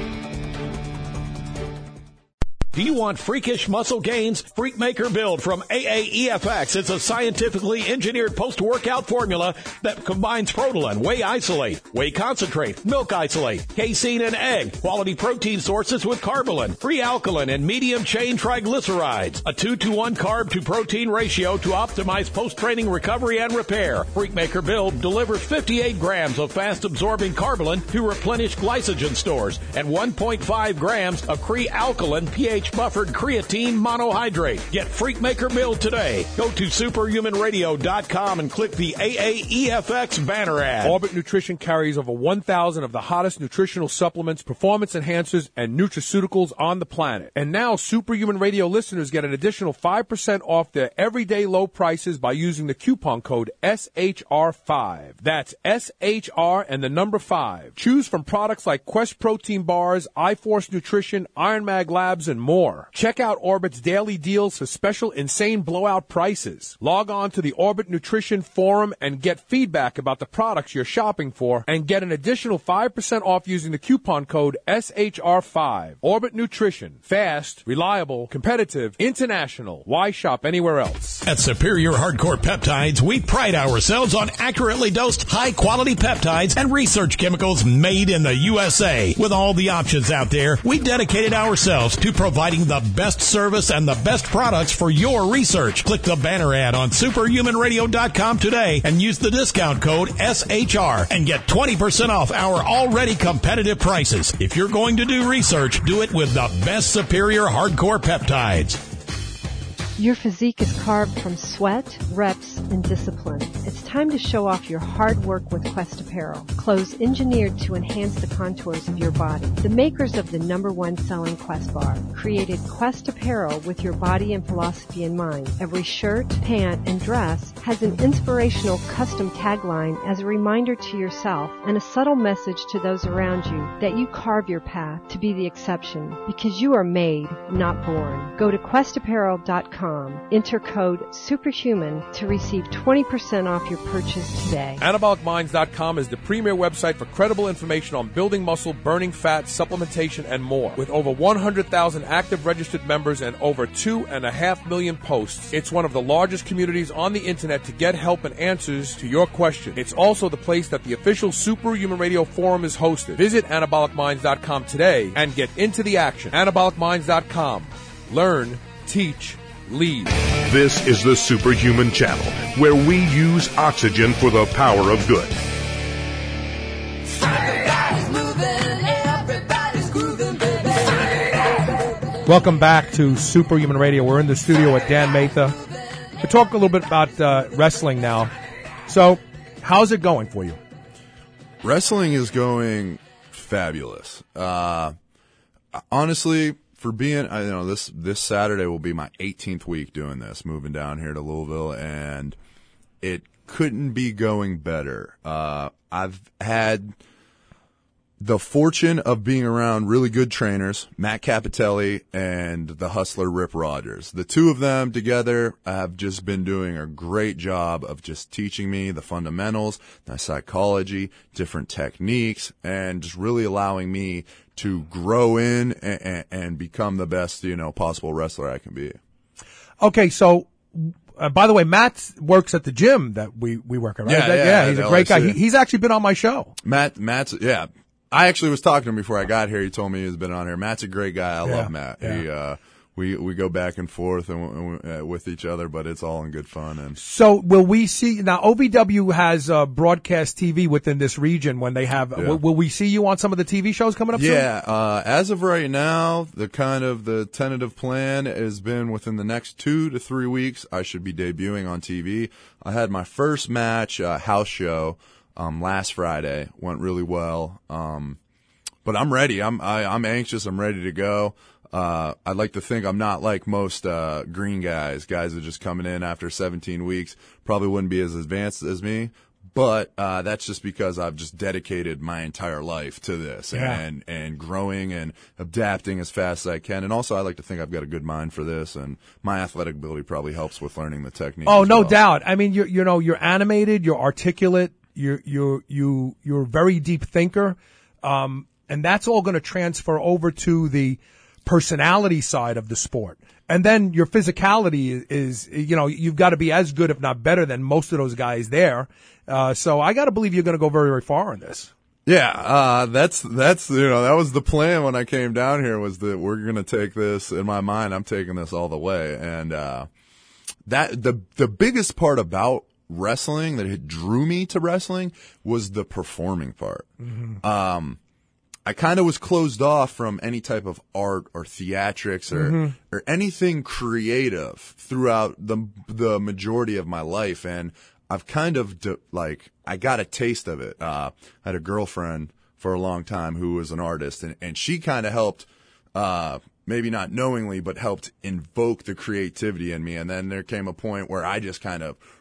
Do you want freakish muscle gains? Freakmaker Build from A A E F X is a scientifically engineered post-workout formula that combines Protolan, whey isolate, whey concentrate, milk isolate, casein, and egg, quality protein sources with Carbolin, free alkaline, and medium-chain triglycerides. A two to one carb-to-protein ratio to optimize post-training recovery and repair. Freakmaker Build delivers fifty-eight grams of fast-absorbing Carbolin to replenish glycogen stores and one point five grams of Cre-Alkaline pH buffered creatine monohydrate. Get Freakmaker Build today. Go to superhuman radio dot com and click the A A E F X banner ad. Orbit Nutrition carries over one thousand of the hottest nutritional supplements, performance enhancers, and nutraceuticals on the planet. And now Superhuman Radio listeners get an additional five percent off their everyday low prices by using the coupon code S H R five. That's S H R and the number five. Choose from products like Quest Protein Bars, iForce Nutrition, Iron Mag Labs, and more. more. Check out Orbit's daily deals for special insane blowout prices. Log on to the Orbit Nutrition Forum and get feedback about the products you're shopping for and get an additional five percent off using the coupon code S H R five. Orbit Nutrition. Fast, reliable, competitive, international. Why shop anywhere else? At Superior Hardcore Peptides, we pride ourselves on accurately dosed, high-quality peptides and research chemicals made in the U S A. With all the options out there, we dedicated ourselves to providing the best service and the best products for your research. Click the banner ad on superhuman radio dot com today and use the discount code S H R and get twenty percent off our already competitive prices. If you're going to do research, do it with the best Superior Hardcore Peptides. Your physique is carved from sweat, reps, and discipline. It's time to show off your hard work with Quest Apparel. Clothes engineered to enhance the contours of your body. The makers of the number one selling Quest bar created Quest Apparel with your body and philosophy in mind. Every shirt, pant, and dress has an inspirational custom tagline as a reminder to yourself and a subtle message to those around you that you carve your path to be the exception because you are made, not born. Go to quest apparel dot com. Enter code SUPERHUMAN to receive twenty percent off your purchase today. anabolic minds dot com is the premier website for credible information on building muscle, burning fat, supplementation, and more. With over one hundred thousand active registered members and over two and a half million posts, it's one of the largest communities on the internet to get help and answers to your questions. It's also the place that the official Superhuman Radio Forum is hosted. Visit anabolic minds dot com today and get into the action. anabolic minds dot com. Learn, teach, lead. This is the Superhuman Channel, where we use oxygen for the power of good. Welcome back to Superhuman Radio. We're in the studio with Dan Matha. We'll talk a little bit about uh, wrestling now. So, how's it going for you? Wrestling is going fabulous. Uh, honestly, for being, I you know, this this Saturday will be my eighteenth week doing this, moving down here to Louisville, and it couldn't be going better. Uh, I've had the fortune of being around really good trainers, Matt Capitelli and the hustler Rip Rogers. The two of them together have just been doing a great job of just teaching me the fundamentals, my psychology, different techniques, and just really allowing me to grow in and, and become the best, you know, possible wrestler I can be. Okay, so uh, by the way, Matt works at the gym that we we work at, right? Yeah, that, yeah, yeah, he's a great guy. He, L A C. he's actually been on my show. Matt, Matt's, yeah. I actually was talking to him before I got here. He told me he's been on here. Matt's a great guy. I Yeah, love Matt. yeah. He, uh, we we go back and forth and, and uh, with each other, but it's all in good fun. And So will we see now? O V W has uh, broadcast T V within this region. When they have, Yeah. will, will we see you on some of the T V shows coming up soon? yeah, uh, as of right now, the kind of the tentative plan has been within the next two to three weeks, I should be debuting on T V. I had my first match, uh, house show, um, last Friday. Went really well. Um, but I'm ready. I'm, I, I'm anxious. I'm ready to go. Uh, I'd like to think I'm not like most, uh, green guys, guys that are just coming in after seventeen weeks, probably wouldn't be as advanced as me. But, uh, that's just because I've just dedicated my entire life to this Yeah. and, and growing and adapting as fast as I can. And also I like to think I've got a good mind for this, and my athletic ability probably helps with learning the technique. Oh, as no well. doubt. I mean, you you know, you're animated, you're articulate, you're you you you're a very deep thinker, um, and that's all going to transfer over to the personality side of the sport. And then your physicality is, is you know, you've got to be as good, if not better, than most of those guys there. Uh, so I got to believe you're going to go very, very far in this. Yeah, uh, that's, that's, you know, that was the plan when I came down here, was that we're going to take this, in my mind, I'm taking this all the way. And, uh, that, the, the biggest part about wrestling that it drew me to wrestling was the performing part. Mm-hmm. Um, I kind of was closed off from any type of art or theatrics or, Mm-hmm. or anything creative throughout the, the majority of my life. And I've kind of de- like, I got a taste of it. Uh, I had a girlfriend for a long time who was an artist, and, and she kind of helped, uh, maybe not knowingly, but helped invoke the creativity in me. And then there came a point where I just kind of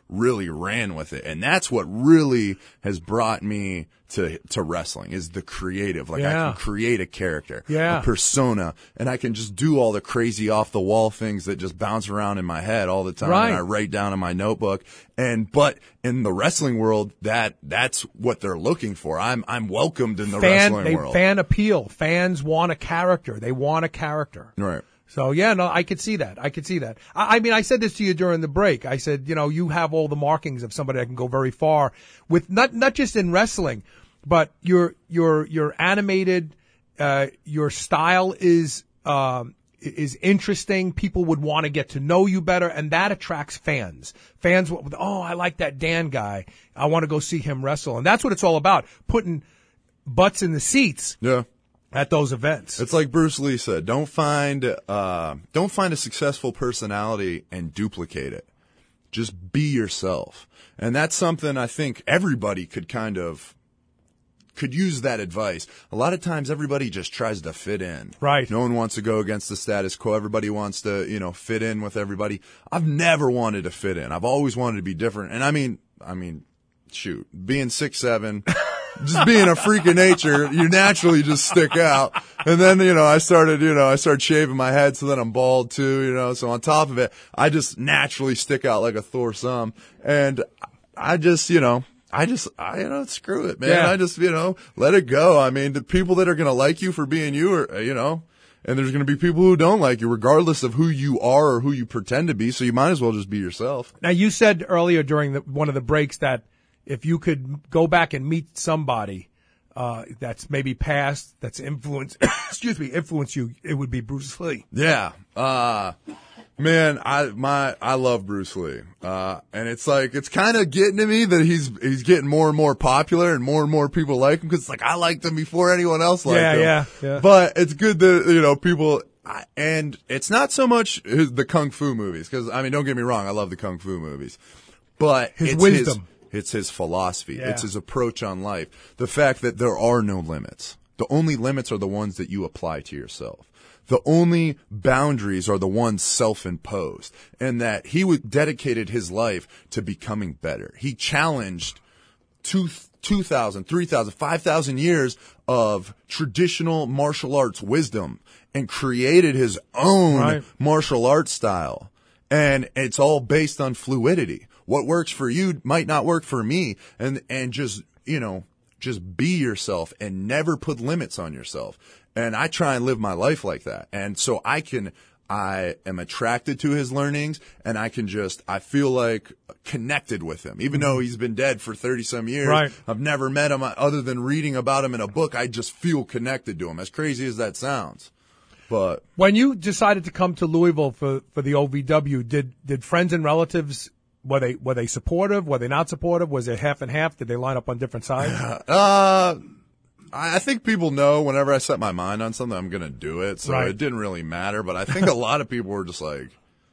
really ran with it. And that's what really has brought me to to wrestling, is the creative. Like, Yeah. I can create a character, Yeah. a persona, and I can just do all the crazy off the wall things that just bounce around in my head all the time. Right. And I write down in my notebook. And but in the wrestling world, that that's what they're looking for. I'm I'm welcomed in the fan, wrestling they, world. fan appeal. Fans want a character. They want a character. Right. So yeah, no, I could see that. I could see that. I, I mean, I said this to you during the break. I said, you know, you have all the markings of somebody that can go very far with not not just in wrestling, but you're you're you're animated. Uh, your style is um, is interesting. People would want to get to know you better, and that attracts fans. Fans, will- oh, I like that Dan guy. I want to go see him wrestle, and that's what it's all about: putting butts in the seats. Yeah. At those events. It's like Bruce Lee said, don't find uh don't find a successful personality and duplicate it. Just be yourself. And that's something I think everybody could kind of could use that advice. A lot of times everybody just tries to fit in. Right. No one wants to go against the status quo. Everybody wants to, you know, fit in with everybody. I've never wanted to fit in. I've always wanted to be different. And I mean, I mean, shoot, being six seven just being a freak of nature, you naturally just stick out. And then, you know, I started, you know, I started shaving my head, so then I'm bald too, you know, so on top of it, I just naturally stick out like a Thor thumb. And I just, you know, I just, I, you know, screw it, man. Yeah. I just, you know, let it go. I mean, the people that are going to like you for being you are, you know, and there's going to be people who don't like you regardless of who you are or who you pretend to be. So you might as well just be yourself. Now, you said earlier during the, one of the breaks that if you could go back and meet somebody uh, that's maybe past, that's influenced, excuse me, influenced you, it would be Bruce Lee. Yeah. Uh, man, I, my, I love Bruce Lee. Uh, and it's like, it's kind of getting to me that he's, he's getting more and more popular and more and more people like him, cause it's like, I liked him before anyone else liked Yeah, him. yeah, yeah. But it's good that, you know, people, I- and it's not so much his, the Kung Fu movies, cause I mean, don't get me wrong, I love the Kung Fu movies, but His it's wisdom. his, it's his philosophy. Yeah. It's his approach on life. The fact that there are no limits. The only limits are the ones that you apply to yourself. The only boundaries are the ones self-imposed. And that he would dedicated his life to becoming better. He challenged two, two thousand, three thousand, five thousand years of traditional martial arts wisdom and created his own Right. martial arts style. And it's all based on fluidity. What works for you might not work for me. And, and just, you know, just be yourself and never put limits on yourself. And I try and live my life like that. And so I can, I am attracted to his learnings and I can just, I feel like connected with him. Even though he's been dead for thirty some years. Right. I've never met him other than reading about him in a book. I just feel connected to him, as crazy as that sounds. But When you decided to come to Louisville for, for the O V W, did, did friends and relatives, were they, were they supportive? Were they not supportive? Was it half and half? Did they line up on different sides? Uh, I think people know whenever I set my mind on something, I'm going to do it. So Right. it didn't really matter. But I think a lot of people were just like,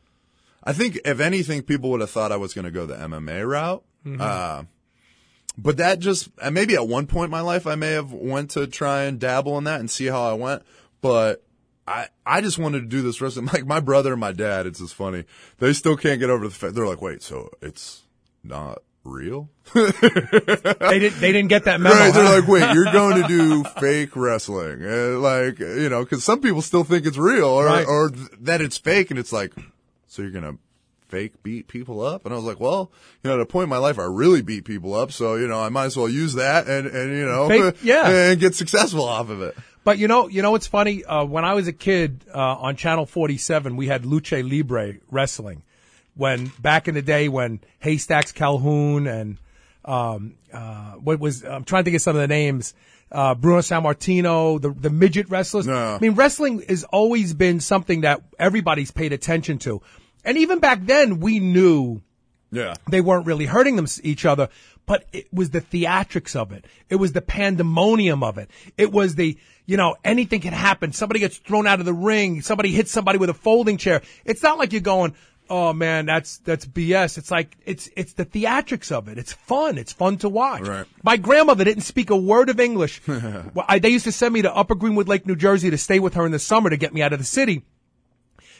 I think if anything, people would have thought I was going to go the M M A route. Mhm. Uh, but that just, and maybe at one point in my life, I may have went to try and dabble in that and see how I went. But I, I just wanted to do this wrestling. Like my brother and my dad, it's just funny. They still can't get over the fact. They're like, wait, so it's not real? they didn't, they didn't get that memo. Right, they're huh? like, wait, you're going to do fake wrestling. Uh, like, you know, cause some people still think it's real or, Right. or th- that it's fake. And it's like, so you're going to fake beat people up? And I was like, well, you know, at a point in my life, I really beat people up. So, you know, I might as well use that and, and, you know, Fake- yeah. and get successful off of it. But you know, you know what's funny? Uh, when I was a kid, uh, on Channel forty-seven, we had Lucha Libre wrestling. When, back in the day when Haystacks Calhoun and, um, uh, what was, I'm trying to think of some of the names, uh, Bruno Sammartino, the, the midget wrestlers. No. I mean, wrestling has always been something that everybody's paid attention to. And even back then, we knew Yeah. they weren't really hurting them, each other, but it was the theatrics of it. It was the pandemonium of it. It was the, you know, anything can happen. Somebody gets thrown out of the ring. Somebody hits somebody with a folding chair. It's not like you're going, oh man, that's, that's B S. It's like, it's, it's the theatrics of it. It's fun. It's fun to watch. Right. My grandmother didn't speak a word of English. Well, I, they used to send me to Upper Greenwood Lake, New Jersey to stay with her in the summer to get me out of the city.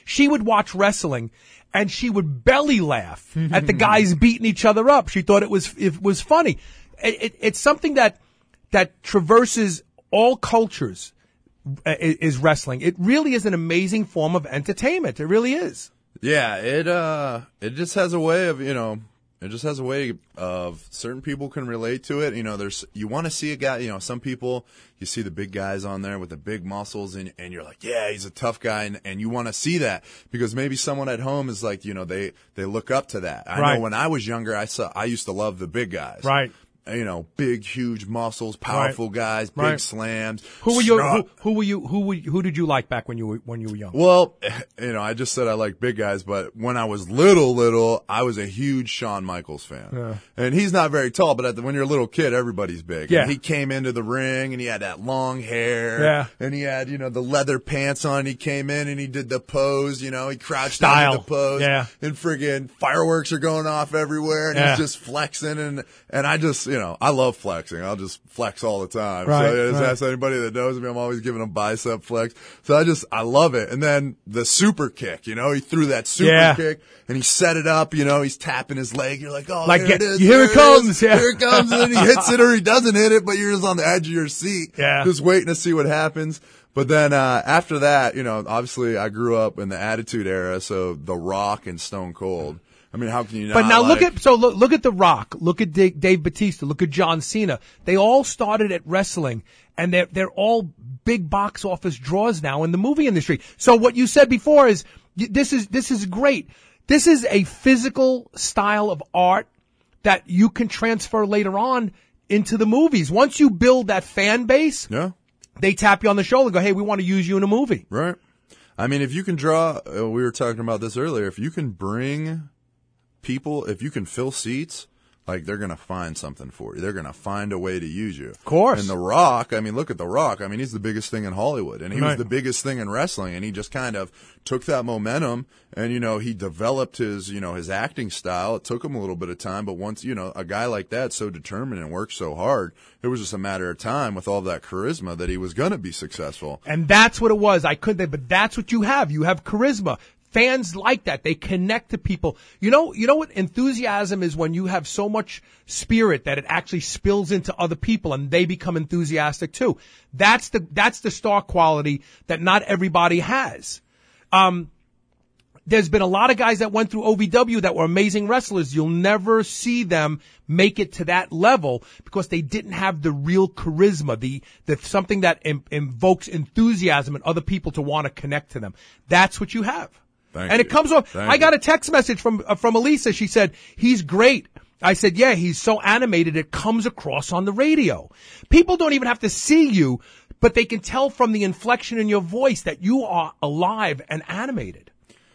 She would watch wrestling and she would belly laugh at the guys beating each other up. She thought it was, it was funny. It, it, it's something that, that traverses all cultures, uh, is wrestling. It really is an amazing form of entertainment. It really is. Yeah, it uh, it just has a way of, you know, it just has a way of certain people can relate to it. You know, there's, you want to see a guy, you know, some people, you see the big guys on there with the big muscles and, and you're like, yeah, he's a tough guy. And, and you want to see that because maybe someone at home is like, you know, they, they look up to that. I Right. know when I was younger, I saw, I used to love the big guys. Right. You know, big, huge muscles, powerful Right. guys, big Right. slams. Who were you? snarl- Who, who were you? Who were, who did you like back when you were when you were young? Well, you know, I just said I like big guys, but when I was little, little, I was a huge Shawn Michaels fan. Yeah. And he's not very tall, but at the, when you're a little kid, everybody's big. Yeah. And he came into the ring and he had that long hair. Yeah. And he had, you know, the leather pants on. He came in and he did the pose, you know, he crouched Style. down to the pose. Yeah. And friggin' fireworks are going off everywhere and Yeah. he's just flexing and, and I just, you know, I love flexing. I'll just flex all the time. Right, so just right. ask anybody that knows me. I'm always giving them bicep flex. So I just, I love it. And then the super kick, you know, he threw that super Yeah. kick and he set it up, you know, he's tapping his leg. You're like, oh, Like, here get- it is. here it there comes, is, yeah. Here it comes. And then he hits it or he doesn't hit it, but you're just on the edge of your seat. Yeah. Just waiting to see what happens. But then, uh, after that, you know, obviously I grew up in the Attitude Era. So The Rock and Stone Cold. I mean, how can you not? But now like, look at so look, look at The Rock, look at Dave, Dave Bautista, look at John Cena. They all started at wrestling, and they're they're all big box office draws now in the movie industry. So what you said before is y- this is this is great. This is a physical style of art that you can transfer later on into the movies. Once you build that fan base, yeah. they tap you on the shoulder and go, "Hey, we want to use you in a movie." Right. I mean, if you can draw, uh, we were talking about this earlier, if you can bring people, if you can fill seats, like they're going to find something for you. They're going to find a way to use you. Of course. And The Rock, I mean, look at The Rock. I mean, he's the biggest thing in Hollywood and he Right. was the biggest thing in wrestling and he just kind of took that momentum and, you know, he developed his, you know, his acting style. It took him a little bit of time, but once, you know, a guy like that so determined and worked so hard, it was just a matter of time with all that charisma that he was going to be successful. And that's what it was. I couldn't, but that's what you have. You have charisma. Fans like that. They connect to people. You know, you know what enthusiasm is when you have so much spirit that it actually spills into other people and they become enthusiastic too. That's the, that's the star quality that not everybody has. Um, there's been a lot of guys that went through O V W that were amazing wrestlers. You'll never see them make it to that level because they didn't have the real charisma, the, the something that im- invokes enthusiasm in other people to want to connect to them. That's what you have. Thank and you. it comes off. Thank I got you. a text message from uh, from Elisa. She said he's great. I said, yeah, he's so animated it comes across on the radio. People don't even have to see you, but they can tell from the inflection in your voice that you are alive and animated.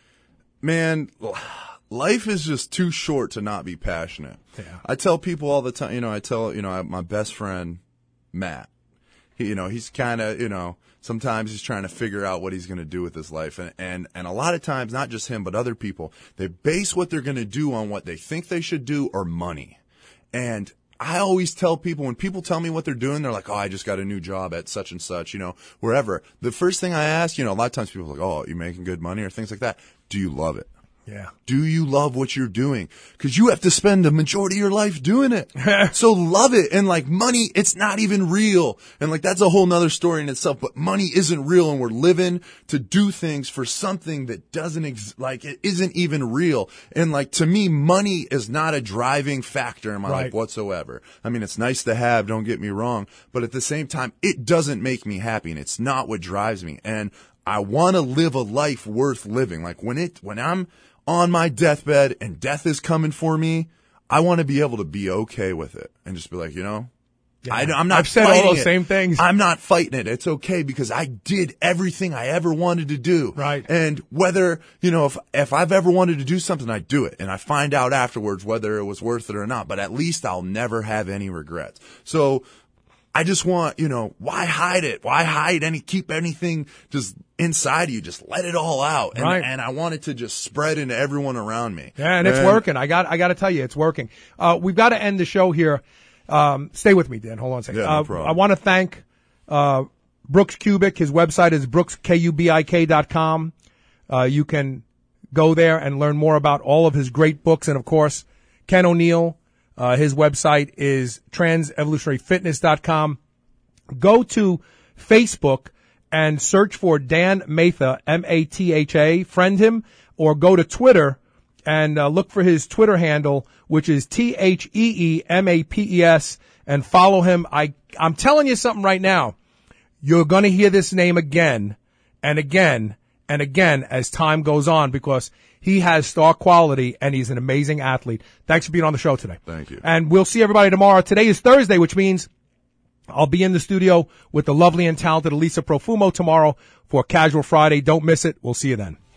Man, life is just too short to not be passionate. Yeah. I tell people all the time, you know, I tell, you know, I, my best friend, Matt, he, you know, he's kind of, you know, sometimes he's trying to figure out what he's going to do with his life. And, and, and a lot of times, not just him, but other people, they base what they're going to do on what they think they should do or money. And I always tell people, when people tell me what they're doing, they're like, oh, I just got a new job at such and such, you know, wherever. The first thing I ask, you know, a lot of times people are like, oh, you making good money or things like that. Do you love it? Yeah. Do you love what you're doing? Because you have to spend the majority of your life doing it. So love it. And like money, it's not even real. And like that's a whole nother story in itself. But money isn't real, and we're living to do things for something that doesn't ex- like it isn't even real. And like to me, money is not a driving factor in my Right. life whatsoever. I mean, it's nice to have. Don't get me wrong. But at the same time, it doesn't make me happy, and it's not what drives me. And I want to live a life worth living. Like when it when I'm on my deathbed and death is coming for me, I want to be able to be okay with it and just be like, you know, Yeah. I, I'm not I've said all fighting those it. same things. I'm not fighting it. It's okay because I did everything I ever wanted to do. Right. And whether, you know, if, if I've ever wanted to do something, I do it. And I find out afterwards whether it was worth it or not. But at least I'll never have any regrets. So I just want, you know, why hide it? Why hide any, keep anything just inside of you? Just let it all out. And, Right. and I want it to just spread into everyone around me. Yeah, and it's working. I got I got to tell you, it's working. Uh, we've got to end the show here. Um, stay with me, Dan. Hold on a second. Yeah, no uh, problem. I want to thank uh, Brooks Kubik. His website is brooks kubik dot com. Uh, you can go there and learn more about all of his great books. And, of course, Ken O'Neill, uh, his website is trans evolutionary fitness dot com. Go to Facebook and search for Dan Matha, M A T H A. Friend him, or go to Twitter and uh, look for his Twitter handle, which is T H E E M A P E S, and follow him. I, I'm telling you something right now. You're going to hear this name again and again and again as time goes on, because he has star quality and he's an amazing athlete. Thanks for being on the show today. Thank you. And we'll see everybody tomorrow. Today is Thursday, which means I'll be in the studio with the lovely and talented Elisa Profumo tomorrow for Casual Friday. Don't miss it. We'll see you then.